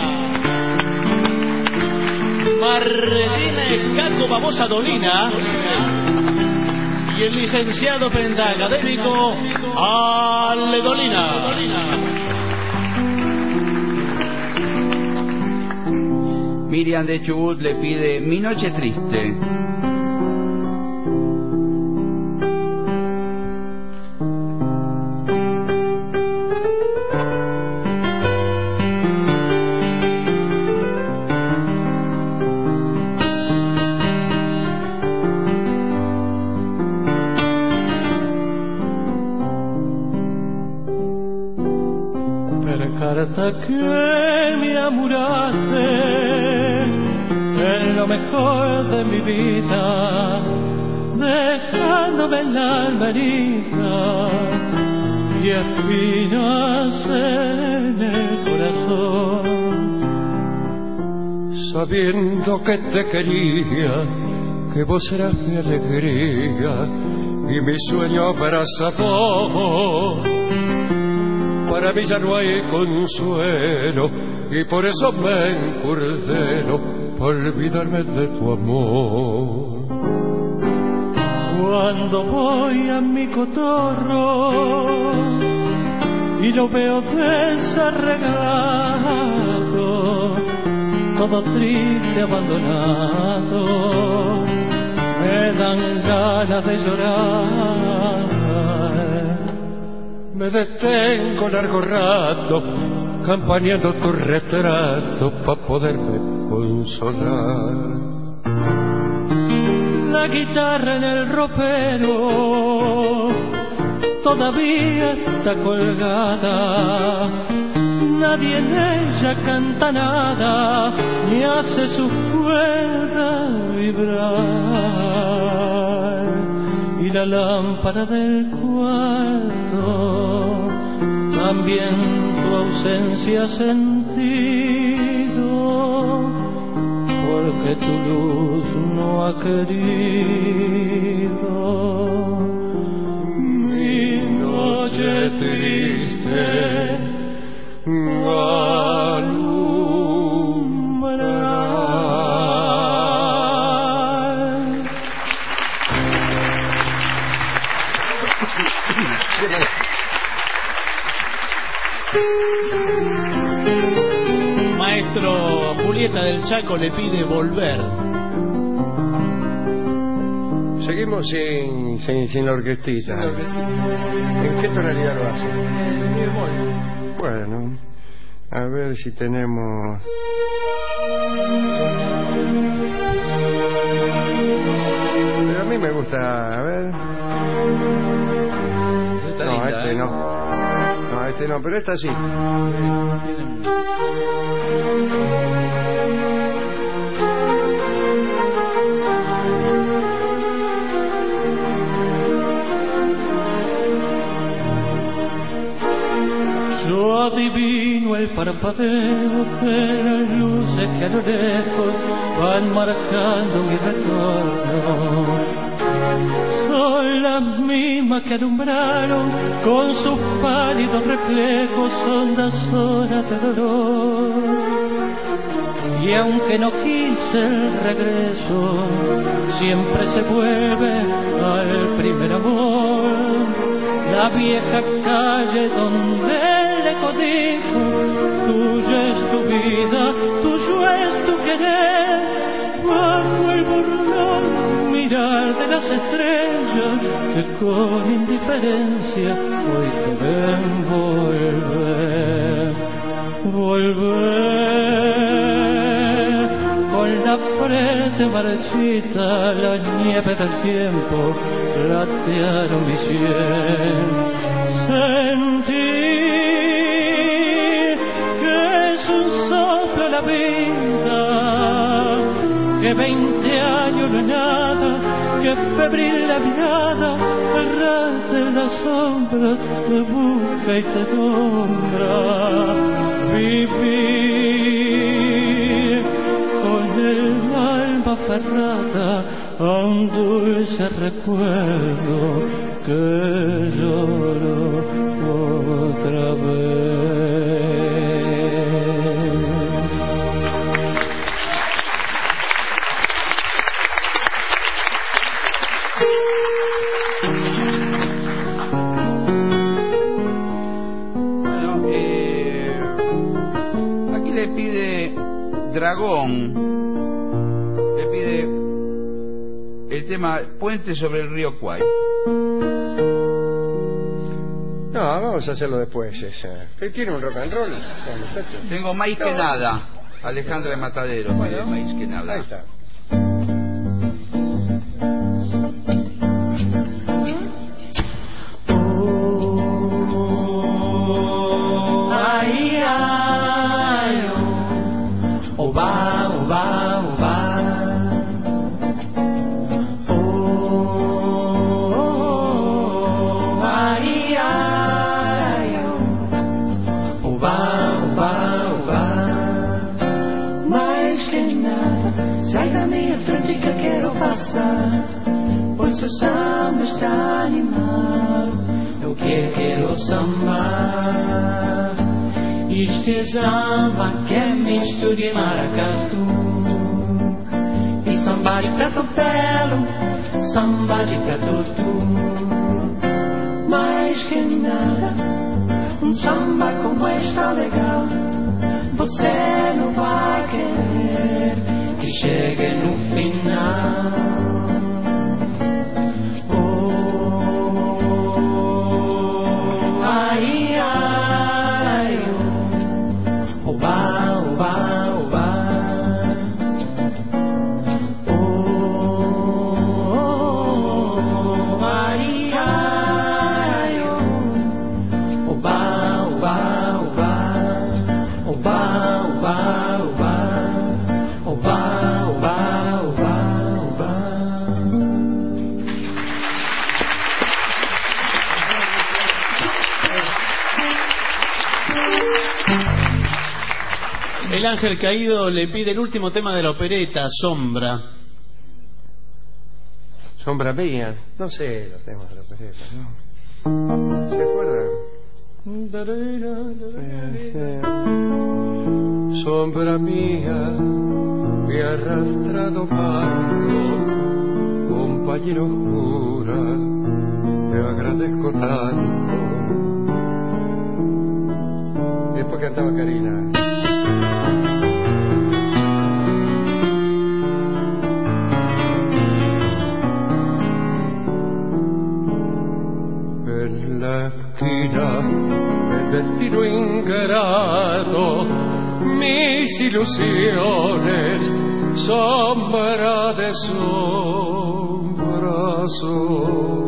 Martín Caco Babosa Dolina y el licenciado pentacadémico Ale Dolina. Miriam de Chubut le pide Mi noche triste. Carta que me amuraste en lo mejor de mi vida, dejándome el alma herida y espinas en el corazón. Sabiendo que te quería, que vos eras mi alegría y mi sueño abrazador, para mí ya no hay consuelo y por eso me encurdeno por olvidarme de tu amor. Cuando voy a mi cotorro y lo veo desarreglado, todo triste, abandonado, me dan ganas de llorar. Me detengo largo rato, campaneando tu retrato, pa' poderme consolar. La guitarra en el ropero todavía está colgada, nadie en ella canta nada, ni hace sus cuerdas vibrar. Y la lámpara del cuarto también tu ausencia ha sentido, porque tu luz no ha querido. Mi noche triste Maestro, Julieta del Chaco le pide volver. Seguimos sin la orquestita. ¿En qué tonalidad lo hace? Mi bemol. Bueno, a ver si tenemos... Pero a mí me gusta, a ver. No, este no. No, este no, pero esta sí. Yo adivino el parpadeo de las luces que a lo lejos van marcando mi retorno. Son las mismas que alumbraron con sus pálidos reflejos hondas horas de dolor. Y aunque no quise el regreso, siempre se vuelve al primer amor. La vieja calle donde el eco dijo: tuya es tu vida, tuyo es tu querer. Bajo el burlón mirar de las estrellas que con indiferencia hoy te ven volver, volver. Con la frente marchita, la nieve del tiempo platearon mi sien. Sentí que es un soplo la vida, que 20 años no es nada, que febril la mirada, errante en las sombras, te busca y te nombra. Vivir con el alma aferrada a un dulce recuerdo que lloro otra vez. Aquí le pide Dragón, le pide el tema Puente sobre el río Kwai. No, vamos a hacerlo después esa. ¿Qué tiene un rock and roll? Muchachos? Tengo Maíz que nada, Alejandra de Matadero, bueno, Maíz que nada. Ahí está. Ay, ay, oh, va, oh, va, oh, va. Oh, ay, ay, oh, va, oh, va, oh, va. Mais que nada, sai da minha frente que eu quero passar, pois seu samba está animado. Eu que quero sambar. Este samba que é misto de maracatu e samba de prato belo, samba de catutu. Mais que nada, samba como está legal, você não vai querer que chegue no final. Oh, ai, ai, oh, oba, oba, oba. Oh, ai, ai, oh, oba, oba, oba. Oba, oba, oba, oba, oba, oba, oba. El ángel caído le pide el último tema de la opereta, Sombra. Sombra mía. No sé los temas de la opereta, ¿no? ¿Se acuerdan? Sombra mía, me ha arrastrado Pablo, compañero oscura, te agradezco tanto. Después cantaba Karina. En la esquina el destino ingrato mis ilusiones sombra de su brazo.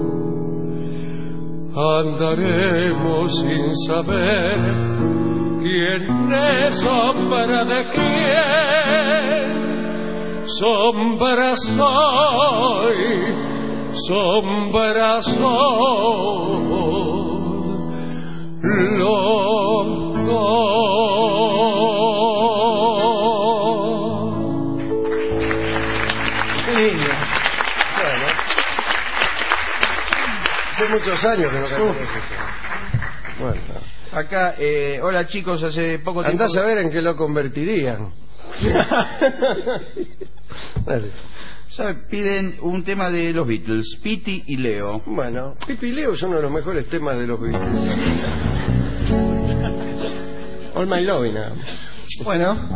Andaremos sin saber quién es sombra de quién. Sombra soy, sombra soy, los dos. Qué lindo. Bueno. Hace muchos años que no cantamos esto. Bueno. Acá, hola chicos, hace poco tiempo... Andás a ver en qué lo convertirían. Dale. Piden un tema de los Beatles, Piti y Leo. Bueno, Piti y Leo son uno de los mejores temas de los Beatles. All My Loving. Bueno.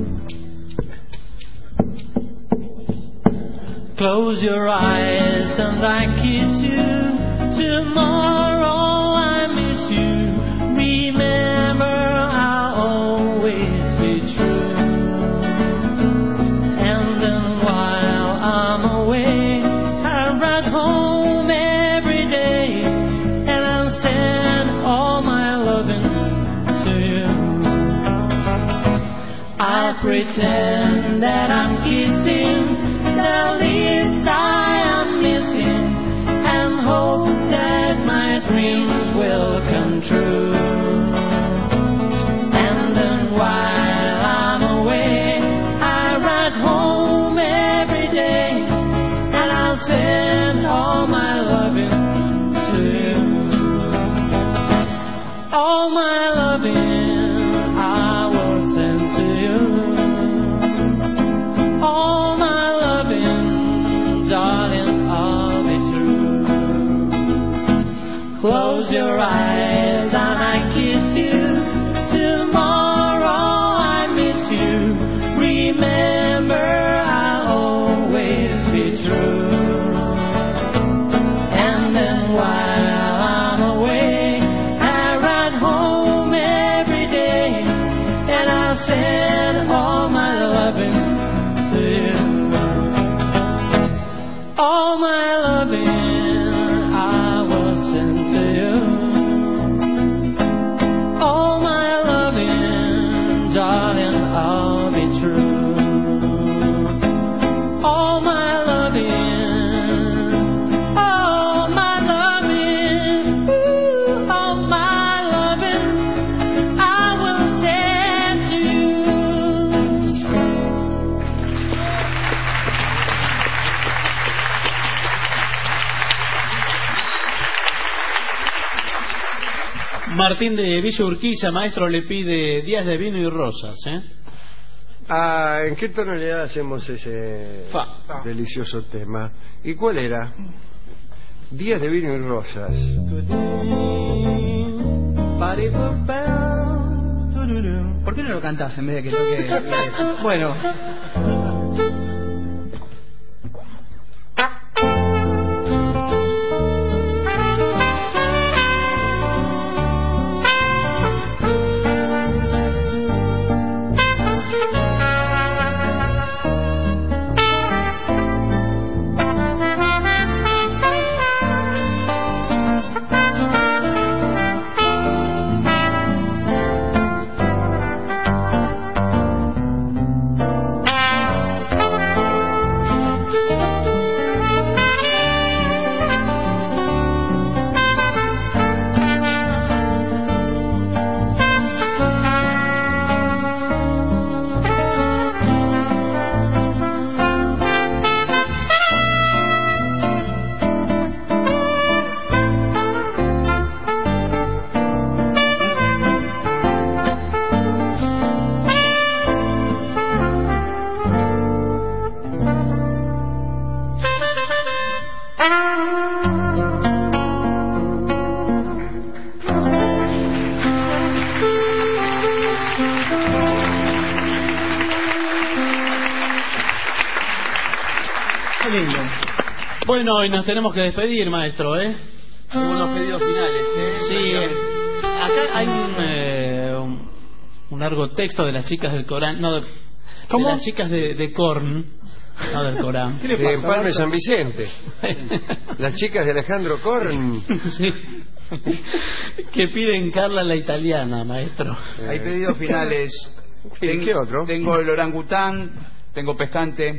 Close your eyes and I kiss you. Tomorrow I miss you. Remember I'll always be true. And then while I'm away, I ride home every day, and I'll send all my loving to you. I'll pretend that I'm kissing the lips I am missing, and hope that my dreams will come true. And then while I'm away, I ride home every day, and I'll send all my loving to you. All my loving I will send to you. All my loving, darling, I'll be true. Close your eyes and I kiss you. Tomorrow I miss you. Remember I'll always be true. And then while I'm away, I ride home every day, and I'll send all my loving to you. All my loving I will send to you. All my loving, darling, I'll be true. All my loving, all my loving, ooh, all my loving, I will send to you. Martín de Villa Urquiza, maestro, le pide Días de vino y rosas, ¿eh? ¿En qué tonalidad hacemos ese delicioso tema? ¿Y cuál era? Días de vino y rosas. ¿Por qué no lo cantás en vez de que toque? Bueno. Bueno, y nos tenemos que despedir, maestro, ¿eh? Unos pedidos finales, ¿eh? Sí, acá hay un largo texto de las chicas del Corán, no, de las chicas de Korn, No del Corán. ¿Qué le pasa? Empalme San Vicente. Las chicas de Alejandro Korn. Sí. Que piden Carla la italiana, maestro. Hay pedidos finales. ¿Qué otro? Tengo el orangután, tengo pescante.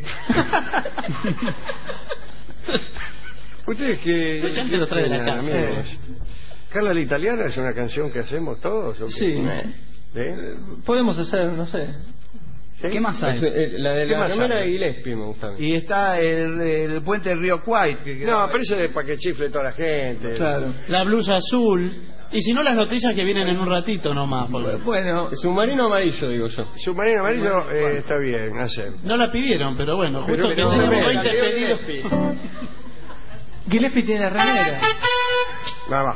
Ustedes que... Pescante lo trae de la casa. Carla la italiana es una canción que hacemos todos. ¿O qué? Sí. Podemos hacer, no sé. ¿Sí? ¿Qué más hay? La de la remera de Gillespie me gusta. Y está el puente del río Kwai. No, pero eso es para que chifle toda la gente. Claro. La blusa azul. Y si no, las noticias que vienen en un ratito nomás. Bueno, submarino amarillo, digo yo. Submarino amarillo está bien, hacer. No la pidieron, pero bueno, justo Pero que no, tenemos no, 20 pedidos. Gillespie tiene la remera. Va.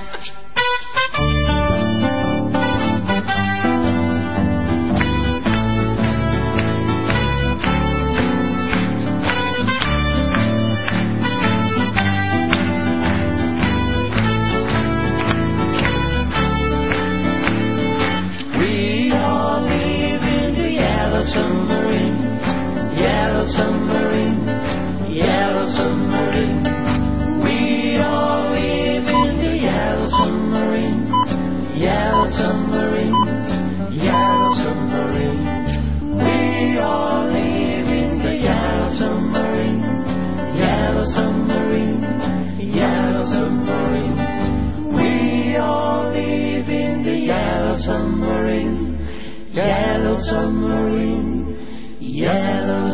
Yellow submarine, yellow submarine. We all live in the yellow submarine, yellow submarine, yellow submarine. We all live in the yellow submarine, yellow submarine, yellow submarine. We all live in the yellow submarine, yellow submarine. Yellow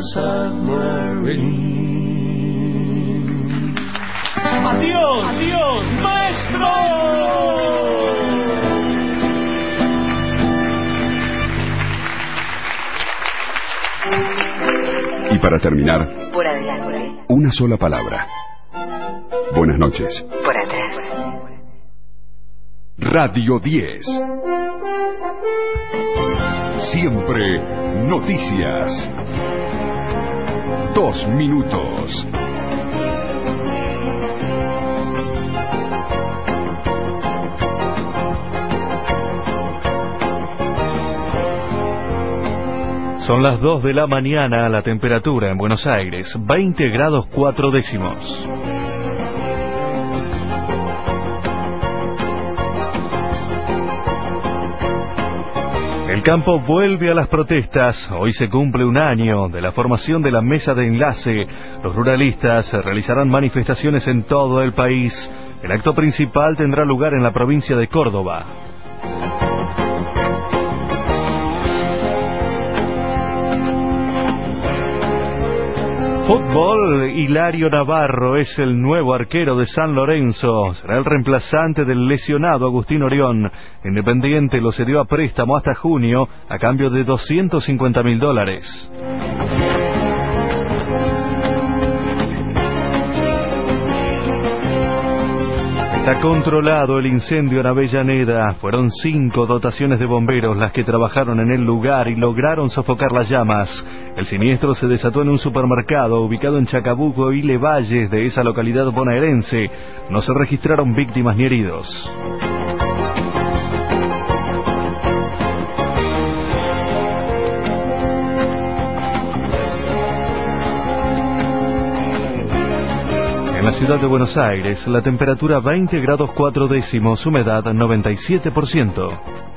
submarine. ¡Adiós, adiós, maestro! Y para terminar, Por adelante. una sola palabra. Buenas noches. Por atrás. Radio 10. Siempre noticias. 2 minutos. Son las 2 de la mañana, la temperatura en Buenos Aires, 20 grados 4 décimos. El campo vuelve a las protestas. Hoy se cumple un año de la formación de la mesa de enlace. Los ruralistas realizarán manifestaciones en todo el país. El acto principal tendrá lugar en la provincia de Córdoba. Fútbol, Hilario Navarro es el nuevo arquero de San Lorenzo. Será el reemplazante del lesionado Agustín Orión. Independiente lo cedió a préstamo hasta junio a cambio de $250.000. Está controlado el incendio en Avellaneda. Fueron 5 dotaciones de bomberos las que trabajaron en el lugar y lograron sofocar las llamas. El siniestro se desató en un supermercado ubicado en Chacabuco y Levalles de esa localidad bonaerense. No se registraron víctimas ni heridos. En la ciudad de Buenos Aires, la temperatura 20 grados 4 décimos, humedad 97%.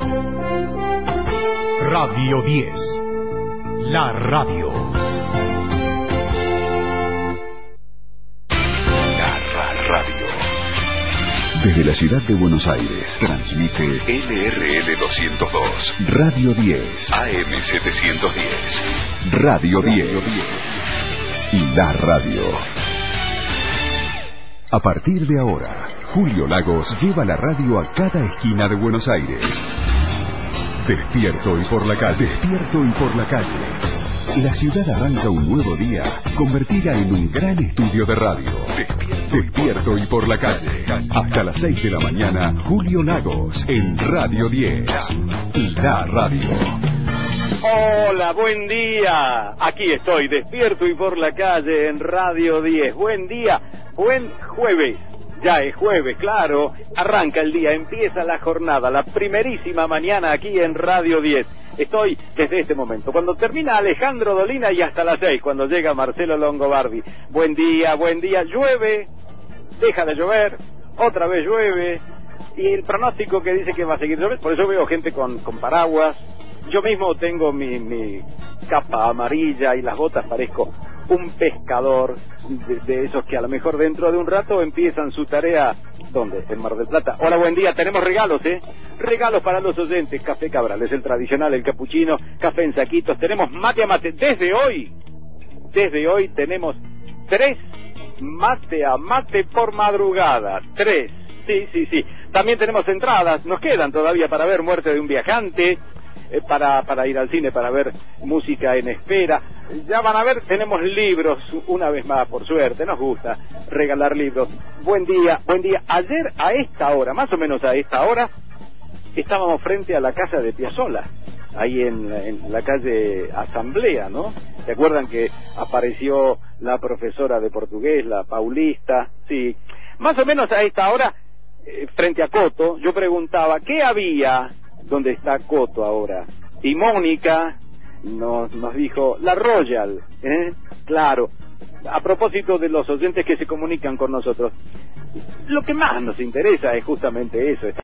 Radio 10. La radio. Radio. Desde la ciudad de Buenos Aires, transmite LRL 202, Radio 10, AM 710, Radio 10 y La Radio. A partir de ahora, Julio Lagos lleva la radio a cada esquina de Buenos Aires. Despierto y por la calle. Despierto y por la calle. La ciudad arranca un nuevo día, convertida en un gran estudio de radio. Despierto y por la calle. Hasta las 6 de la mañana, Julio Lagos en Radio 10. La radio. Hola, buen día. Aquí estoy, despierto y por la calle en Radio 10. Buen día, buen jueves. Ya es jueves, claro. Arranca el día, empieza la jornada, la primerísima mañana aquí en Radio 10. Estoy desde este momento. Cuando termina Alejandro Dolina y hasta las 6, cuando llega Marcelo Longobardi. Buen día, llueve, deja de llover, otra vez llueve. Y el pronóstico que dice que va a seguir lloviendo, por eso veo gente con paraguas. Yo mismo tengo mi capa amarilla y las botas, parezco un pescador de esos que a lo mejor dentro de un rato empiezan su tarea. ¿Dónde? En Mar del Plata. Hola, buen día, tenemos regalos, regalos para los oyentes. Café Cabral, es el tradicional, el capuchino, café en saquitos, tenemos mate a mate. Desde hoy tenemos 3 mate a mate por madrugada, 3. Sí. También tenemos entradas, nos quedan todavía para ver Muerte de un viajante, para ir al cine, para ver Música en Espera. Ya van a ver, tenemos libros, una vez más, por suerte, nos gusta regalar libros. Buen día. Ayer a esta hora, más o menos a esta hora, estábamos frente a la casa de Piazzolla, ahí en la calle Asamblea, ¿no? ¿Se acuerdan que apareció la profesora de portugués, la Paulista? Sí, más o menos a esta hora, frente a Coto. Yo preguntaba, ¿qué había donde está Coto ahora? Y Mónica nos dijo, la Royal, claro. A propósito de los oyentes que se comunican con nosotros, lo que más nos interesa es justamente eso.